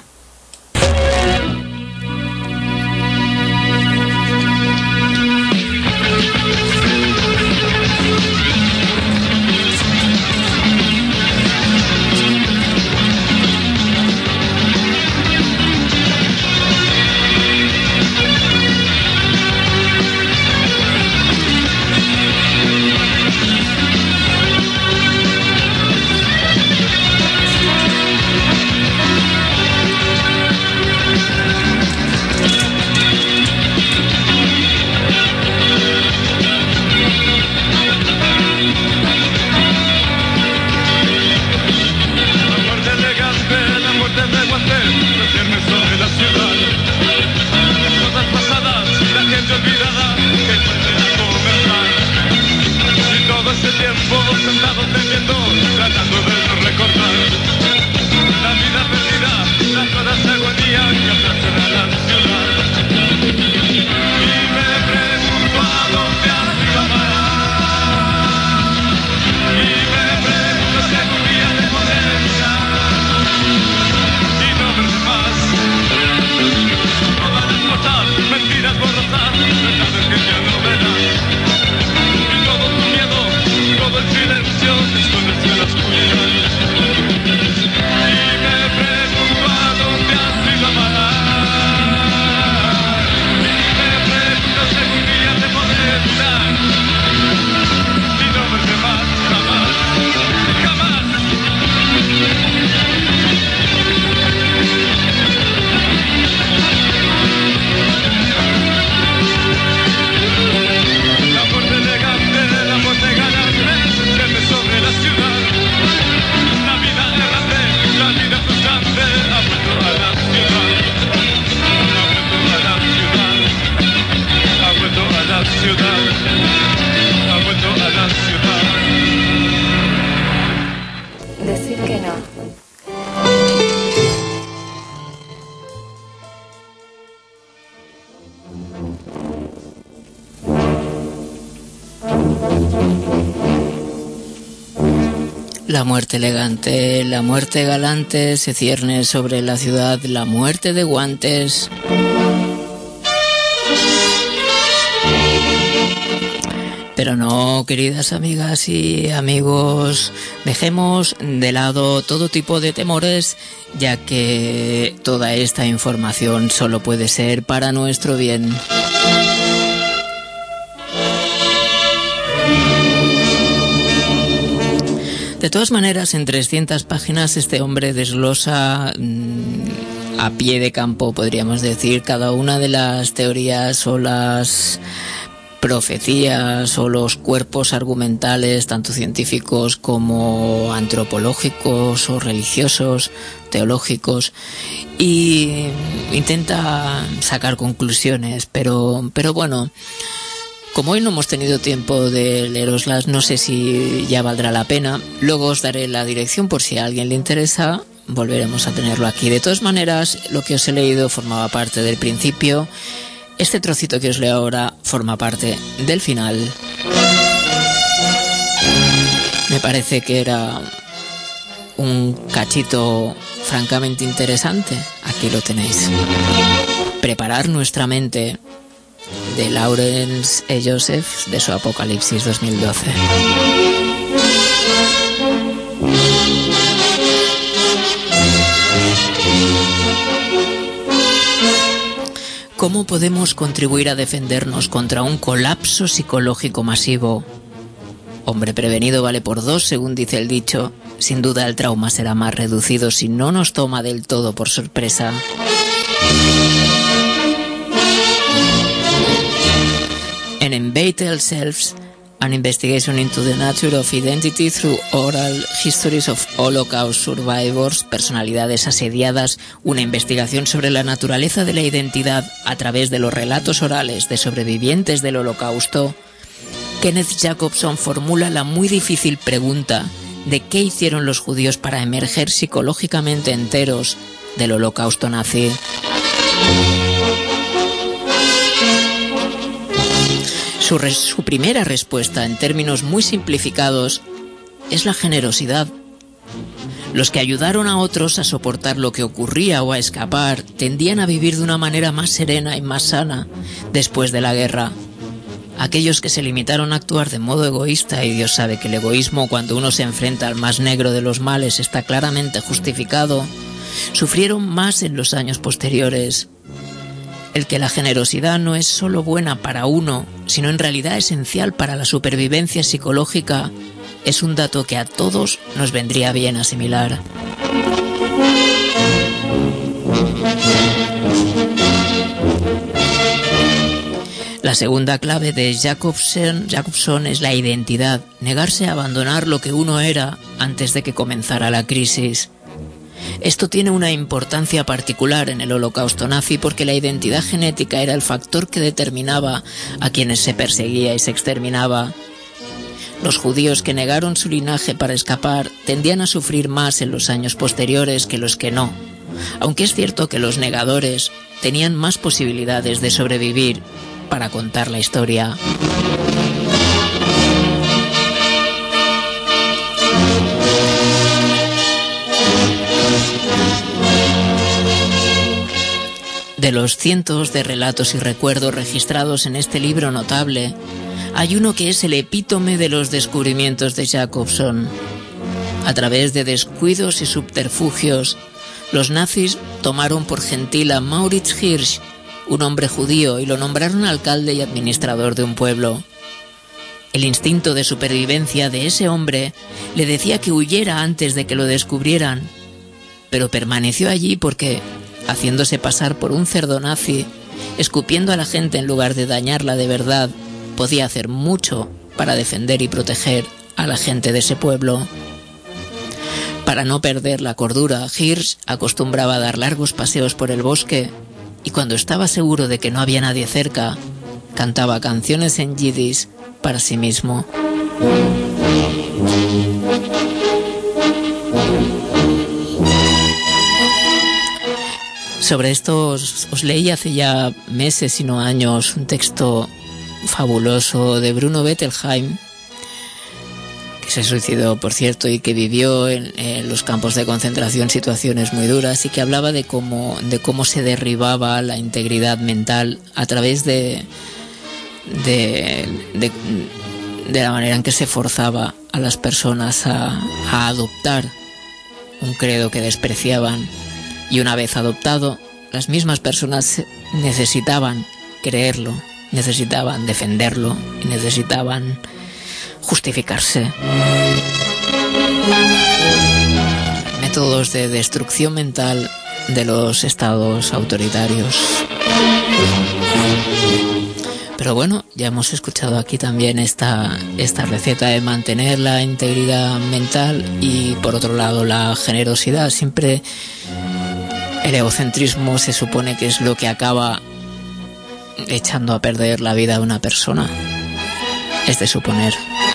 La muerte elegante, la muerte galante se cierne sobre la ciudad, la muerte de guantes. Pero no, queridas amigas y amigos, dejemos de lado todo tipo de temores, ya que toda esta información solo puede ser para nuestro bien. De todas maneras, en 300 páginas este hombre desglosa a pie de campo, podríamos decir, cada una de las teorías o las profecías o los cuerpos argumentales, tanto científicos como antropológicos o religiosos, teológicos, y intenta sacar conclusiones, pero bueno, como hoy no hemos tenido tiempo de leeroslas, no sé si ya valdrá la pena. Luego os daré la dirección por si a alguien le interesa, volveremos a tenerlo aquí. De todas maneras, lo que os he leído formaba parte del principio. Este trocito que os leo ahora forma parte del final. Me parece que era un cachito francamente interesante. Aquí lo tenéis. Preparar nuestra mente, de Lawrence E. Joseph, de su Apocalipsis 2012. ¿Cómo podemos contribuir a defendernos contra un colapso psicológico masivo? Hombre prevenido vale por 2, según dice el dicho. Sin duda el trauma será más reducido si no nos toma del todo por sorpresa. En Embattled Selves, an investigation into the nature of identity through oral histories of Holocaust survivors, personalidades asediadas, una investigación sobre la naturaleza de la identidad a través de los relatos orales de sobrevivientes del Holocausto, Kenneth Jacobson formula la muy difícil pregunta: de qué hicieron los judíos para emerger psicológicamente enteros del Holocausto nazi. Su primera respuesta, en términos muy simplificados, es la generosidad. Los que ayudaron a otros a soportar lo que ocurría o a escapar tendían a vivir de una manera más serena y más sana después de la guerra. Aquellos que se limitaron a actuar de modo egoísta, y Dios sabe que el egoísmo cuando uno se enfrenta al más negro de los males está claramente justificado, sufrieron más en los años posteriores. El que la generosidad no es solo buena para uno, sino en realidad esencial para la supervivencia psicológica, es un dato que a todos nos vendría bien asimilar. La segunda clave de Jacobson es la identidad, negarse a abandonar lo que uno era antes de que comenzara la crisis. Esto tiene una importancia particular en el Holocausto nazi porque la identidad genética era el factor que determinaba a quienes se perseguía y se exterminaba. Los judíos que negaron su linaje para escapar tendían a sufrir más en los años posteriores que los que no, aunque es cierto que los negadores tenían más posibilidades de sobrevivir para contar la historia. De los cientos de relatos y recuerdos registrados en este libro notable, hay uno que es el epítome de los descubrimientos de Jacobson. A través de descuidos y subterfugios, los nazis tomaron por gentil a Maurits Hirsch, un hombre judío, y lo nombraron alcalde y administrador de un pueblo. El instinto de supervivencia de ese hombre le decía que huyera antes de que lo descubrieran, pero permaneció allí porque, haciéndose pasar por un cerdo nazi, escupiendo a la gente en lugar de dañarla de verdad, podía hacer mucho para defender y proteger a la gente de ese pueblo. Para no perder la cordura, Hirsch acostumbraba a dar largos paseos por el bosque y cuando estaba seguro de que no había nadie cerca, cantaba canciones en yiddish para sí mismo. Sobre esto os leí hace ya meses, si no años, un texto fabuloso de Bruno Bettelheim, que se suicidó, por cierto, y que vivió en los campos de concentración situaciones muy duras y que hablaba de cómo se derribaba la integridad mental a través de la manera en que se forzaba a las personas a adoptar un credo que despreciaban. Y una vez adoptado, las mismas personas necesitaban creerlo, necesitaban defenderlo y necesitaban justificarse. Métodos de destrucción mental de los estados autoritarios. Pero bueno, ya hemos escuchado aquí también esta receta de mantener la integridad mental y por otro lado la generosidad. Siempre el egocentrismo se supone que es lo que acaba echando a perder la vida de una persona. Es de suponer.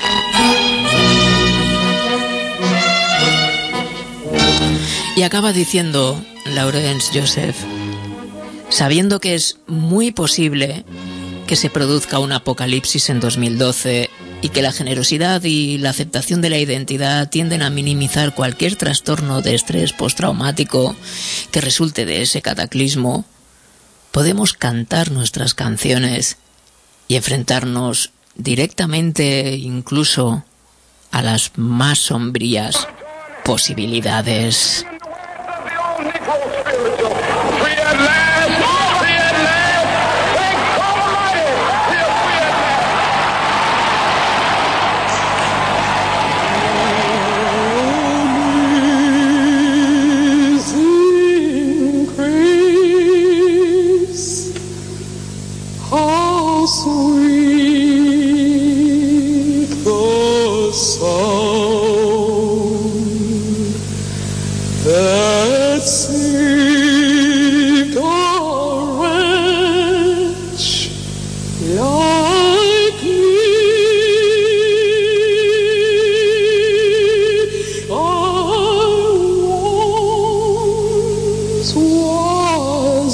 Y acaba diciendo Laurence Joseph, sabiendo que es muy posible que se produzca un apocalipsis en 2012 y que la generosidad y la aceptación de la identidad tienden a minimizar cualquier trastorno de estrés postraumático que resulte de ese cataclismo, podemos cantar nuestras canciones y enfrentarnos directamente incluso a las más sombrías posibilidades. That sings was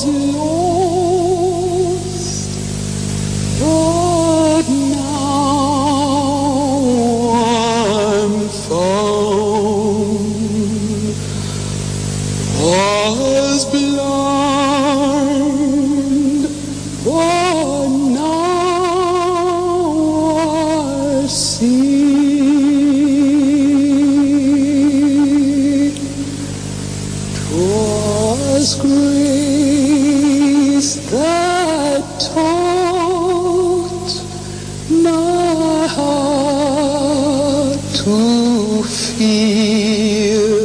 lost, but now I'm found. Was blind, but now I see. 'Twas grace that taught my heart to fear,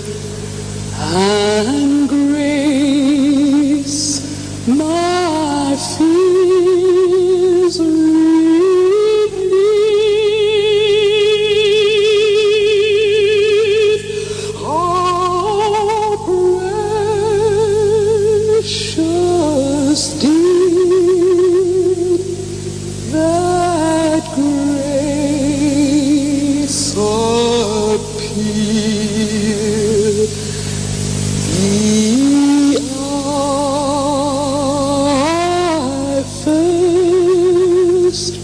and grace my fears relieved. Oh, precious deed that grace appeared. I first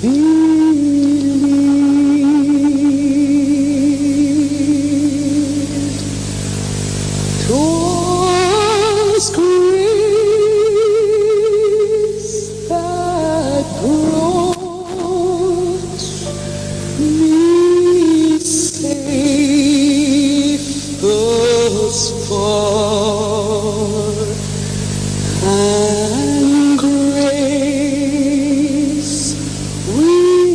believed. 'Twas grace that brought me safe thus far, and grace will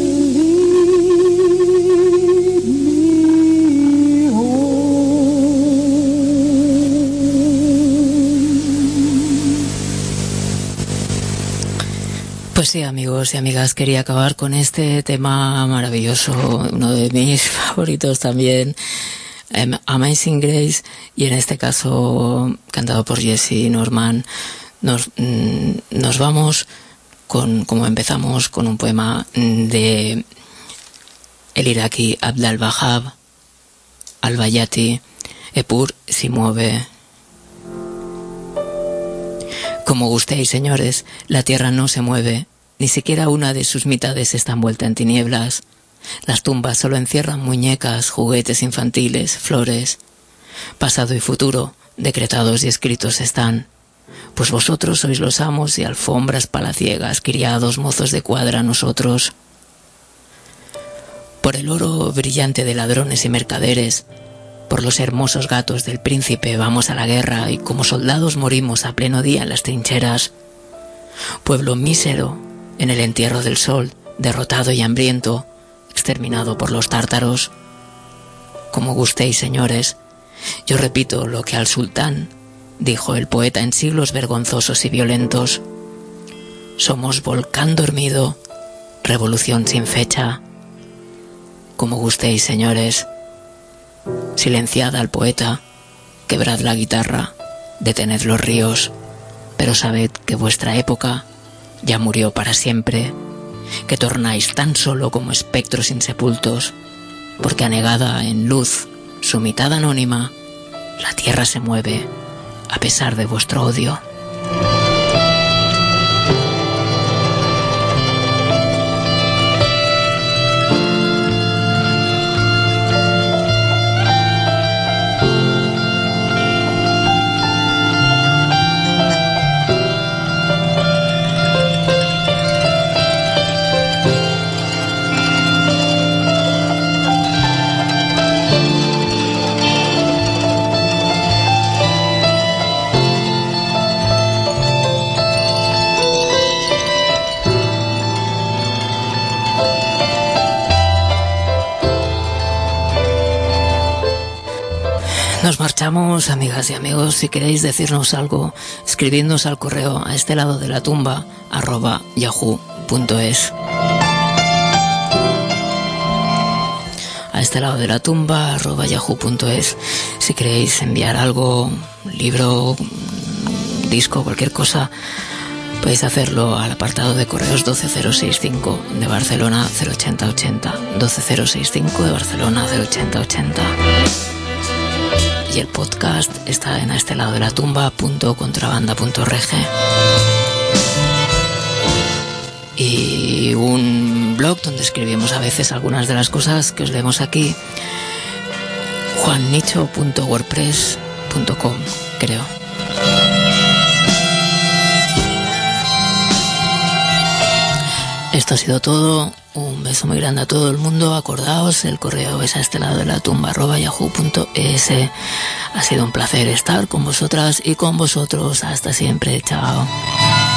lead me home. Pues sí, amigos y amigas, quería acabar con este tema maravilloso, uno de mis favoritos también, Amazing Grace, y en este caso cantado por Jesse Norman. Nos vamos como empezamos, con un poema de el iraquí Abd al-Wahhab al-Bayati, Epur si mueve. Como gustéis, señores, la tierra no se mueve, ni siquiera una de sus mitades está envuelta en tinieblas. Las tumbas solo encierran muñecas, juguetes infantiles, flores. Pasado y futuro, decretados y escritos están. Pues vosotros sois los amos y alfombras palaciegas, criados, mozos de cuadra, nosotros. Por el oro brillante de ladrones y mercaderes, por los hermosos gatos del príncipe vamos a la guerra y como soldados morimos a pleno día en las trincheras. Pueblo mísero en el entierro del sol, derrotado y hambriento, exterminado por los tártaros. Como gustéis, señores, yo repito lo que al sultán dijo el poeta en siglos vergonzosos y violentos. Somos volcán dormido, revolución sin fecha. Como gustéis, señores. Silenciad al poeta, quebrad la guitarra, detened los ríos, pero sabed que vuestra época ya murió para siempre, que tornáis tan solo como espectros insepultos, porque anegada en luz, su mitad anónima, la tierra se mueve a pesar de vuestro odio. Nos marchamos, amigas y amigos. Si queréis decirnos algo, escribidnos al correo a esteladodeLaTumba@yahoo.es. A esteladodeLaTumba@yahoo.es. Si queréis enviar algo, un libro, un disco, cualquier cosa, podéis hacerlo al apartado de correos 12065 de Barcelona 08080. 12065 de Barcelona 08080. y el podcast está en asteladodeLaTumba.contrabanda.org. Y un blog donde escribimos a veces algunas de las cosas que os leemos aquí, juannicho.wordpress.com, creo. Esto ha sido todo. Un beso muy grande a todo el mundo. Acordaos, el correo es asteladodeLaTumba@yahoo.es. Ha sido un placer estar con vosotras y con vosotros. Hasta siempre. Chao.